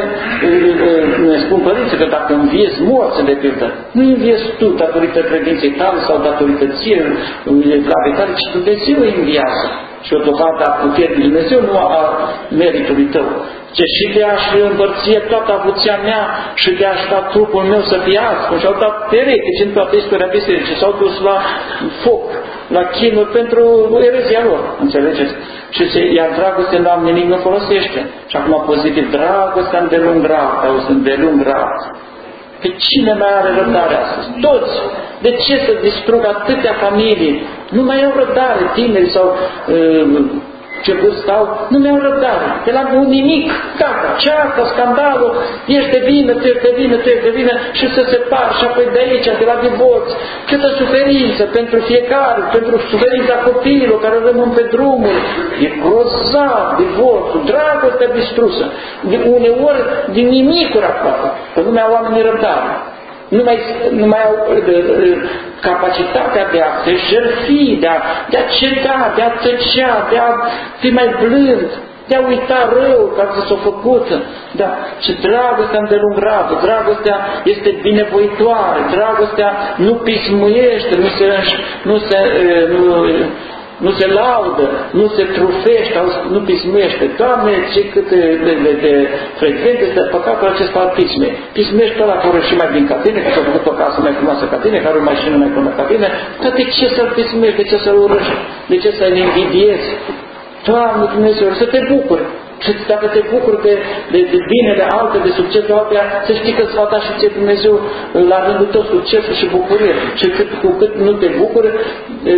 ne spun părinții că dacă înviezi morți de pildă, nu înviezi tu datorită credinței tale sau datorită ție, slavei tale, ci Dumnezeu înviază. Și o dovadă a puterii lui Dumnezeu, nu a meritului tău. Ce și de a-și împărție toată avuția mea și de a-și da trupul meu să fie ars, cum și-au dat peretici în toată istoria bisericii, s-au dus la foc, la chinuri pentru erezia lor, înțelegeți? Și se, iar dragostea nu am nimic, nu folosește. Și acum pozitiv, dragostea îndelung rat, auzi, îndelung rat. Pe cine mai are răbdare astăzi? Toți! De ce să distrug atâtea familii? Nu mai au răbdare, tineri sau uh, ce vârstă au, nu mai au răbdare. De la un nimic, gata, ceartă, scandalul, ești de vină, tu ești de vină, tu ești de vină și se separă și apoi de aici, de la divorț. Câtă suferință pentru fiecare, pentru suferința copiilor care rămân pe drumuri. E grozav divorțul, dragostea distrusă. De uneori, din nimicuri aproape, că nu mai au oamenii răbdare. Nu mai, nu mai au de, de, capacitatea de a se jertfi, de a, de a ceda, de a tăcea, de a fi mai blând, de a uita rău ca să s-o făcut. Da. Și dragostea îndelungată, dragostea este binevoitoare, dragostea nu pismuiește, nu se, nu se, nu, nu se laudă, nu se trufește, nu pismuiește. Doamne, ce cât de, de, de, de frecvent este păcatul acesta al pismei. Pismești ăla care și mai bine ca tine, că s-a făcut o casă mai frumoasă ca tine, care o mașină mai bună ca tine, dar de ce să-l pismești, de ce să-l urăști, de ce să-l invidiezi? Doamne Dumnezeu, să te bucuri. Și dacă te bucuri de, de, de binele alte, de succesul altea, să știi că îți va da și ție Dumnezeu la rândul tău succesul și bucurie. Și cât, cu cât nu te bucuri, de,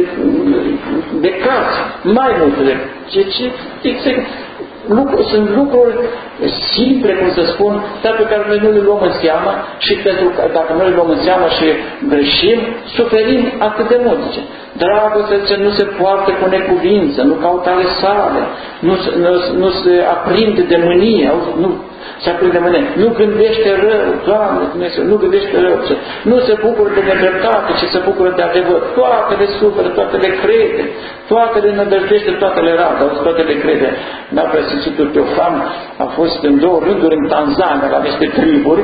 de caz, mai multe. Ce, ce, exact. Lucru, sunt lucruri simple, cum să spun, dar pe care noi nu le luăm în seamă și pentru că dacă noi le luăm în seamă și greșim, suferim atât de mult. Zice. Dragostea nu se poartă cu necuvință, nu caută ale sale, nu, nu, nu se aprinde de mânie, nu se aprinde de mânie, nu gândește rău, Doamne Dumnezeu, nu gândește rău, nu se bucură de nedreptate, ci se bucură de adevăr, toate le suferă, toate le crede, toate le nădăjdește, toate le radă, toate le crede. N-a preasfințitul Teofan a fost în două rânduri în Tanzania, la niște triburi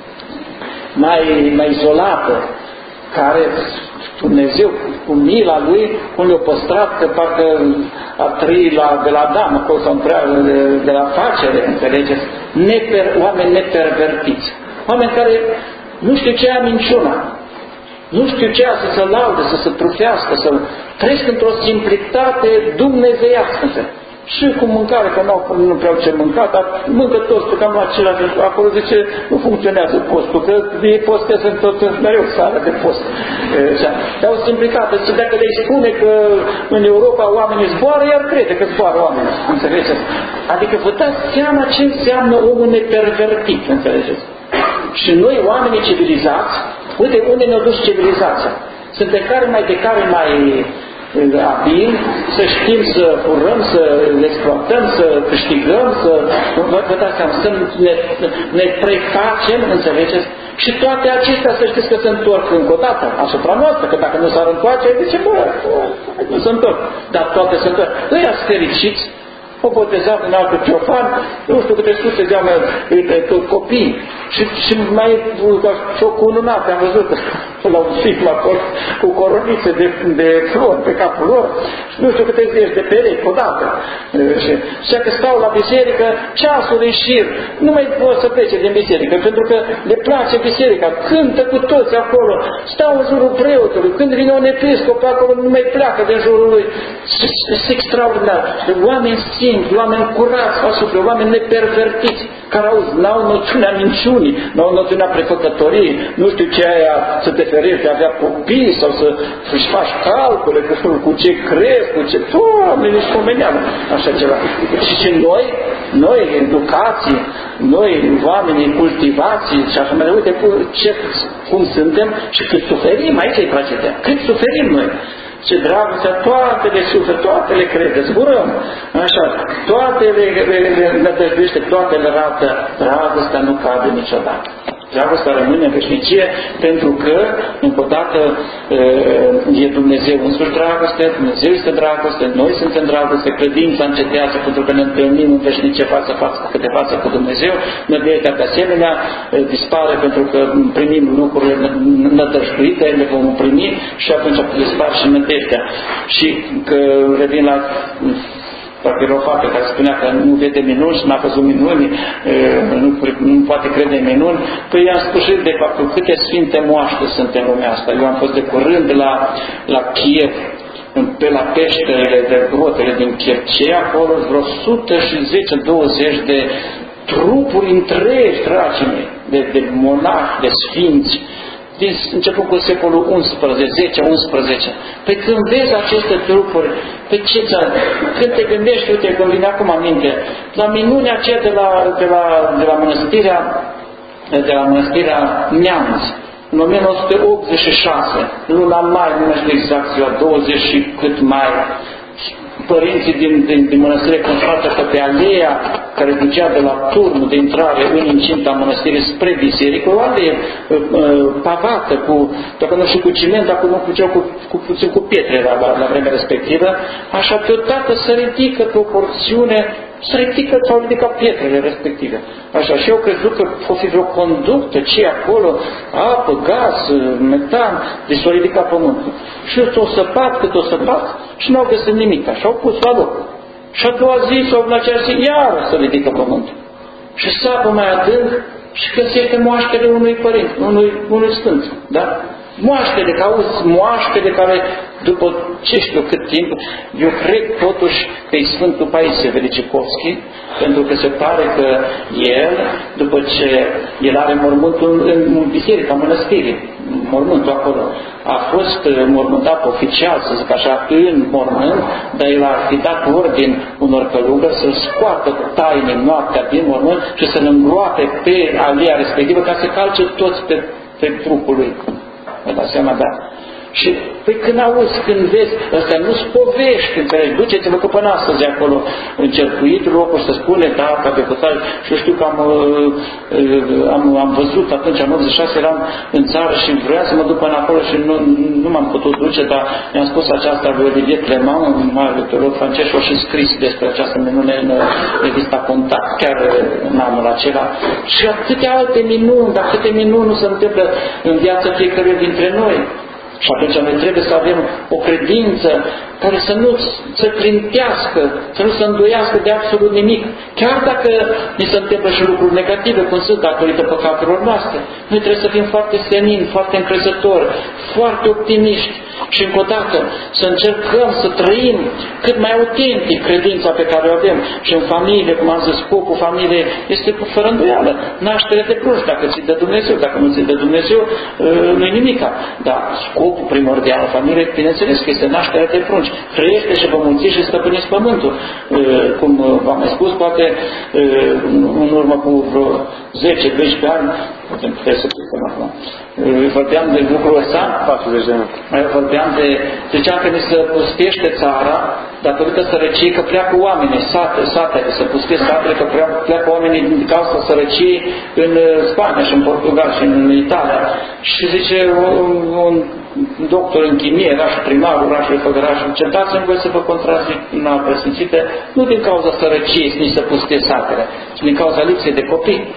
mai, mai izolată, care Dumnezeu, cu mila Lui, cum le-a păstrat, că parcă a trăit la, de la damă, acolo sau de, de la facere, înțelegeți? Neper, oameni nepervertiți. Oameni care nu știu ce e minciuna, nu știu ce e să se laude, să se trufească, să trăiesc într-o simplitate dumnezeiască. Și cu mâncare, că nu, nu prea ce mânca, dar mâncă toți, că cam același, acolo zice, nu funcționează postul, că ei postez în tot, mereu țară de post. Dar o simplitate. Și dacă le spune că în Europa oamenii zboară, iar crede că zboară oamenii, înțelegeți? Adică vă dați seama ce înseamnă omul nepervertit, înțelegeți? Și noi, oamenii civilizați, uite, unde ne-a dus civilizația? Sunt de care mai de care mai abil, să știm să furăm, să le exploatăm, să câștigăm, să vă dați seama, să ne, ne prefacem, înțelegeți? Și toate acestea să știți că se întorc încă o dată asupra noastră, că dacă nu s-ar întoarce, de ce bă, nu se întorc. Dar toate se întorc. Ăia fericiți, o botezat în altul Teofan, nu știu câte sute de copii. Și, și mai și-o cununat, am văzut la un ciclu acolo, cu coronițe de, de flori pe capul lor, nu știu câte zeci de perechi odată. Și, și că stau la biserică, ceasuri în șir, nu mai pot să plece din biserică, pentru că le place biserica, cântă cu toți acolo, stau în jurul preotului, când vine un episcop pe acolo, nu mai pleacă din jurul lui. Este extraordinar. Oameni simpli, oameni curați asupra, oameni nepervertiți, care auzi, n-au noțiunea minciunii, n-au noțiunea prefăcătoriei, nu știu ce aia să te ferești de a avea copii sau să își faci calcule cu, cu ce crezi, cu ce... Doamne, nici pomeneală, așa ceva. Și și noi, noi educații, noi oamenii cultivații și așa mai uite cu ce, cum suntem și cât suferim, aici e tragedia, cât suferim noi. Ce dragostea, toate le suferă, toate le crede, zburăm, așa, toate le, le, le nădăjduiește, toate le rată, dragostea nu cade niciodată. Dragostea rămâne în veșnicie, pentru că, încă o dată, e Dumnezeu însuși dragoste, Dumnezeu este dragoste, noi suntem dragoste, credința încetează pentru că ne întâlnim în veșnicie față față, de față cu Dumnezeu, nădejdea de asemenea dispare pentru că primim lucrurile nădăjduite, le vom primi și atunci dispare și nădejdea. Și că revin la Parcă era o fată care spunea că nu vede minuni și n-a văzut minuni, nu, nu poate crede în minuni. Păi i-am spus de faptul câte sfinte moaște sunt în lumea asta. Eu am fost de curând la, la Kiev, pe la peșterele de grotele din Kiev. Ce acolo vreo o sută zece douăzeci de trupuri întregi, dragii mei, de, de monași, de sfinți, din început cu secolul unsprezece, zece unsprezece. Pe când vezi aceste trupuri, pe ce când te gândești, uite, când vine acum aminte, la minunea aceea de la, de la, de la mănăstirea, de la mănăstirea Neamț, în o mie nouă sute optzeci și șase, luna mai, nu mai știu exact ziua, douăzeci și cât mai, părinții din, din, din mănăstire constată că pe aleea care ducea de la turnul de intrare în incinta mănăstirii spre biserică, o alee uh, pavată cu, dacă nu știu cu ciment, dacă nu făceau cu, cu, puțin cu pietre la, la, la vremea respectivă, așa deodată se ridică pe o porțiune, se ridică, s-au ridicat pietrele respective. Așa, și eu crezut că o fi vreo conductă, ce acolo, apă, gaz, metan, deci s-au ridicat pământul. Și eu s-au săpat cât o săpat și n-au găsit nimic, așa au pus la loc. Și a doua zi sau în acea zi, iară să ridică pământul. Și sapă mai adânc și găsește moaștele unui părinte, unui, unui sfânt, da? Moaștele, că auzi, moaștele care, după ce știu cât timp, eu cred totuși că e Sfântul Paisie Velicikovski, pentru că se pare că el, după ce el are mormântul în biserica mănăstirii, mormântul acolo, a fost mormântat oficial, să zic așa, în mormânt, dar el a fi dat ordin unor călugări să-l scoată taine noaptea din mormânt și să-l îngroape pe alia respectivă ca să calce toți pe, pe trupul lui. Vă dați seama, da. Și păi când auzi, când vezi, ăstea nu-s povești, înțelegi, duceți-vă că până astăzi acolo încercuit locul să spune, da, ca pe cutare, și eu știu că am, am, am văzut atunci, în optzeci și șase eram în țară și vreau să mă duc până acolo și nu, nu m-am putut duce, dar mi-am spus aceasta lui Olivier Clement, un mare teolog francez, și-o și scris despre această minune în revista Contact, chiar în anul acela. Și atâtea alte minuni, dar câte minuni nu se întâmplă în viața fiecăruia dintre noi. Și atunci noi trebuie să avem o credință care să nu se clintească, să nu se îndoiască de absolut nimic. Chiar dacă ni se întâmplă și lucruri negative, cum sunt datorită păcatelor noastre, noi trebuie să fim foarte senini, foarte încrezători, foarte optimiști și încă o dată să încercăm să trăim cât mai autentic credința pe care o avem. Și în familie, cum am zis, scopul familiei este fără îndoială. Nașterea de prunci, dacă ți-i dă Dumnezeu, dacă nu ți-i dă Dumnezeu, nu-i nimica. Dar scopul primordial al familiei, bineînțeles că este nașterea de prunci. Trăiește și vă mulțiți și stăpâniți pământul. Cum v-am mai spus, poate în urmă cu vreo zece doisprezece ani, trebuie să spun acum, vorbeam de lucrul ăsta, patruzeci de ani. Vorbeam de, ziceam că ni se pustește țara datorită sărăciei, că pleacă oamenii, sate, satele, se pustește satele, că pleacă oamenii din cauza sărăciei în Spania și în Portugal și în Italia. Și zice un, un doctor în chimie, era și primarul orașului Făgăraș, zice, dați-mi voi să vă contrazic în apă sfințite, nu din cauza sărăciei nici să pustește satele, ci din cauza lipsei de copii.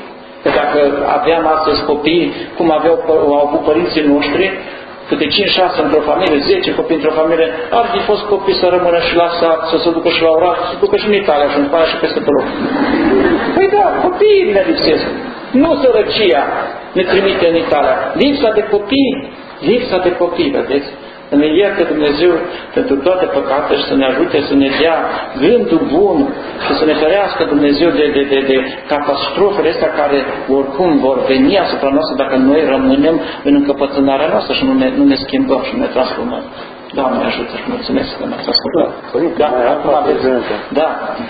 Că dacă aveam astăzi copii, cum aveau, au avut părinții noștri, câte cinci șase într-o familie, zece copii într-o familie, ar fi fost copii să rămână și la sat, să se ducă și la oraș, să se ducă și în Italia și în Spania și peste pe loc. Păi da, copiii ne lipsesc. Nu sărăcia ne trimite în Italia. Lipsa de copii, lipsa de copii, vedeți? Să ne ierte Dumnezeu pentru toate păcatele și să ne ajute să ne dea gândul bun și să ne ferească Dumnezeu de, de, de, de catastrofele astea care oricum vor veni asupra noastră dacă noi rămânem în încăpățânarea noastră și nu ne, nu ne schimbăm și nu ne transformăm. Doamne ajută și mulțumesc că m-ați ascultat. Da, acum aveți. Da.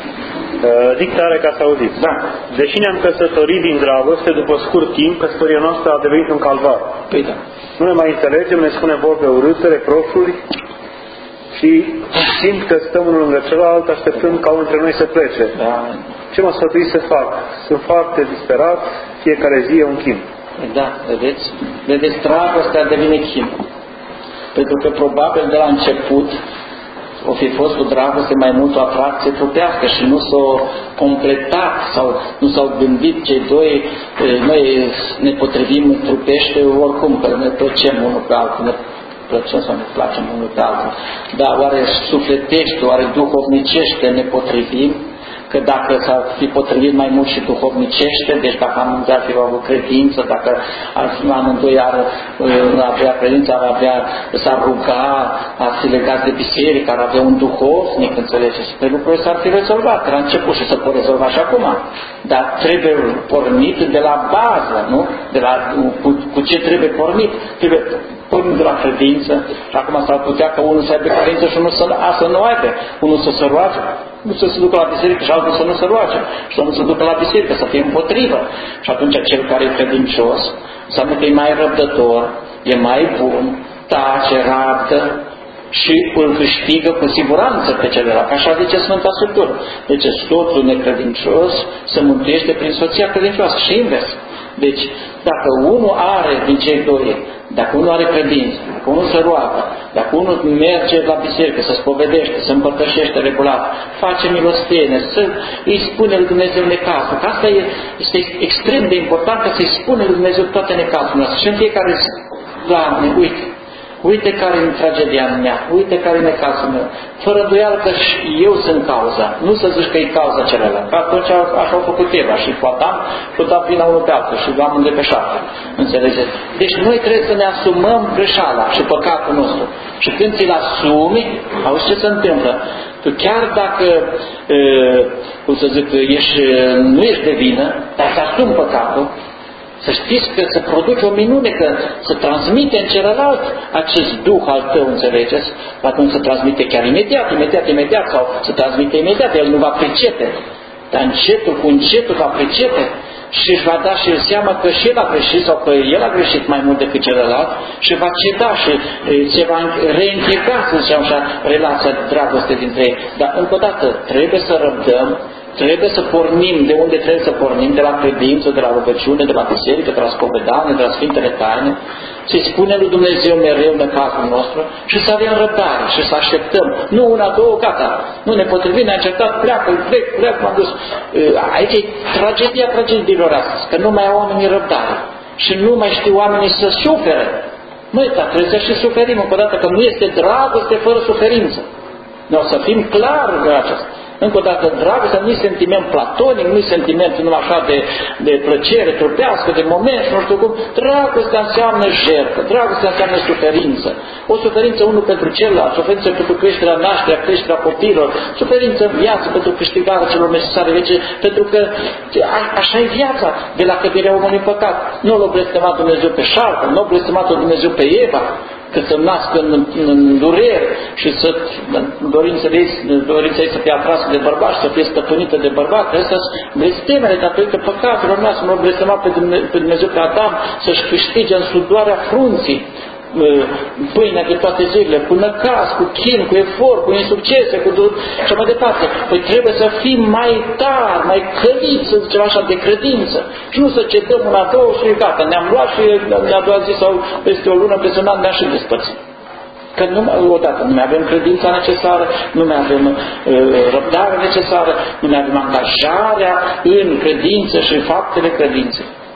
Zic tare ca să auziți. Da. Deși ne-am căsătorit din dragoste, după scurt timp, căsătoria noastră a devenit un calvar. Păi da. Nu ne mai înțelegem, ne spune vorbe urâte, reproșuri și simt că stăm unul lângă celălalt așteptând ca unul dintre noi să plece. Da. Ce mă sfătui să fac? Sunt foarte disperat, fiecare zi e un chin. Da, vedeți? Vedeți, dragostea devine chin. Pentru că probabil de la început o fi fost o dragoste mai mult o atracție trupească și nu s-o completat sau nu s-au gândit cei doi, noi ne potrivim trupește oricum, că ne plăcem unul pe altul, ne plăcem sau ne placem unul pe altul. Dar oare sufletește, oare duhovnicește ne potrivim? Că dacă s-ar fi potrivit mai mult și duhovnicește, deci dacă amândoi ar fi avut credință, dacă ar fi amândoi ar avea credință, ar avea, s-ar ruga, ar fi legat de biserică, ar avea un duhovnic, înțelegeți? Pe lucrurile s-ar fi rezolvat la început și se pot rezolva și acum. Dar trebuie pornit de la bază, nu? De la, cu, cu ce trebuie pornit? Trebuie pornit de la credință și acum s-ar putea că unul să aibă credință și unul să, a, să nu aibă, unul să se roage, nu să se ducă la biserică și altul să nu se roage și unul să se ducă la biserică, să fie împotrivă. Și atunci cel care e credincios înseamnă că e mai răbdător, e mai bun, tace, rabdă și îl câștigă cu siguranță pe celălalt. Așa zice Sfânta Scriptură. Deci soțul necredincios se mântuiește prin soția credincioasă și invers. Deci, dacă unul are din cei doi, dacă unul are credință, dacă unul se roagă, dacă unul merge la biserică, să spovedește, să împărtășește regulat, face milostenie, să îi spune lui Dumnezeu necazul, că asta este extrem de important, că să-i spune lui Dumnezeu toate necazurile noastre. Și în fiecare zi, Doamne, uite, uite care e tragedia mea, uite care e necazul meu. Fără îndoială că eu sunt cauza, nu să zici că e cauza celălalt. Că atunci așa au făcut Eva și cu Adam și o dat vina unul pe altul și l-am de pe șapte. Înțelegeți? Deci noi trebuie să ne asumăm greșeala și păcatul nostru. Și când ți-l asumi, auzi ce se întâmplă? Tu chiar dacă, e, cum să zic, ești, nu ești de vină, dar să asumi păcatul, să știți că se produce o minune, că se transmite în celălalt acest duh al tău, înțelegeți? Atunci se transmite chiar imediat, imediat, imediat, sau se transmite imediat, el nu va pricepe. Dar încetul cu încetul va pricepe și își va da și seama că și el a greșit sau că el a greșit mai mult decât celălalt și va ceda și se va reîncheca, să zicem așa, relația de dragoste dintre ei. Dar încă o dată trebuie să răbdăm, trebuie să pornim de unde trebuie să pornim, de la credință, de la rugăciune, de la biserică, de la spovedanie, de la Sfintele Taine, să-i spunem lui Dumnezeu mereu necazul nostru și să avem răbdare și să așteptăm. Nu una, două, gata. Nu ne potrivim, ne-a încercat, pleacă, plec, plec, m-am dus. Aici e tragedia tragediilor astăzi, că nu mai au oamenii răbdare și nu mai știu oamenii să sufere. Măi, dar trebuie să și suferim încă o dată, că nu este dragoste fără suferință. Noi o să fim clar de aceasta. Încă o dată, dragostea nu e sentiment platonic, nu e sentiment numai așa de, de plăcere trupească, de moment și nu știu cum. Dragostea înseamnă jertfă, dragostea înseamnă suferință. O suferință unul pentru celălalt, suferință pentru creșterea nașterea, creșterea copiilor, suferință în viață pentru câștigarea celor necesare vece, pentru că a, așa e viața de la căderea omului în păcat. Nu l-a blestemat Dumnezeu pe șarpă, nu l-a blestemat Dumnezeu pe Eva, că să nască în, în, în durere și să dorința ei, dorința ei să fie atrasă de bărbat și să fie stăpânită de bărbat. Trebuie să blestemele datorită păcatelor noastre. Nu l-a blestemat pe Dumnezeu, pe Dumnezeu pe Adam să-și câștige în sudoarea frunții pâinea de toate zilele, cu năcaz, cu chin, cu efort, cu insuccese, cu dur... și mai departe. Păi trebuie să fim mai tari, mai căliți, să zicem așa, de credință. Și nu să cedăm una, două și gata. Ne-am luat și ne-a doua zi sau peste o lună, peste un an ne-am și despărțit. Că nu, odată nu mai avem credința necesară, nu mai avem uh, răbdarea necesară, nu mai avem angajarea în credință și în faptele credinței.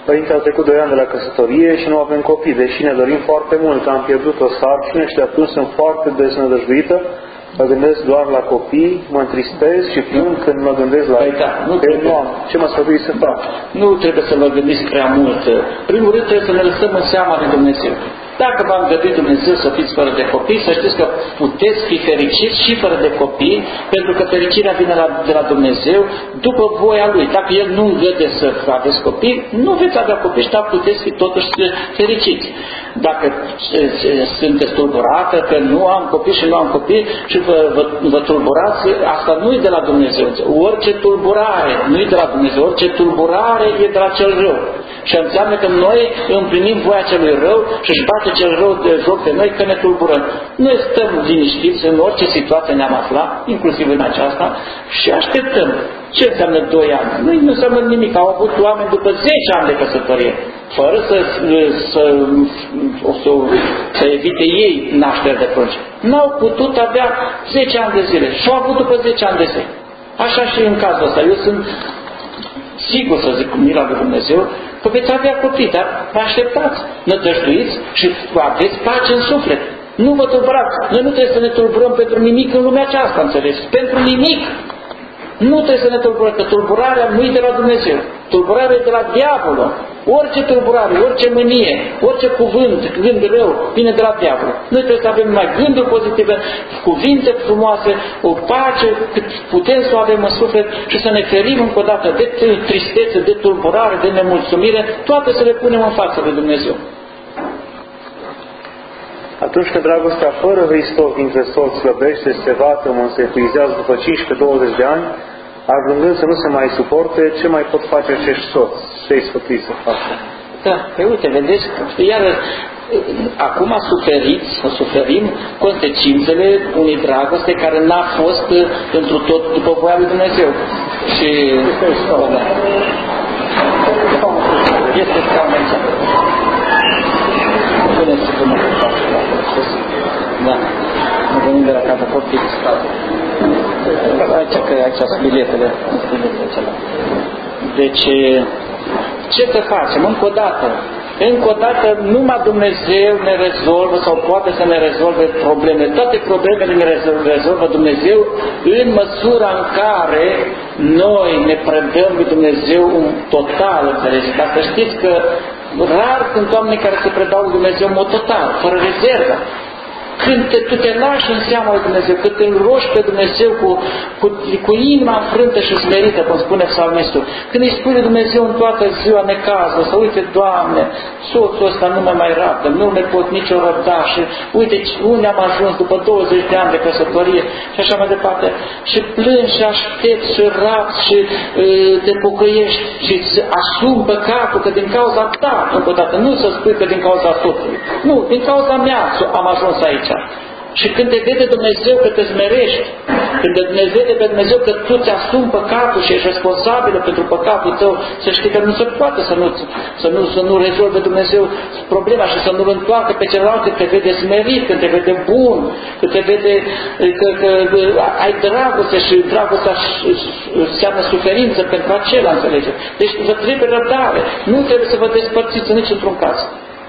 Părinte, au trecut doi ani de la căsătorie și nu avem copii, deși ne dorim foarte mult, că am pierdut o sarcină și de atunci sunt foarte desnădăjduită. Mă gândesc doar la copii, mă întristez și plâng când mă gândesc la păi da, nu nu am. Ce mă sfătui să fac? Nu trebuie să vă gândiți prea mult. Primul rând trebuie să ne lăsăm în seama de Dumnezeu. Dacă v-am găsit Dumnezeu să fiți fără de copii, să știți că puteți fi fericiți și fără de copii, pentru că fericirea vine la, de la Dumnezeu după voia Lui. Dacă El nu îngăde să aveți copii, nu veți avea copii, dar puteți fi totuși fericiți. Dacă sunteți tulburată că nu am copii și nu am copii și vă, vă, vă tulburați, asta nu e de la Dumnezeu. Orice tulburare nu e de la Dumnezeu, orice tulburare e de la cel rău. Și înseamnă că noi împlinim voia celui rău și își bate cel rău de joc de noi că ne tulburăm. Noi stăm liniștiți în orice situație ne-am aflat, inclusiv în aceasta, și așteptăm. Ce înseamnă doi ani? Nu, nu înseamnă nimic. Au avut oameni după zece ani de căsătorie, fără să, să, să, să evite ei nașteri de prunci. N-au putut avea zece ani de zile și au avut după zece ani de zile. Așa și în cazul ăsta. Eu sunt sigur, să zic, cu mila lui Dumnezeu, că veți avea copii, dar vă așteptați, nădăjduiți și aveți pace în suflet. Nu vă tulburați. Noi nu trebuie să ne tulburăm pentru nimic în lumea aceasta, înțelegeți? Pentru nimic. Nu trebuie să ne tulburăm, că tulburarea nu e de la Dumnezeu. Tulburarea e de la diavolul. Orice tulburare, orice mânie, orice cuvânt, gând rău, vine de la diavol. Noi trebuie să avem numai gânduri pozitive, cuvinte frumoase, o pace cât putem să o avem în suflet și să ne ferim încă o dată de tristețe, de tulburare, de nemulțumire, toate să le punem în fața lui Dumnezeu. Atunci când dragostea fără Hristos dintre soți slăbește, se vatămă, se epuizează după cincisprezece douăzeci de ani, ajungând să nu se mai suporte, ce mai pot face acești soți? Ce-i sfătui să facă? Da, pe uite, vedeți, iar acum suferiți, să suferim consecințele unei dragoste care n-a fost întru tot după voia lui Dumnezeu. Și... Da. Este scaun aici. Puneți-vă până pe față la proces. Da. Mă venim de la casa copii de scaun. Aici, că aici sunt biletele. Biletele acelea. Deci, ce să facem? Încă o dată. Încă o dată, numai Dumnezeu ne rezolvă sau poate să ne rezolve problemele. Toate problemele ne rezolvă Dumnezeu în măsura în care noi ne predăm lui Dumnezeu un total, înțelegeți? Dar să știți că rar sunt oameni care se predau lui Dumnezeu în mod total, fără rezervă. Când te, tu te lași în seama lui Dumnezeu, când te înroși pe Dumnezeu cu, cu, cu inima înfrântă și smerită, cum spune psalmistul, când îi spui lui Dumnezeu în toată ziua necază, să uite, Doamne, soțul ăsta nu mă mai rabdă, nu ne pot nicio răbda și uite unde am ajuns după douăzeci de ani de căsătorie și așa mai departe. Și plângi și aștepți și rabzi și uh, te pocăiești și îți asumi păcatul că din cauza ta, încă o dată, nu să spui că din cauza soțului, nu, din cauza mea am ajuns aici. Și când te vede Dumnezeu că te smerești, când te vede pe Dumnezeu că tu ți-asumi păcatul și ești responsabilă pentru păcatul tău, să știi că nu se poate să nu, să nu, să nu rezolve Dumnezeu problema și să nu-l întoarcă pe celălalt, când te vede smerit, când te vede bun, când te vede că, că, că ai dragoste și dragostea înseamnă suferință pentru acela, înțelege? Deci vă trebuie răbdare. Nu trebuie să vă despărțiți nici într-un caz.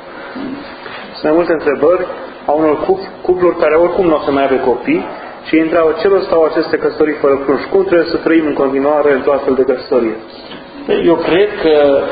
Sunt mai multe întrebări a unor cupluri care oricum nu o să mai aibă copii și îi întreabă ce rost au aceste căsătorii fără prunci. Cum trebuie să trăim în continuare într-o astfel de căsătorie? Eu cred că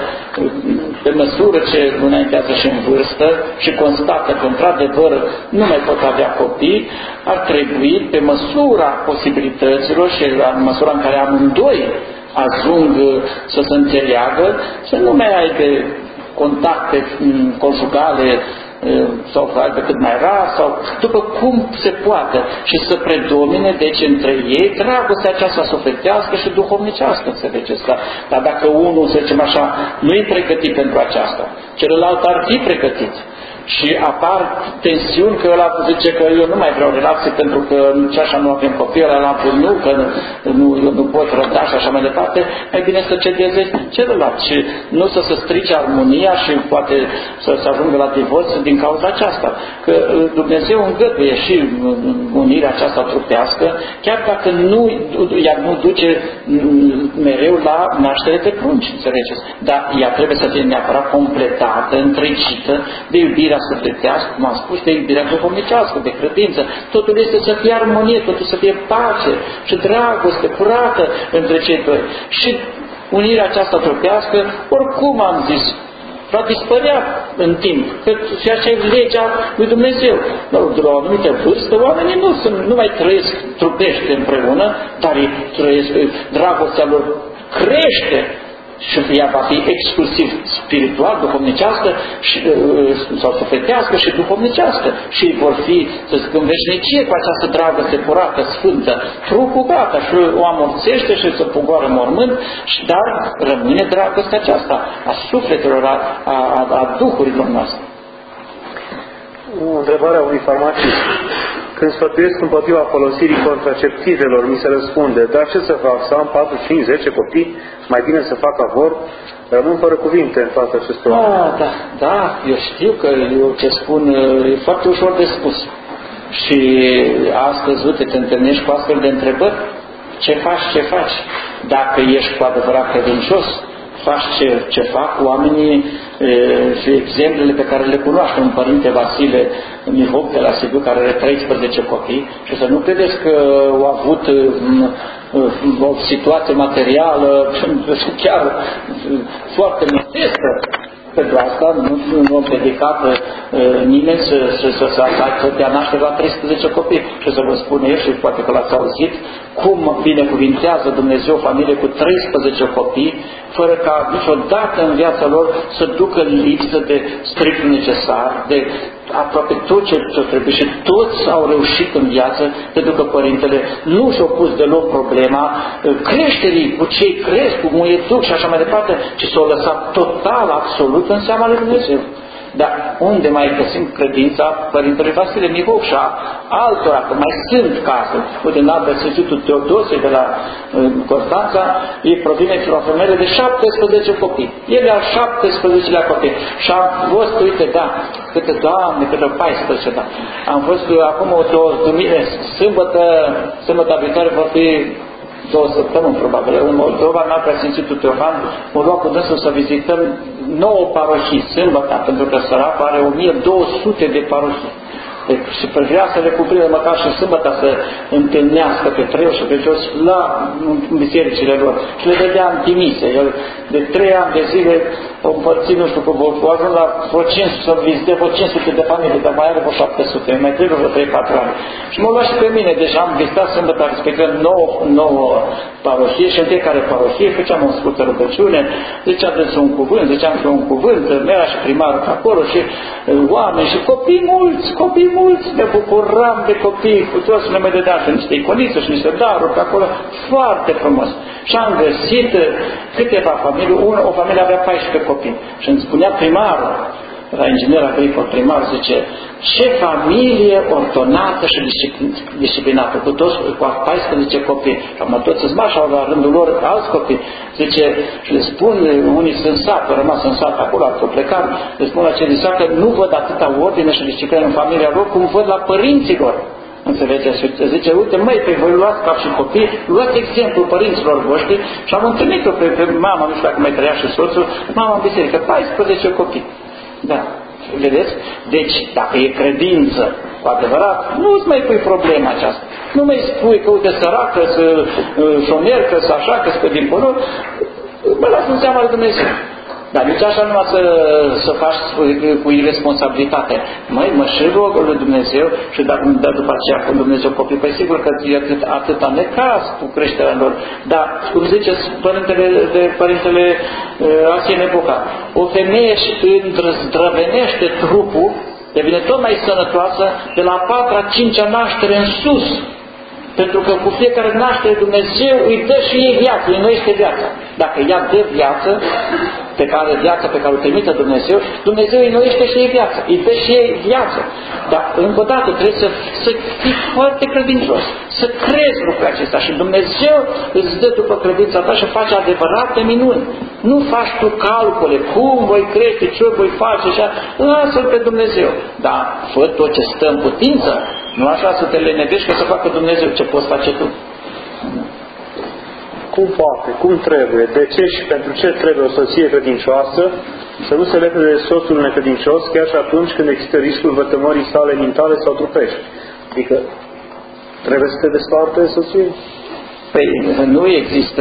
pe măsură ce înaintează și în vârstă și constată că într-adevăr nu mai pot avea copii, ar trebui pe măsura posibilităților și la măsura în care amândoi ajung să se înțeleagă, să nu mai aibă contacte conjugale sau aibă cât mai rar, sau după cum se poate, și să predomine, deci, între ei dragostea aceasta sufletească și duhovnicească, înțelegeți? Dar, dar dacă unul, să zicem așa, nu e pregătit pentru aceasta, celălalt ar fi pregătit, și apar tensiuni că ăla zice că eu nu mai vreau relație pentru că nici așa nu avem copii, ăla la nu, că nu, eu nu pot răbda și așa mai departe, mai bine să cedeze celălalt și nu să se strice armonia și poate să se ajungă la divorț din cauza aceasta. Că Dumnezeu îngăduie și unirea aceasta trupească, chiar dacă nu, ea nu duce mereu la naștere de prunci, înțelegeți? Dar ea trebuie să fie neapărat completată, întrecită de iubirea sufletească, cum am spus, de iubirea duhovnicească, de credință. Totul este să fie armonie, totul să fie pace și dragoste curată între cei doi. Și unirea aceasta trupească, oricum am zis, va dispărea în timp, că și așa e legea lui Dumnezeu. De la o anumită vârstă, oamenii nu, sunt, nu mai trăiesc trupește împreună, dar ei trăiesc, dragostea lor crește și ea va fi exclusiv spiritual, duhovnicească și, sau sufletească și duhovnicească și vor fi, să zic, în veșnicie cu această dragoste curată, sfântă, trupul gata și o amorțește și se pogoară în mormânt, dar rămâne dragostea aceasta a sufletelor, a, a, a duhurilor noastre. O întrebare a unui farmacist. Când sfătuiesc împotriva folosirii contraceptivelor, mi se răspunde, dar ce să fac? Să am patru, cinci, zece copii? Mai bine să fac avort? Rămân fără cuvinte în fața acestor oameni. Da, da, da, eu știu că eu ce spun e foarte ușor de spus. Și astăzi, uite, te întâlnești cu astfel de întrebări? Ce faci, ce faci? Dacă ești cu adevărat credincios, faci ce, ce fac oamenii e, și exemplele pe care le cunoaștem. Un părinte Vasile Mihoc de la Sibiu, care are treisprezece copii, și să nu credeți că au avut m, o situație materială chiar foarte modestă. Pentru asta nu, nu a dedicat uh, nimeni să, să, să, să, să dea naștere la treisprezece copii. Și să vă spun eu, și poate că l-ați auzit, cum binecuvintează Dumnezeu familie cu treisprezece copii, fără ca niciodată în viața lor să ducă lipsă de strict necesar, de aproape tot ce trebuie. Și toți au reușit în viață, pentru că părintele nu și-au pus deloc problema creșterii cu cei cresc, cu muietuc și așa mai departe, ci s-au lăsat total, absolut în seama lui Dumnezeu. Dar unde mai găsim credința Părintele Vasile Mihoc și a altora, că mai sunt cazuri. Uite, în altă Sfântul Teodosie de la uh, Constanța, ei provine de o femeie de șaptesprezece copii. El e al șaptesprezecelea copii. Și am fost, uite, da, câte, Doamne, câte paisprezece, da. Am fost acum o două duminici, sâmbătă, sâmbătă viitoare vor fi două săptămâni, probabil, în Moldova, n-a preasfințitul Teofan, mă luat cu dânsul să vizităm nouă parohii, sâmbătă, pentru că săracul are o mie două sute de parohii. Deci, și vrea să le cuprinde măcar și sâmbătă să întâlnească pe trei și pe jos la bisericile lor. Și le dădea în Timise. El de trei ani de zile o împărțit, nu știu cum, o ajuns la vreo cinci sute, să vizite vreo cinci sute de familii, dar mai are vreo șapte sute, mai trebuie vreo trei patru ani. Și m-a luat și pe mine, deja am vizitat sâmbătă, respectând nouă, nouă parohie și în fiecare parohie făceam o scurtă rugăciune, zicea dânsul un cuvânt, ziceam și un cuvânt, mea și primarul pe acolo și oameni și copii mulți, copii mulți, ne bucuram de copii, cu toți ne mai dădeam și niște iconițe și niște daruri pe acolo, foarte frumos. Și am găsit câteva familii, una, o familie avea paisprezece copii și îmi spunea primarul, la inginer agricol primar, zice, ce familie ordonată și disciplinată, cu toți, cu paisprezece copii. Și am toți îți mași, au la rândul lor alți copii. Zice, și le spun, unii sunt sat, au rămas în sat acolo, au plecat, le spun la cei din sat că nu văd atâta ordine și disciplină în familia lor, cum văd la părinții lor. Înțelegeți? Și zice, uite, măi, pe voi luați ca și copii, luați exemplu părinților voștri și am întâlnit-o pe, pe mama, nu știu dacă mai trăia și soțul, mama în biserică, paisprezece copii. Da. Vedeți? Deci, dacă e credință cu adevărat, nu îți mai pui problema aceasta. Nu mai spui că, uite, săracă, să șomer, că să așa, că să pe din polul, mă las în seama lui Dumnezeu. Dar nici așa numai să, să faci cu irresponsabilitate. Măi, mă și rog lui Dumnezeu și dacă îmi dă după aceea cu Dumnezeu copii, păi sigur că e atât, atâta necaz cu creșterea lor. Dar, cum zice părintele, de părintele uh, Asie Nebuca, o femeie își zdrăvenește trupul, devine tot mai sănătoasă de la a patra, cincea naștere în sus. Pentru că cu fiecare naștere Dumnezeu îi dă și ei viață, îi înnoiește viața. Dacă ea dă viață, pe care viața pe care o trimite Dumnezeu, Dumnezeu îi noiește și ei viață, îi dă și ei viață. Dar încă o dată trebuie să, să fii foarte credincios, să crezi lucrurile acestea și Dumnezeu îți dă după credința ta și face adevărate minuni. Nu faci tu calcule, cum voi crește, ce voi face, așa, lasă-L pe Dumnezeu. Dar fă tot ce stă în putință, nu așa să te lenevești că să facă Dumnezeu ce poți face tu. Cum poate, cum trebuie, de ce și pentru ce trebuie o soție credincioasă să nu se lepede de soțul necredincios chiar și atunci când există riscul vătămării sale mentale sau trupești? Adică trebuie să te despartă de soție? Păi nu există,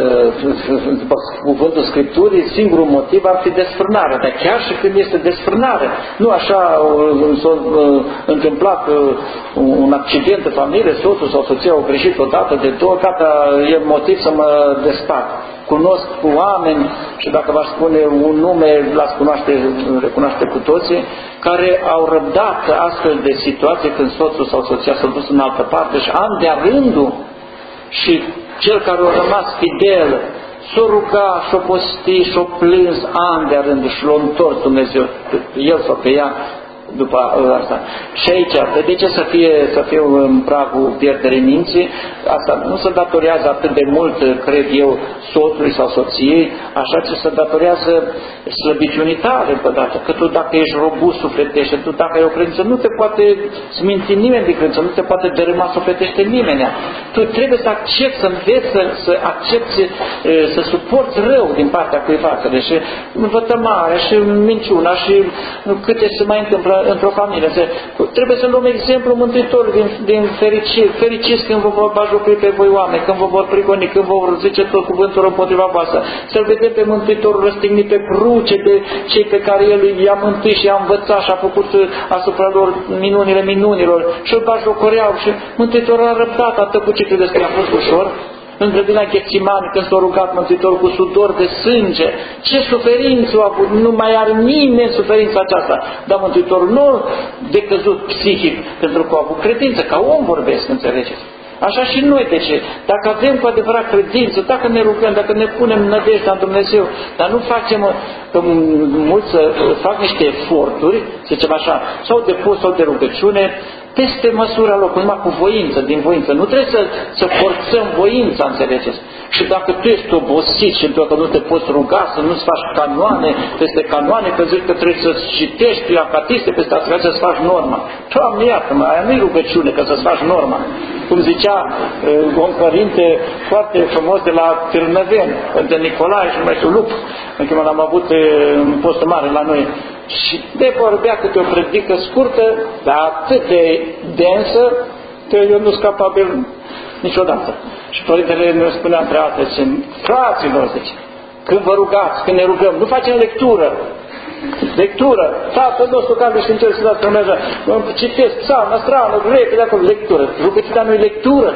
după cuvântul Scripturii, singurul motiv ar fi desfrânarea, dar chiar și când este desfrânare, nu așa s-a întâmplat un accident de familie, soțul sau soția au greșit odată, de două, gata, e motiv să mă despart. Cunosc oameni, și dacă v-aș spune un nume, l-ați cunoaște, recunoaște cu toții, care au răbdat astfel de situații când soțul sau soția s-a dus în altă parte și an de-a rândul și cel care a rămas fidel s-a rugat, s-a postit, s-a plâns ani de-a rândul și l-a întors Dumnezeu, el sau pe ea, după asta. Și aici, de ce să fie, să fie în pragul pierderii minții? Asta nu se datorează atât de mult, cred eu, soțului sau soției, așa ce se datorează slăbiciunii tale, dată. Că tu dacă ești robust sufletește, tu dacă ai o credință, nu te poate sminți nimeni de credință, nu te poate dărâma sufletește nimeni. Tu trebuie să accepti, să înveți, să, să accepti, să suporți rău din partea cuiva. Deci învătămarea și minciuna și câte se mai întâmplă într-o familie. Trebuie să luăm exemplu Mântuitorul din, din fericire. Fericiți când vă vor bajucui pe voi oameni, când vă vor prigoni, când vă vor zice tot cuvântul împotriva voastră. Să-L vedem pe Mântuitorul răstignit pe cruce, de cei pe care El i-a mântuit și i-a învățat și a făcut asupra lor minunile minunilor. Și îl bajocoreau și Mântuitorul a răbdat, a tăcut. Ce credeți că i-a fost ușor? În grădina Ghețimani, când s-a rugat Mântuitorul cu sudor de sânge, ce suferință a avut, nu mai are nimeni suferința aceasta, dar Mântuitorul nu a decăzut psihic, pentru că a avut credință, ca om vorbesc, înțelegeți? Așa și noi, de ce? Dacă avem cu adevărat credință, dacă ne rugăm, dacă ne punem nădejdea în Dumnezeu, dar nu facem, mulți să fac niște eforturi, să zicem așa, sau de post sau de rugăciune, peste măsura lor, numai cu voință, din voință. Nu trebuie să, să forțăm voința, înțelegeți? Și dacă tu ești obosit și dacă nu te poți ruga, să nu-ți faci canoane peste canoane, că zici că trebuie să citești acatiste peste asta, să-ți faci norma. Doamne, iartă-mă, aia nu-i rugăciune, că să-ți faci norma. Cum zicea uh, un părinte foarte frumos de la Târnăveni, de Nicolae și numai Lup, în când l-am avut uh, în postul mare la noi. Și de vorbea câte o predică scurtă, dar atât de densă, că eu nu sunt capabil niciodată. Și părintele ne spunea între altele, zice, fraților, zice, când vă rugați, când ne rugăm, nu facem lectură. Lectură. Tatăl nostru care ești în cer, să dați că merge, citesc psalmă, strană, repede acolo, lectură. Rugăciunea nu e lectură.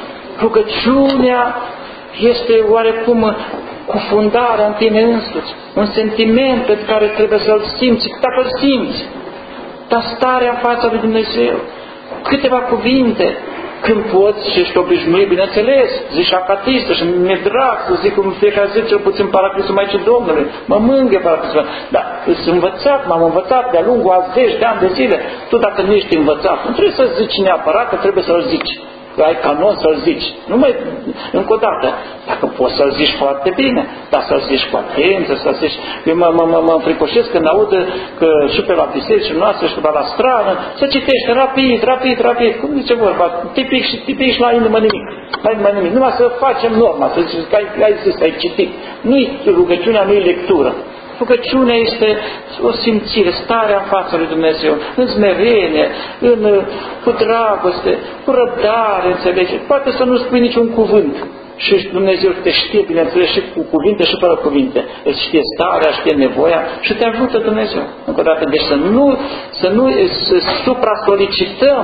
Rugăciunea este oarecum cufundarea în tine însuți, un sentiment pe care trebuie să-l simți, dacă îl simți, dar starea în fața lui Dumnezeu, câteva cuvinte, când poți și ești obișnuit, bineînțeles, zici acatistă și mi-e drag să zic cum fiecare zi cel puțin Paraclisul Maicii Domnului, mă mânghe Paraclisul, dar sunt învățat, m-am învățat de-a lungul a zeci de ani de zile. Tu dacă nu ești învățat, nu trebuie să zici neapărat, că trebuie să-l zici. Ai canon să-l zici. Nu mai, încă o dată, dacă poți să-l zici foarte bine, dar să-l zici cu atenție, să-l zici. Eu mă, mă, mă, mă înfricoșesc când aud că și pe la biserici noastre și pe la strană, să citești rapid, rapid, rapid, cum zice vorba, tipic și tipic și la inimă nimic. La inimă nimic. Numai să facem norma, să zici că ai, ai zis, ai citit. Nu-i rugăciunea, nu-i lectură. Rugăciunea este o simțire, starea în fața lui Dumnezeu, în smerenie, în, cu dragoste, cu răbdare, înțelege. Poate să nu spui niciun cuvânt și Dumnezeu te știe, bineînțeles, și cu cuvinte și fără cuvinte. Îți știe starea, știe nevoia și te ajută Dumnezeu. Încă o dată, deci să nu, să nu să supra-solicităm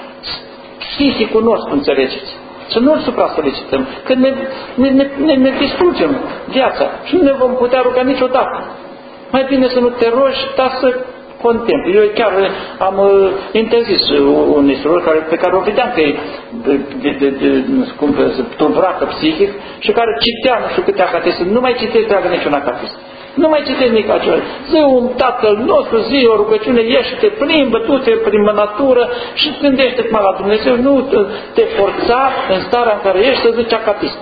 psihicul nostru, înțelegeți. Să nu-l supra-solicităm, că ne, ne, ne, ne, ne distrugem viața și nu ne vom putea ruga niciodată. Mai bine să nu te rogi, dar să contempli. Eu chiar am uh, interzis un istoror care, pe care o vedeam că e de, de, de, de, cum să tulburată psihic și care citea nu știu câte acatiste, nu mai citește treabă niciun acatist. Nu mai citești nimic altceva. Zi un Tatăl nostru, zi o rugăciune, ieși și te plimbă, du-te prin natură și gândește-te la Dumnezeu. Nu te forța în starea în care ești să zici acatist.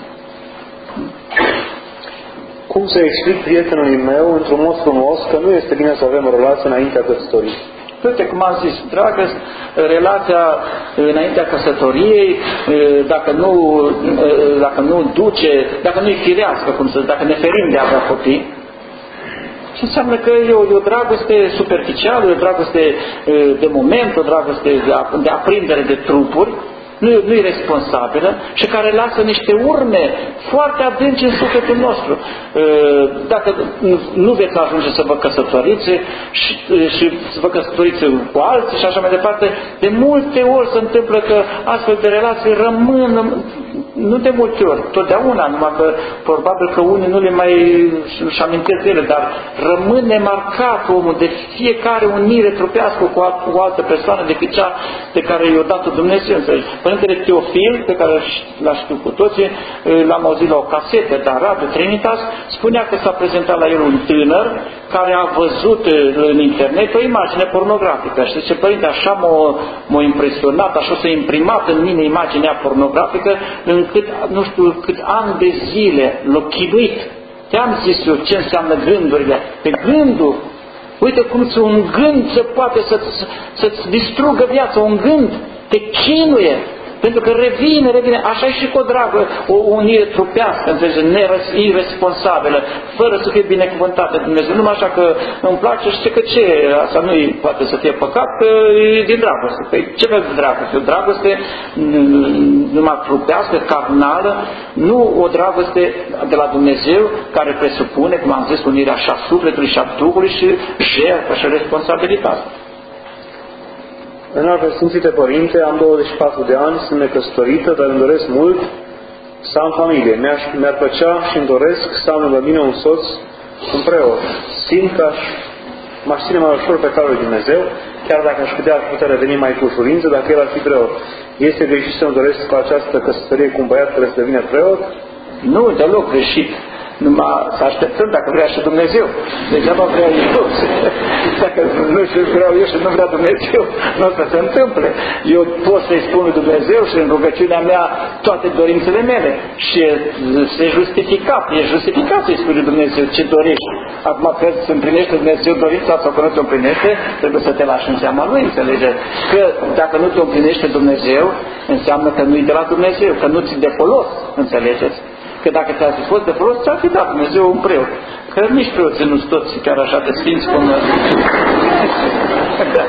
Cum să explic prietenului meu, într-un mod frumos, că nu este bine să avem o relație înaintea căsătoriei? Uite, cum am zis, dragă, relația înaintea căsătoriei, dacă nu, dacă nu duce, dacă nu-i firească, cum să zic, dacă ne ferim de a avea copii, ce înseamnă că e o, e o dragoste superficială, e o dragoste de moment, o dragoste de, de aprindere de trupuri, nu, nu e responsabilă și care lasă niște urme foarte adânci în sufletul nostru. Dacă nu veți ajunge să vă căsătoriți și, și să vă căsătoriți cu alții și așa mai departe, de multe ori se întâmplă că astfel de relații rămân, nu de multe ori, totdeauna, numai că probabil că unii nu le mai își amintesc ele, dar rămâne marcat omul de fiecare unire trupească cu, alt, cu o altă persoană decât cea de care i-a dat-o Dumnezeu. Părintele Teofil, pe care l-a știu cu toții, l-am auzit la o casetă de Radio Trinitas, spunea că s-a prezentat la el un tânăr care a văzut în internet o imagine pornografică. Și zice, părinte, așa m-a, m-a impresionat, așa s-a imprimat în mine imaginea pornografică, încât, nu știu, cât ani de zile l-a chinuit. Te-am zis eu ce înseamnă gândurile. Pe gândul, uite cum un gând se poate să-ți, să-ți distrugă viața, un gând te chinuie, pentru că revine, revine, așa și cu o dragă, o unire trupească, înțelegi, irresponsabilă, fără să fie binecuvântată de Dumnezeu, numai așa că îmi place și că ce, asta nu poate să fie păcat, că e din dragoste. Păi ce fel de dragoste? O dragoste numai trupească, carnală, nu o dragoste de la Dumnezeu, care presupune, cum am zis, unirea și a sufletului și a Duhului și jertfă și responsabilitate. Înaltă Sfințite Părinte, am douăzeci și patru de ani, sunt necăsătorită, dar îmi doresc mult să am familie. Mi-ar, mi-ar plăcea și îmi doresc să am lângă mine un soț, un preot. Simt că aș, m-aș ține mai ușor pe calul lui Dumnezeu, chiar dacă aș putea, aș putea reveni mai cu ușurință dacă el ar fi preot. Este greșit să-mi doresc cu această căsătorie cu un băiat care să devină preot? Nu, deloc greșit. Numai să așteptăm dacă vrea și Dumnezeu. Degeaba vrea Iisus. Dacă nu vreau eu și nu vrea Dumnezeu, nu o să se întâmple. Eu pot să-i spun lui Dumnezeu și în rugăciunea mea toate dorințele mele. Și se justificat. E justificat să-i spui lui Dumnezeu ce dorești. Acum că se împlinește Dumnezeu dorința sau că nu te împlinește, trebuie să te lași în seama Lui, înțelege? Că dacă nu te împlinește Dumnezeu, înseamnă că nu-i de la Dumnezeu, că nu ți-i de folos, înțelegeți? Că dacă ți-a fi fost de folos, ți-a fi dat Dumnezeu un preot. Că nici preoții nu-s toți chiar așa de sfinți cum... da.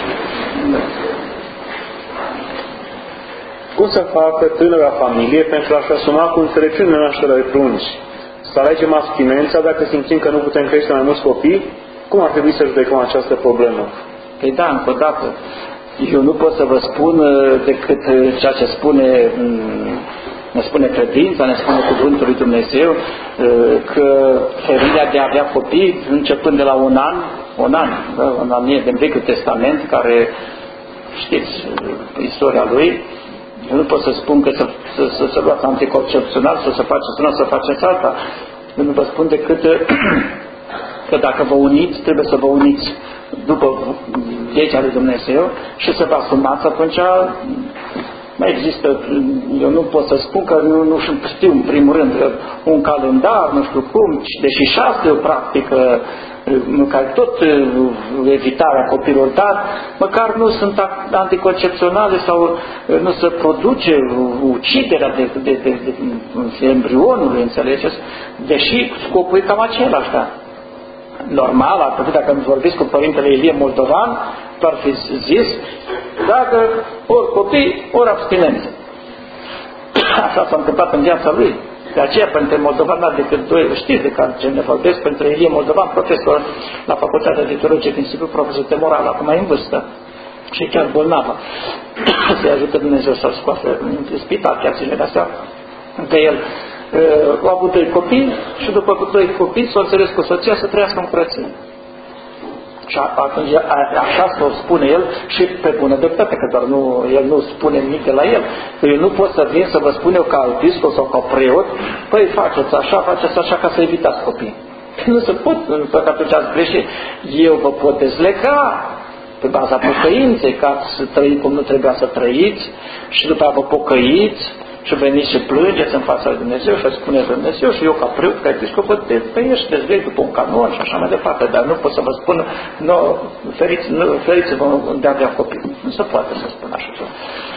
Cum să facă tânăra familie pentru a-și asuma cu înțelepciune nașterea de prunci? Să alegem abstinența dacă simțim că nu putem crește mai mulți copii? Cum ar trebui să judecăm această problemă? Păi da, încă o dată. Eu nu pot să vă spun decât ceea ce spune... ne spune credința, ne spune cuvântul lui Dumnezeu, că feria de a avea copii, începând de la un an, un an, da, un an e din Vechiul Testament, care știți istoria lui, eu nu pot să spun că să, să, să, să luați anticoncepțional, să se faceți una, să faceți alta. Eu nu vă spun decât că dacă vă uniți, trebuie să vă uniți după legea lui Dumnezeu și să vă asumați, atunci mai există, eu nu pot să spun că nu, nu știu în primul rând un calendar, nu știu cum, deși și asta e o practică care tot evitarea copilor, dar măcar nu sunt anticoncepționale sau nu se produce uciderea de, de, de, de, de embrionului, înțelegeți? Deși scopul e cam același, da. Normal, ar trebui, dacă vorbiți cu Părintele Ilie Moldovan, ar fi zis, dacă ori copii, ori abstinență. Așa s-a întâmplat în viața lui. De aceea, Părintele Moldovan n-a decât doi, știți de care ce ne vorbesc, Părintele Ilie Moldovan, profesor la Facultatea de Teologie din Sibiu, profesor temoral, acum e în vârstă. Și chiar bolnavă. Să-i ajută Dumnezeu să-l scoate în spital, chiar zilele astea, că el uh, a avut doi copii și după doi copii s-a înțeles cu soția să trăiască în curățenie. Și atunci așa s-o spune el și pe bună dreptate, că doar nu, el nu spune nimic de la el. Eu nu pot să vin să vă spun eu ca episcop sau ca preot, păi faceți așa, faceți așa ca să evitați copii. Nu se pot, pentru că atunci ați greșit. Eu vă pot dezlega pe baza pocăinței, ca să trăiți cum nu trebuia să trăiți și după aceea vă pocăiți și veniți și plângeți în fața lui Dumnezeu și spuneți lui Dumnezeu și eu ca preot, ca episcop, vă tăiești, dezleg după un canon și așa mai departe, dar nu pot să vă spun, nu, feriți, nu, feriți-vă de a avea copii. Nu se poate să spun așa ceva.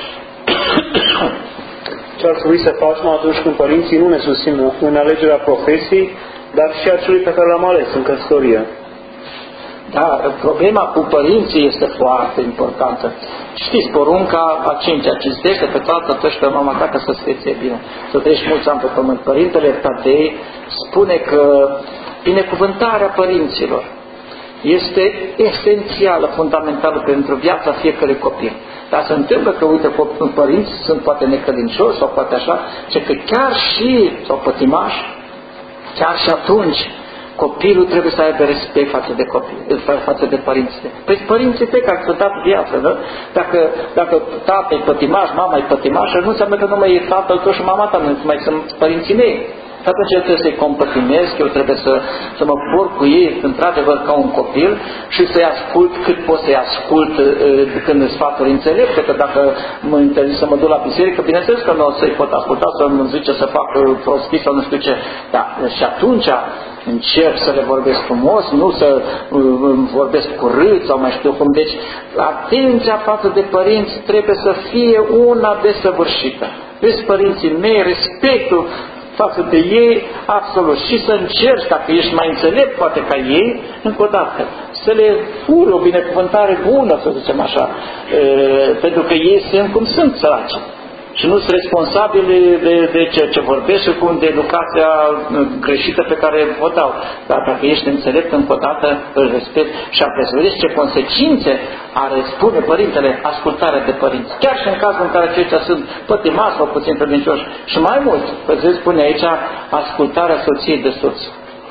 Ce ar trebui să facem atunci când părinții nu ne susțin în alegerea profesiei, dar și a celui pe care l-am ales în căsătorie? Da, problema cu părinții este foarte importantă. Știți, porunca a cincea, cinstește pe tatăl tău și pe mama ta, că să-ți fie bine, să trăiești mulți ani pe pământ. Părintele Tadei spune că binecuvântarea părinților este esențială, fundamentală pentru viața fiecărui copil. Dar se întâmplă că, uite, părinți sunt poate necredincioși sau poate așa, ce că chiar și, sau pătimași, chiar și atunci, copilul trebuie să aibă respect față de copil, față de părinții. Păi părinții tăi care ți-au dat viață, da? Dacă, dacă tata e pătimaș, mama e pătimașă, nu înseamnă că nu mai e tatăl tău și mama ta, nu mai sunt părinții mei. Atunci eu trebuie să-i compătimesc, eu trebuie să, să mă porc cu ei, într-adevăr, ca un copil și să-i ascult cât pot să-i ascult uh, când îți sfaturi înțelepte, că dacă mă interzic să mă duc la biserică, bineînțeles că nu o să-i pot asculta, să-mi zice să fac prostii sau nu știu ce. Da, și atunci încerc să le vorbesc frumos, nu să uh, vorbesc curât sau mai știu cum. Deci, atenția față de părinți trebuie să fie una desăvârșită. Vezi, părinții mei, respectul față de ei, absolut. Și să încerci, dacă ești mai înțelept, poate ca ei, încă o dată, să le furi o binecuvântare bună, să zicem așa, e, pentru că ei sunt cum sunt săraci. Și nu sunt responsabili de, de ceea ce vorbesc și cum de educația greșită pe care o dau. Dar dacă ești înțelept, încă o dată îl respect și apoi să vedeți ce consecințe are, spune Părintele, ascultarea de părinți. Chiar și în cazul în care aceștia sunt pătimași sau puțin credincioși. Și mai mult, Părintele spune aici, ascultarea soției de soț.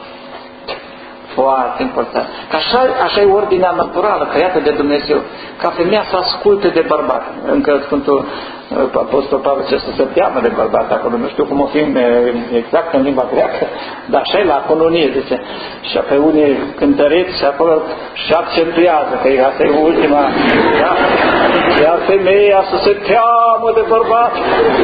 Foarte important. Că așa, așa e ordinea naturală creată de Dumnezeu. Ca femeia să asculte de bărbat. Încă Sfântul Apostol Pavel ce să se teamă de bărbat acolo. Nu știu cum o fi exact în limba greacă, dar așa e la cononie, zice. Și pe unii cântăreți și acolo și accentuează, că asta e ultima. Da? Iar femeia să se teamă de bărbat.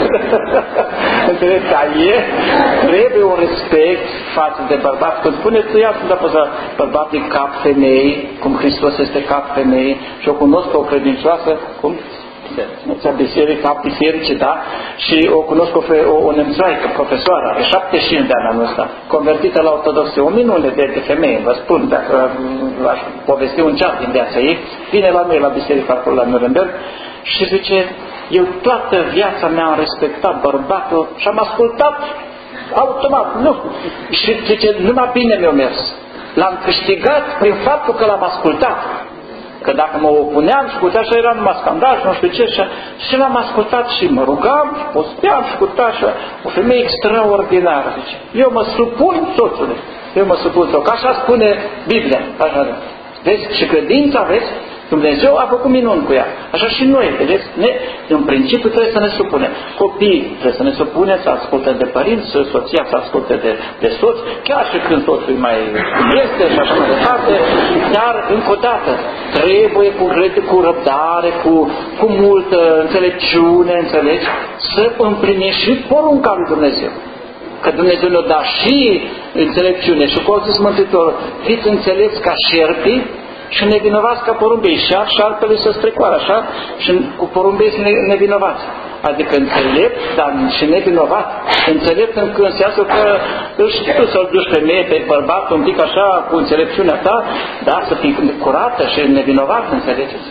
Înțeleg, ca e, trebuie un respect față de bărbat. Când spune tu, ia să dă bărbatul cap femei, cum Hristos este cap femei, și o cunosc o credincioasă, cum? Ța biserică, cap biserice, da? Și o cunosc o, o, o nemțoaică, profesoară, are șaptezeci și cinci de ani anul ăsta, convertită la ortodoxie, o minune de, de femeie, vă spun, dacă aș povesti un ceas din viața ei, vine la noi la biserică acolo la Nuremberg și zice, eu toată viața mea am respectat bărbatul și am ascultat automat, nu. Și zice, numai bine mi-a mers. L-am câștigat prin faptul că l-am ascultat. Că dacă mă opuneam și cu așa era numai scandal și nu știu ce, și, și l-am ascultat și mă rugam, și posteam și cu așa, o femeie extraordinară, zice. Eu mă supun soțului, eu mă supun soțului, că așa spune Biblia, așa. Vezi? Și credința, vezi? Dumnezeu a făcut minuni cu ea. Așa și noi, vedeți? Ne, în principiu trebuie să ne supunem. Copiii trebuie să ne supunem, să asculte de părinți, soția să asculte de, de soț, chiar și când soțul mai este și așa mai departe, dar încă o dată trebuie cu, cu răbdare, cu, cu multă înțelepciune, înțelegi, să împlinești și porunca lui Dumnezeu. Că Dumnezeu ne-a dat și înțelepciune și cu zis Mântuitorul, fiți înțelepți ca șerpii și nevinovați ca porumbei. Și șarpele să strecoară, așa, și cu porumbei să nevinovați. Adică înțelept, dar și nevinovat. Înțelept în când înseamnă că îl știi tu să-l duci pe mie, pe bărbat, un pic așa, cu înțelepciunea ta, dar să fii curată și nevinovat, înțelegeți?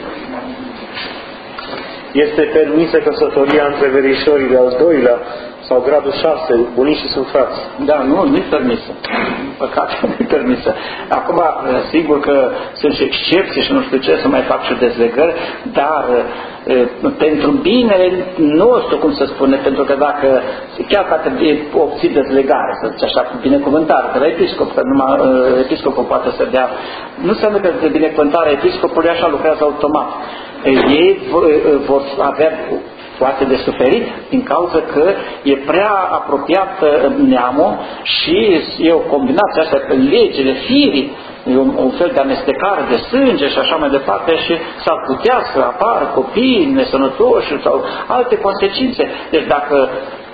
Este permisă căsătoria între verișorii de al doilea sau gradul șase, bunicii sunt frați. Da, nu, nu-i permisă. Păcat că nu-i permisă. Acum, sigur că sunt și excepții și nu știu ce, să mai fac și dezlegări, dar e, pentru binele nostru, cum se spune, pentru că dacă, chiar dacă obții dezlegare, să zice așa, cu binecuvântare de la episcop, că numai e, episcopul poate să dea, nu înseamnă că de binecuvântarea episcopului așa lucrează automat. Ei vor avea poate de suferit din cauza că e prea apropiat neamul și e o combinație asta pe legile firii, e un, un fel de amestecare de sânge și așa mai departe și s-ar putea să apară copii nesănătoși sau alte consecințe. Deci dacă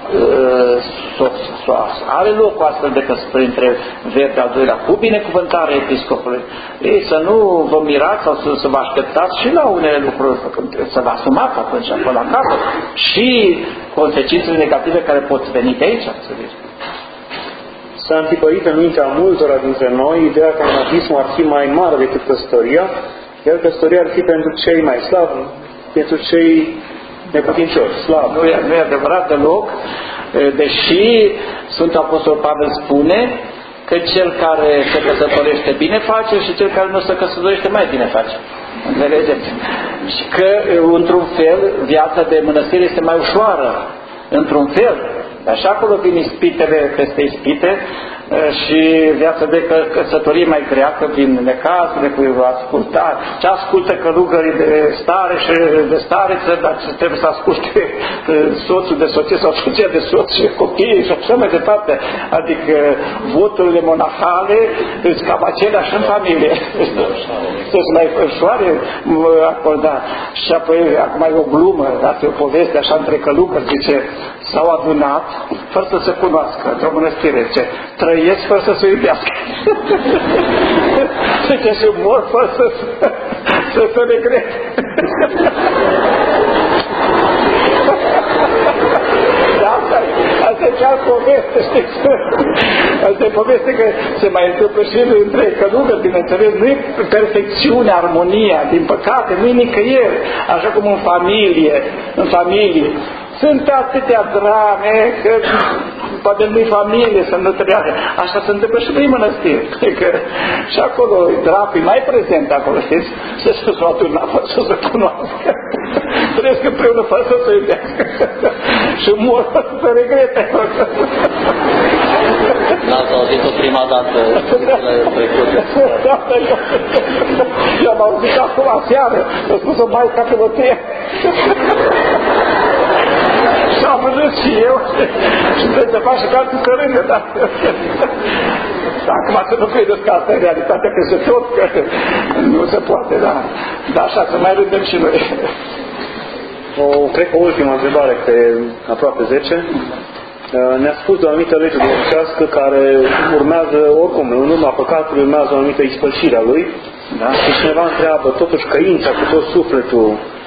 uh, are loc o astfel de căsătorie între verde al doilea cu binecuvântarea episcopului, ei, să nu vă mirați sau să, să vă așteptați și la unele lucruri, să vă asumați atunci acolo la capăt și consecințele negative care pot veni de aici, să zici. S-a întipărit în mintea multora dintre noi ideea că monahismul ar fi mai mare decât căsătoria, iar căsătoria ar fi pentru cei mai slabi, pentru cei neputincioși, slabi. Nu e, nu e adevărat deloc, deși Sfântul Apostol Pavel spune că cel care se căsătorește bine face și cel care nu se căsătorește mai bine face. Înțelegeți? Și că, într-un fel, viața de mănăstire este mai ușoară. Într-un fel. Așa acolo vin ispitele peste ispite și viața de căsătorie mai grea, că vin necazurile cu ascultare. Ce ascultă călugării de stare și de stareță, dar trebuie să asculte soțul de soție sau soția de soț și copiii și așa mai departe. Adică voturile monahale sunt cam aceleași în familie. Sunt mai ușoare acorda. Și apoi, acum e o glumă, dați o poveste așa între călugări, zice, s-au adunat fără să se cunoască într-o mănăstire, zice, trăiesc fără să se iubească. Zice, și mor fără să, să se regrete. Asta, asta e chiar poveste, știți? Asta e poveste că se mai întâmplă și între călugări, bineînțeles, nu e perfecțiunea, armonia, din păcate, nu e nicăieri, așa cum în familie, în familie. Sunt atâtea drame că poate nu-i familie să nu treacă. Așa se întâmplă și prin mănăstiri. Că și acolo drapii mai prezent acolo, știți? Să se adună, fără să se cunoască. Trăiesc împreună fără să se iubească. Și mor fără să se regrete. N-ați auzit-o prima dată trecute. Eu am auzit acum aseară. A spus-o mai ca pe bătie. Și am văzut și eu și trebuie să faci și ca alții să rângă, da? Acum să nu credeți că asta e realitatea peste tot, că nu se poate, da? Dar așa, să mai rândem și noi. O, cred că o ultimă întrebare, pe aproape zece. Ne-a spus de o anumită lege duhovnicească care urmează, oricum, în urma păcatului urmează o anumită ispășire a lui. Da? Și cineva întreabă, totuși, căința cu tot sufletul,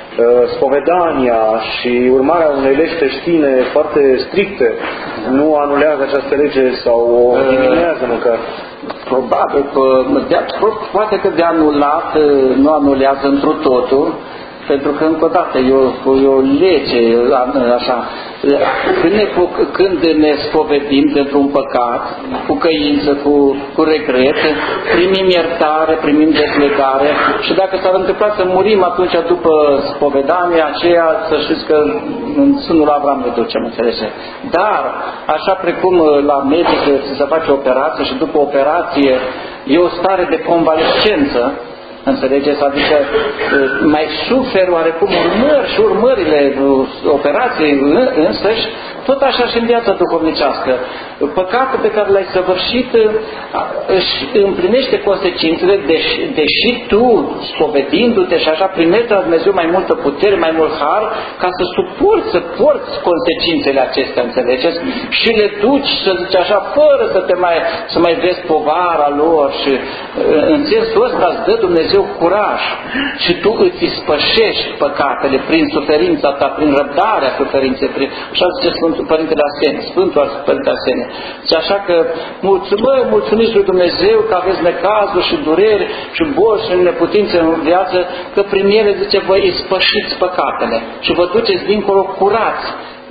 spovedania și urmarea unei legi creștine foarte stricte nu anulează această lege sau o diminuează măcar? Probabil că, de, poate că de anulat nu anulează întru totul, pentru că, încă o dată, e o, e o lege, așa, când ne, când ne spovedim pentru un păcat, cu căință, cu, cu regret, primim iertare, primim dezlegare și dacă s-ar întâmpla să murim atunci după spovedania aceea, să știți că în sânul Avram ne ducem, înțelege. Dar, așa precum la medic se face operație și după operație e o stare de convalescență, înțelegeți? Adică mai sufer oarecum urmări și urmările operației însăși, tot așa și în viața duhovnicească. Păcatul pe care l-ai săvârșit își împlinește consecințele, deși, deși tu, spovedindu-te și așa, primești de la Dumnezeu mai multă putere, mai mult har, ca să suporți, să porți consecințele acestea, înțelegeți? Și le duci, să zici așa, fără să te mai, să mai vezi povara lor și în sensul ăsta îți dă Dumnezeu curaj și tu îți ispășești păcatele prin suferința ta, prin răbdarea suferinței, prin, așa zice Sfântul Părintele Arsenie, Sfântul Părinte Arsenie. Și așa că mulțumă, mulțumiți lui Dumnezeu că aveți necazuri și dureri și boli și neputințe în viață, că prin ele, zice, vă ispășiți păcatele și vă duceți dincolo curați,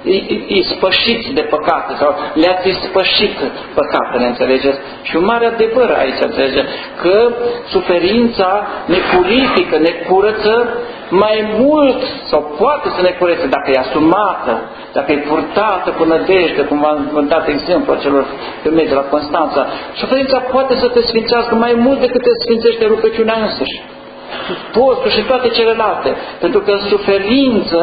ispășiți de păcate sau le-ați ispășit păcatele, înțelegeți? Și un mare adevăr aici, înțelegeți? Că suferința ne purifică, ne curăță mai mult sau poate să ne curățe dacă e asumată, dacă e purtată cu nădejde, cum v-am dat exemplu acelor femei de la Constanța. Suferința poate să te sfințească mai mult decât te sfințește rugăciunea însăși, postul și toate celelalte, pentru că în suferință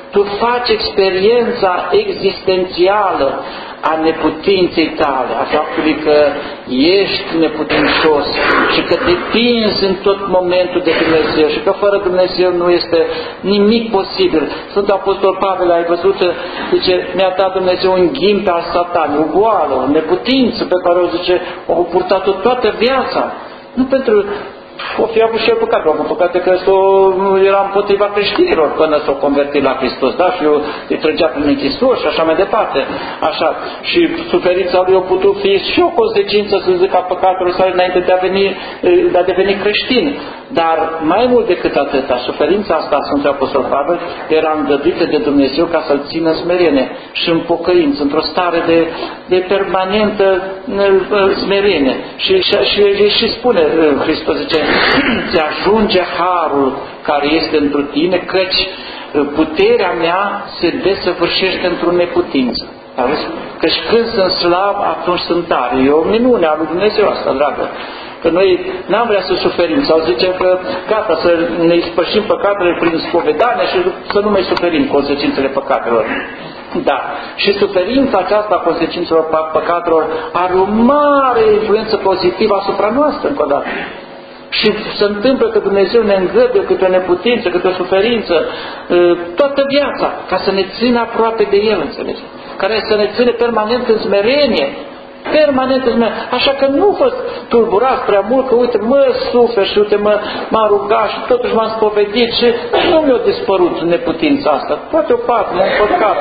tu faci experiența existențială a neputinței tale, a faptului că ești neputincios și că depinzi în tot momentul de Dumnezeu și că fără Dumnezeu nu este nimic posibil. Sfântul Apostol Pavel, ai văzut, zice, mi-a dat Dumnezeu un ghimpe al satanei, o goală, o neputință pe care o zice, o purtat-o toată viața. Nu pentru... O fi avut și eu păcate, au avut păcate că s-o, era împotriva creștinilor până s-o convertit la Hristos, da? Și eu îi trăgea prin închisori și așa mai departe. Așa. Și suferința lui a putut fi și o consecință, să zic, a păcatelor sale înainte de a, veni, de a deveni creștin. Dar mai mult decât atâta, suferința asta, Sfântul Apostol Pavel, era îngăduită de Dumnezeu ca să-l țină smerenie și în pocăință, într-o stare de, de permanentă smerenie. Și, și, și, și spune Hristos, zice, ți ajunge harul care este întru tine, căci puterea mea se desăvârșește într-o neputință. Căci când sunt slab, atunci sunt tare. E o minune a lui Dumnezeu asta, dragă. Că noi n-am vrea să suferim sau zicem că gata, să ne spășim păcatele prin spovedanie și să nu mai suferim consecințele păcatelor. Da. Și suferința aceasta a consecințelor păcatelor are o mare influență pozitivă asupra noastră, încă o dată. Și se întâmplă că Dumnezeu ne îngăduie câte o neputință, câte o suferință, toată viața, ca să ne țină aproape de El, înțelegi? Care să ne ține permanent în smerenie. Permanent în smerenie. Așa că nu vă tulburați prea mult, că uite, mă sufer și uite, mă, m-am rugat și totuși m-am spovedit și nu mi-a dispărut neputința asta. Poate o fac, m-am păcat,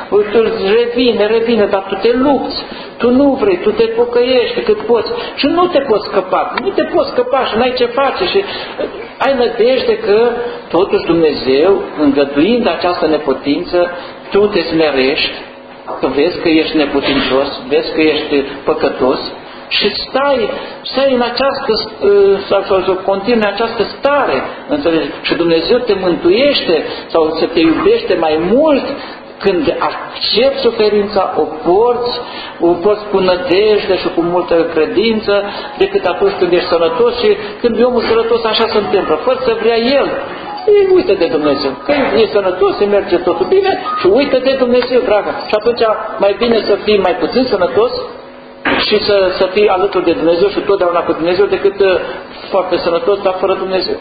revine, revine, dar tu te lupți, tu nu vrei, tu te pocăiești cât poți și nu te poți scăpa, nu te poți scăpa și n-ai ce face și ai nădejde că totuși Dumnezeu, îngăduind această neputință, tu te smerești, că vezi că ești neputincios, vezi că ești păcătos și stai, stai în această, sau, sau, sau continui această stare, înțelegi? Și Dumnezeu te mântuiește sau să te iubește mai mult când accepti suferința, o porți, o porți cu nădejde și cu multă credință, decât atunci când ești sănătos și când e omul sănătos așa se întâmplă, fără să vrea el. Ei, uită de Dumnezeu. Că e sănătos, se merge totul bine și uită de Dumnezeu, dragă. Și atunci mai bine să fii mai puțin sănătos și să, să fii alături de Dumnezeu și totdeauna cu Dumnezeu decât uh, foarte sănătos, dar fără Dumnezeu.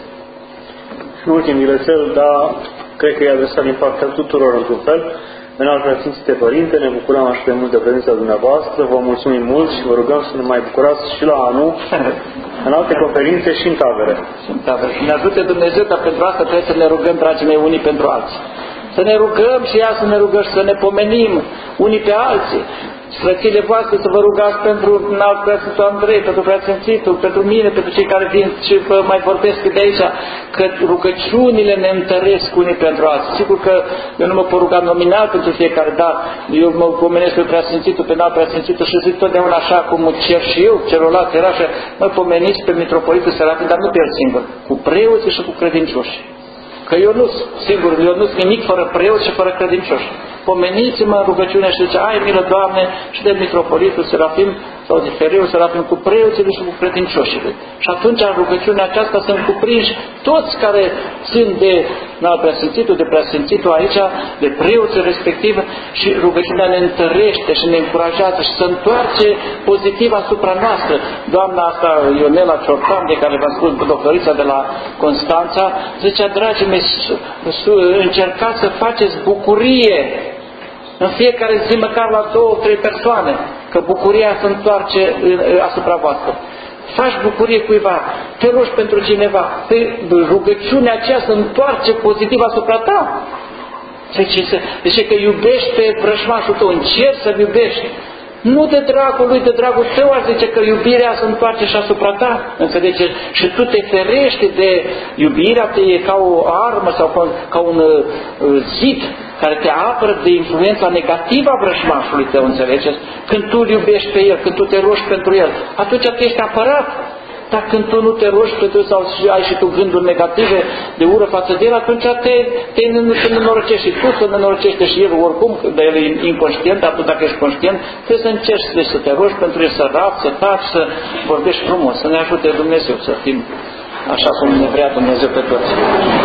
Și ultimul lesel, dar cred că e adresat din partea tuturor într-un fel. Înalt Preasfințite Părinte, ne bucurăm așa de mult de prezența dumneavoastră, vă mulțumim mult și vă rugăm să ne mai bucurați și la anul, în alte conferințe și în tabere. Și în tabere. Ne ajute Dumnezeu, dar pentru asta trebuie să ne rugăm, dragii mei, unii pentru alții. Să ne rugăm și ea să ne rugăm și să ne pomenim unii pe alții. Frățile voastre să vă rugați pentru înalt Preasfințitul Andrei, pentru Preasfințitul, pentru mine, pentru cei care vin și mai vorbesc de aici, că rugăciunile ne întăresc unii pentru alții. Sigur că eu nu mă pot ruga nominal pentru fiecare, dar eu mă pomenesc pe Preasfințitul, pe înalt Preasfințitul și zic totdeauna așa cum cer și eu, celorlalți era așa, mă pomeniți pe Mitropolitul Serafim, dar nu pe el singur, cu preoții și cu credincioși. Că eu nu singur, eu nu sunt nimic fără preoți și fără credincioși. Pomeniți-mă în rugăciune și zice, ai milă, Doamne, și de Mitropolitul Serafim sau de Fereul Serafim cu preoții și cu credincioșii. Și atunci în rugăciunea aceasta sunt cuprinși toți care țin de înalt Preasfințitul, de Preasfințitul aici, de preoții respectiv și rugăciunea ne întărește și ne încurajează și se întoarce pozitiv asupra noastră. Doamna asta, Ionela Ciortan, de care v-am spus, doctorița de la Constanța, zicea, dragii mei, încercați să faceți bucurie în fiecare zi, măcar la două, trei persoane, că bucuria se întoarce asupra voastră. Faci bucurie cuiva, te rogi pentru cineva, rugăciunea aceea se întoarce pozitiv asupra ta. Deci că iubești pe vrăjmașul tău, încerci să-l iubești. Nu de dragul lui, de dragul tău, ar zice că iubirea se întoarce și asupra ta. Înțelegeți? Și tu te ferești de iubirea, te e ca o armă sau ca, ca un uh, zid care te apără de influența negativă a vrăjmașului tău, înțelegeți? Când tu îl iubești pe el, când tu te rogi pentru el, atunci tu ești apărat. Dar când tu nu te rogi pentru el sau ai și tu gânduri negative de ură față de el, atunci te, te, te nenorocești și tu să nenorocește și el oricum, că el e inconștient, dar tu dacă ești conștient, trebuie să încerci deci, să te rogi pentru el, să rapi, să taci, să vorbești frumos, să ne ajute Dumnezeu să fim așa cum ne vrea Dumnezeu pe toți.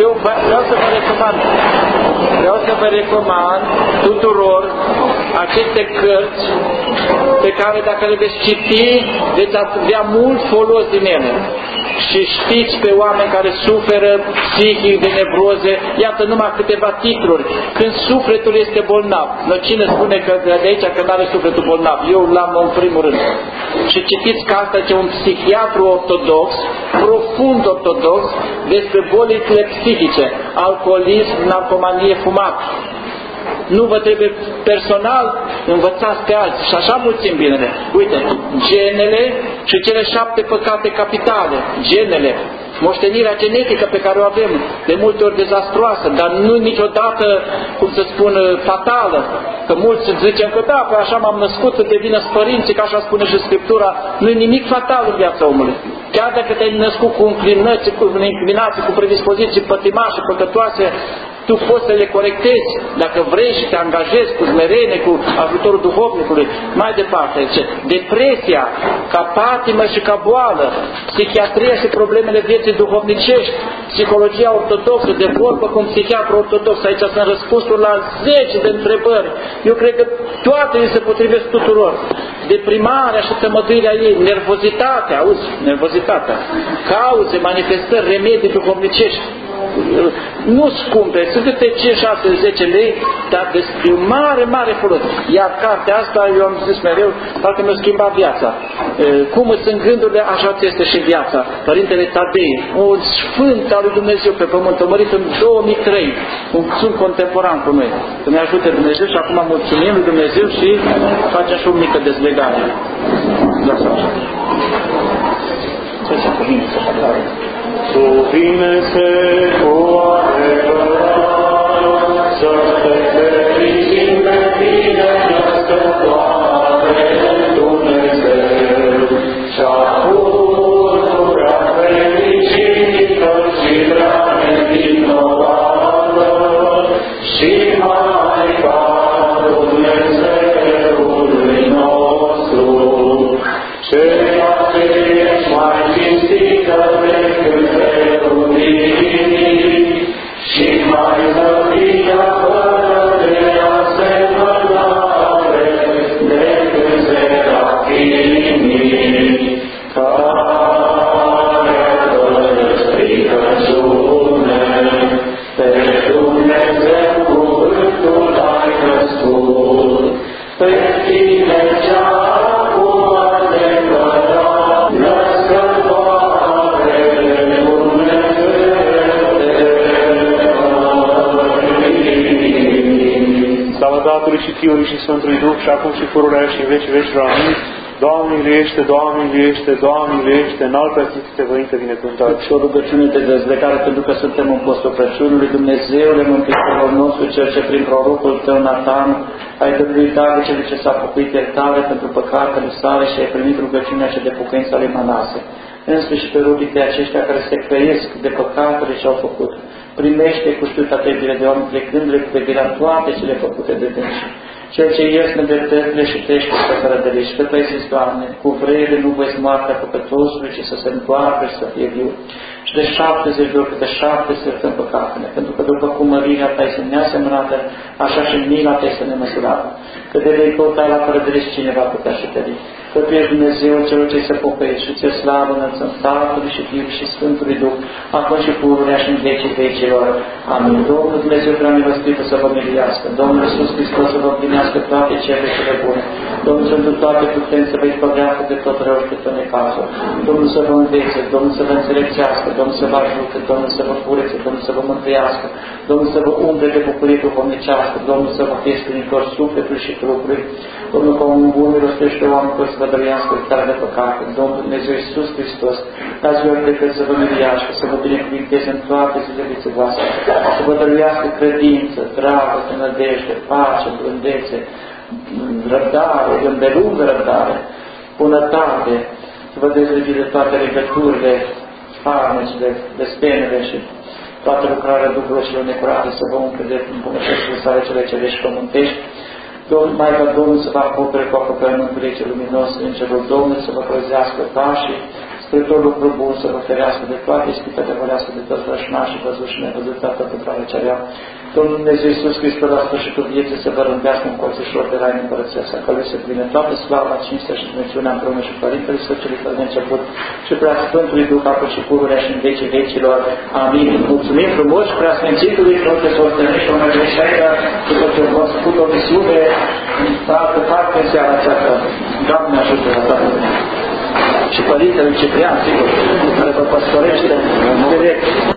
eu vreau să vă recomand, vreau să vă recomand tuturor aceste cărți pe care dacă le veți citi, veți avea mult folos din ele. Și știți pe oameni care suferă psihic de nevroze, iată numai câteva titluri. Când sufletul este bolnav. Noi cine spune că de aici că nu are sufletul bolnav? Eu l-am în primul rând. Și citiți că asta ce un psihiatru ortodox, profund ortodox, despre bolile psihice, alcoolism, narcomanie, fumat. Nu vă trebuie personal, învățați pe alții și așa mulțim binele. Uite, genele și cele șapte păcate capitale, genele, moștenirea genetică pe care o avem, de multe ori dezastroasă, dar nu niciodată, cum să spun, fatală. Că mulți zicem că da, că așa m-am născut, să devină părinții, că așa spune și Scriptura, nu e nimic fatal în viața omului. Chiar dacă te-ai născut cu înclinații, cu inclinații, cu predispoziții pătimașe, păcătoase, tu poți să le corectezi dacă vrei și te angajezi cu smerenie, cu ajutorul duhovnicului. Mai departe, zice, depresia ca patimă și ca boală, psihiatria și problemele vieții duhovnicești, psihologia ortodoxă, de vorbă cu un psihiatru ortodox. Aici sunt răspunsuri la zeci de întrebări. Eu cred că toate îi se potrivesc tuturor. Deprimarea și tămăduirea ei, nervozitatea, auzi, nervozitatea, cauze, manifestări, remedii duhovnicești, nu scumpe, sunt câte cinci, șase, zece lei, dar despre mare, mare folos. Iar cartea asta, eu am zis mereu, parcă mi-a schimbat viața. Cum sunt gândurile, așa este și viața. Părintele Tadei, un sfânt al lui Dumnezeu pe pământ, a mărit în două mii trei, un sfânt contemporan cu noi. Să ne ajute Dumnezeu și acum mulțumim lui Dumnezeu și facem și o mică dezlegare. Lasă așa. Ce se cuvine să facă? Cuvine-se cu adevărat, să te fericim pe tine, născătoare Dumnezeu, și-a purura fericită și prea nevinovată, și Maica Dumnezeului nostru, ceea ce ești mai cinstită decât și mai zăvită fără de asemănare decât serafimii, care fără stricăciune pe Dumnezeu cuvântul ai născut, pe tine cea acum adevărat, născătoare Slavă Tatălui și Fiului și Sfântului Duh și acum și pururea și în vecii vecii. Amin. Doamne miliește, Doamne miliește, Doamne miliește, înaltă Sfinte Părinte binecuvântat. Și o rugăciune de dezlegare, pentru că suntem în postul Crăciunului. Dumnezeule, Mântuitorul nostru, Cel ce prin prorocul Tău, Natan, ai dăruit darul celui ce s-a făcut iertare pentru păcatele sale și ai primit rugăciunea cea de pocăință ale Manase. Însăși pe rugii de aceștia care se căiesc de păcatele ce au făcut. Primește cu știuța tăibire de oameni, trecându-le cu vederea toate cele făcute de dânsi. Cel ce ies nedreptățile și trăiește pe fără de legi. Că Tu ai zis, Doamne, cu vrele nu vezi moartea păcătosului, ci să se întoarcă și să fie viu. Și de șaptezeci de ori câte șapte se iertăm păcatele, pentru că după cum mărirea Ta este neasemănată, așa și mila Ta este nemăsurată. Că de lei tot ai la fără de legi, cine va putea și tări. Că Tu ești Dumnezeu celor ce se pocăiesc și Ți-e slavă înălțăm Tatălui și Fiului și Sfântului Duh, acum și pururea și în vecii vecilor. Amin. Domnul Dumnezeu prea milostiv să vă miliască. Domnul Iisus Hristos să vă împlinească toate cele cele bune. Domnul să întru toate putem să vă izbăvească de tot rău și de tot necazul. Domnul să vă învețe, Domnul să vă înțelepțească, Domnul să vă ajute, Domnul să vă curețe, Domnul să vă mântuiască, Domnul să vă umple de bucurie duhovnicească, Domnul să vă fie spiritual sufletului și trupului. Domnul ca un bun milostește oameni care să vă dăruiască iertare de păcate. Domnul Dumnezeu Iisus Hristos, la ziua decât să vă miliască, să vă binecuvinteze în toate zilele voastre, să vă dăruiască credință, dragoste, nădejde, pace, blândețe, răbdare, îndelungă răbdare, bunătate, să vă dezlegi de toate legăturile, farmecile, despenele și toată lucrarea Duhului celor necurate, să vă umple de îmbunătățile sale cele cerești pământești. Domnul, Maica Domnului să vă acopere cu acoperământul cel luminos, Îngerul Domnului să vă păzească pașii, spre tot lucru bun, să vă ferească de toate ispitele, vărească de toți vrășmași și văzut și nevăzut toată pătrarea cerea. Domnul Dumnezeu Iisus Hristos, la sfârșitul vieții, să vă rândească în colțișor de rai în împărăția sa, că Lui se pline toată slava, cinstea și Dumnezeiunea împreună și Părintele Sfântului fără de început și prea Sfântului Duh, apă și pururea și în vecii vecilor. Amin. Mulțumim frumos prea Sfințitului, frate Sortănești și oameni de șaida, după ce v-am făcut o misiune în altă parte în seara aceasta. Doamne ajută la toată lumea. Și Părintele Ciprian, sigur, care vă păstorește direct.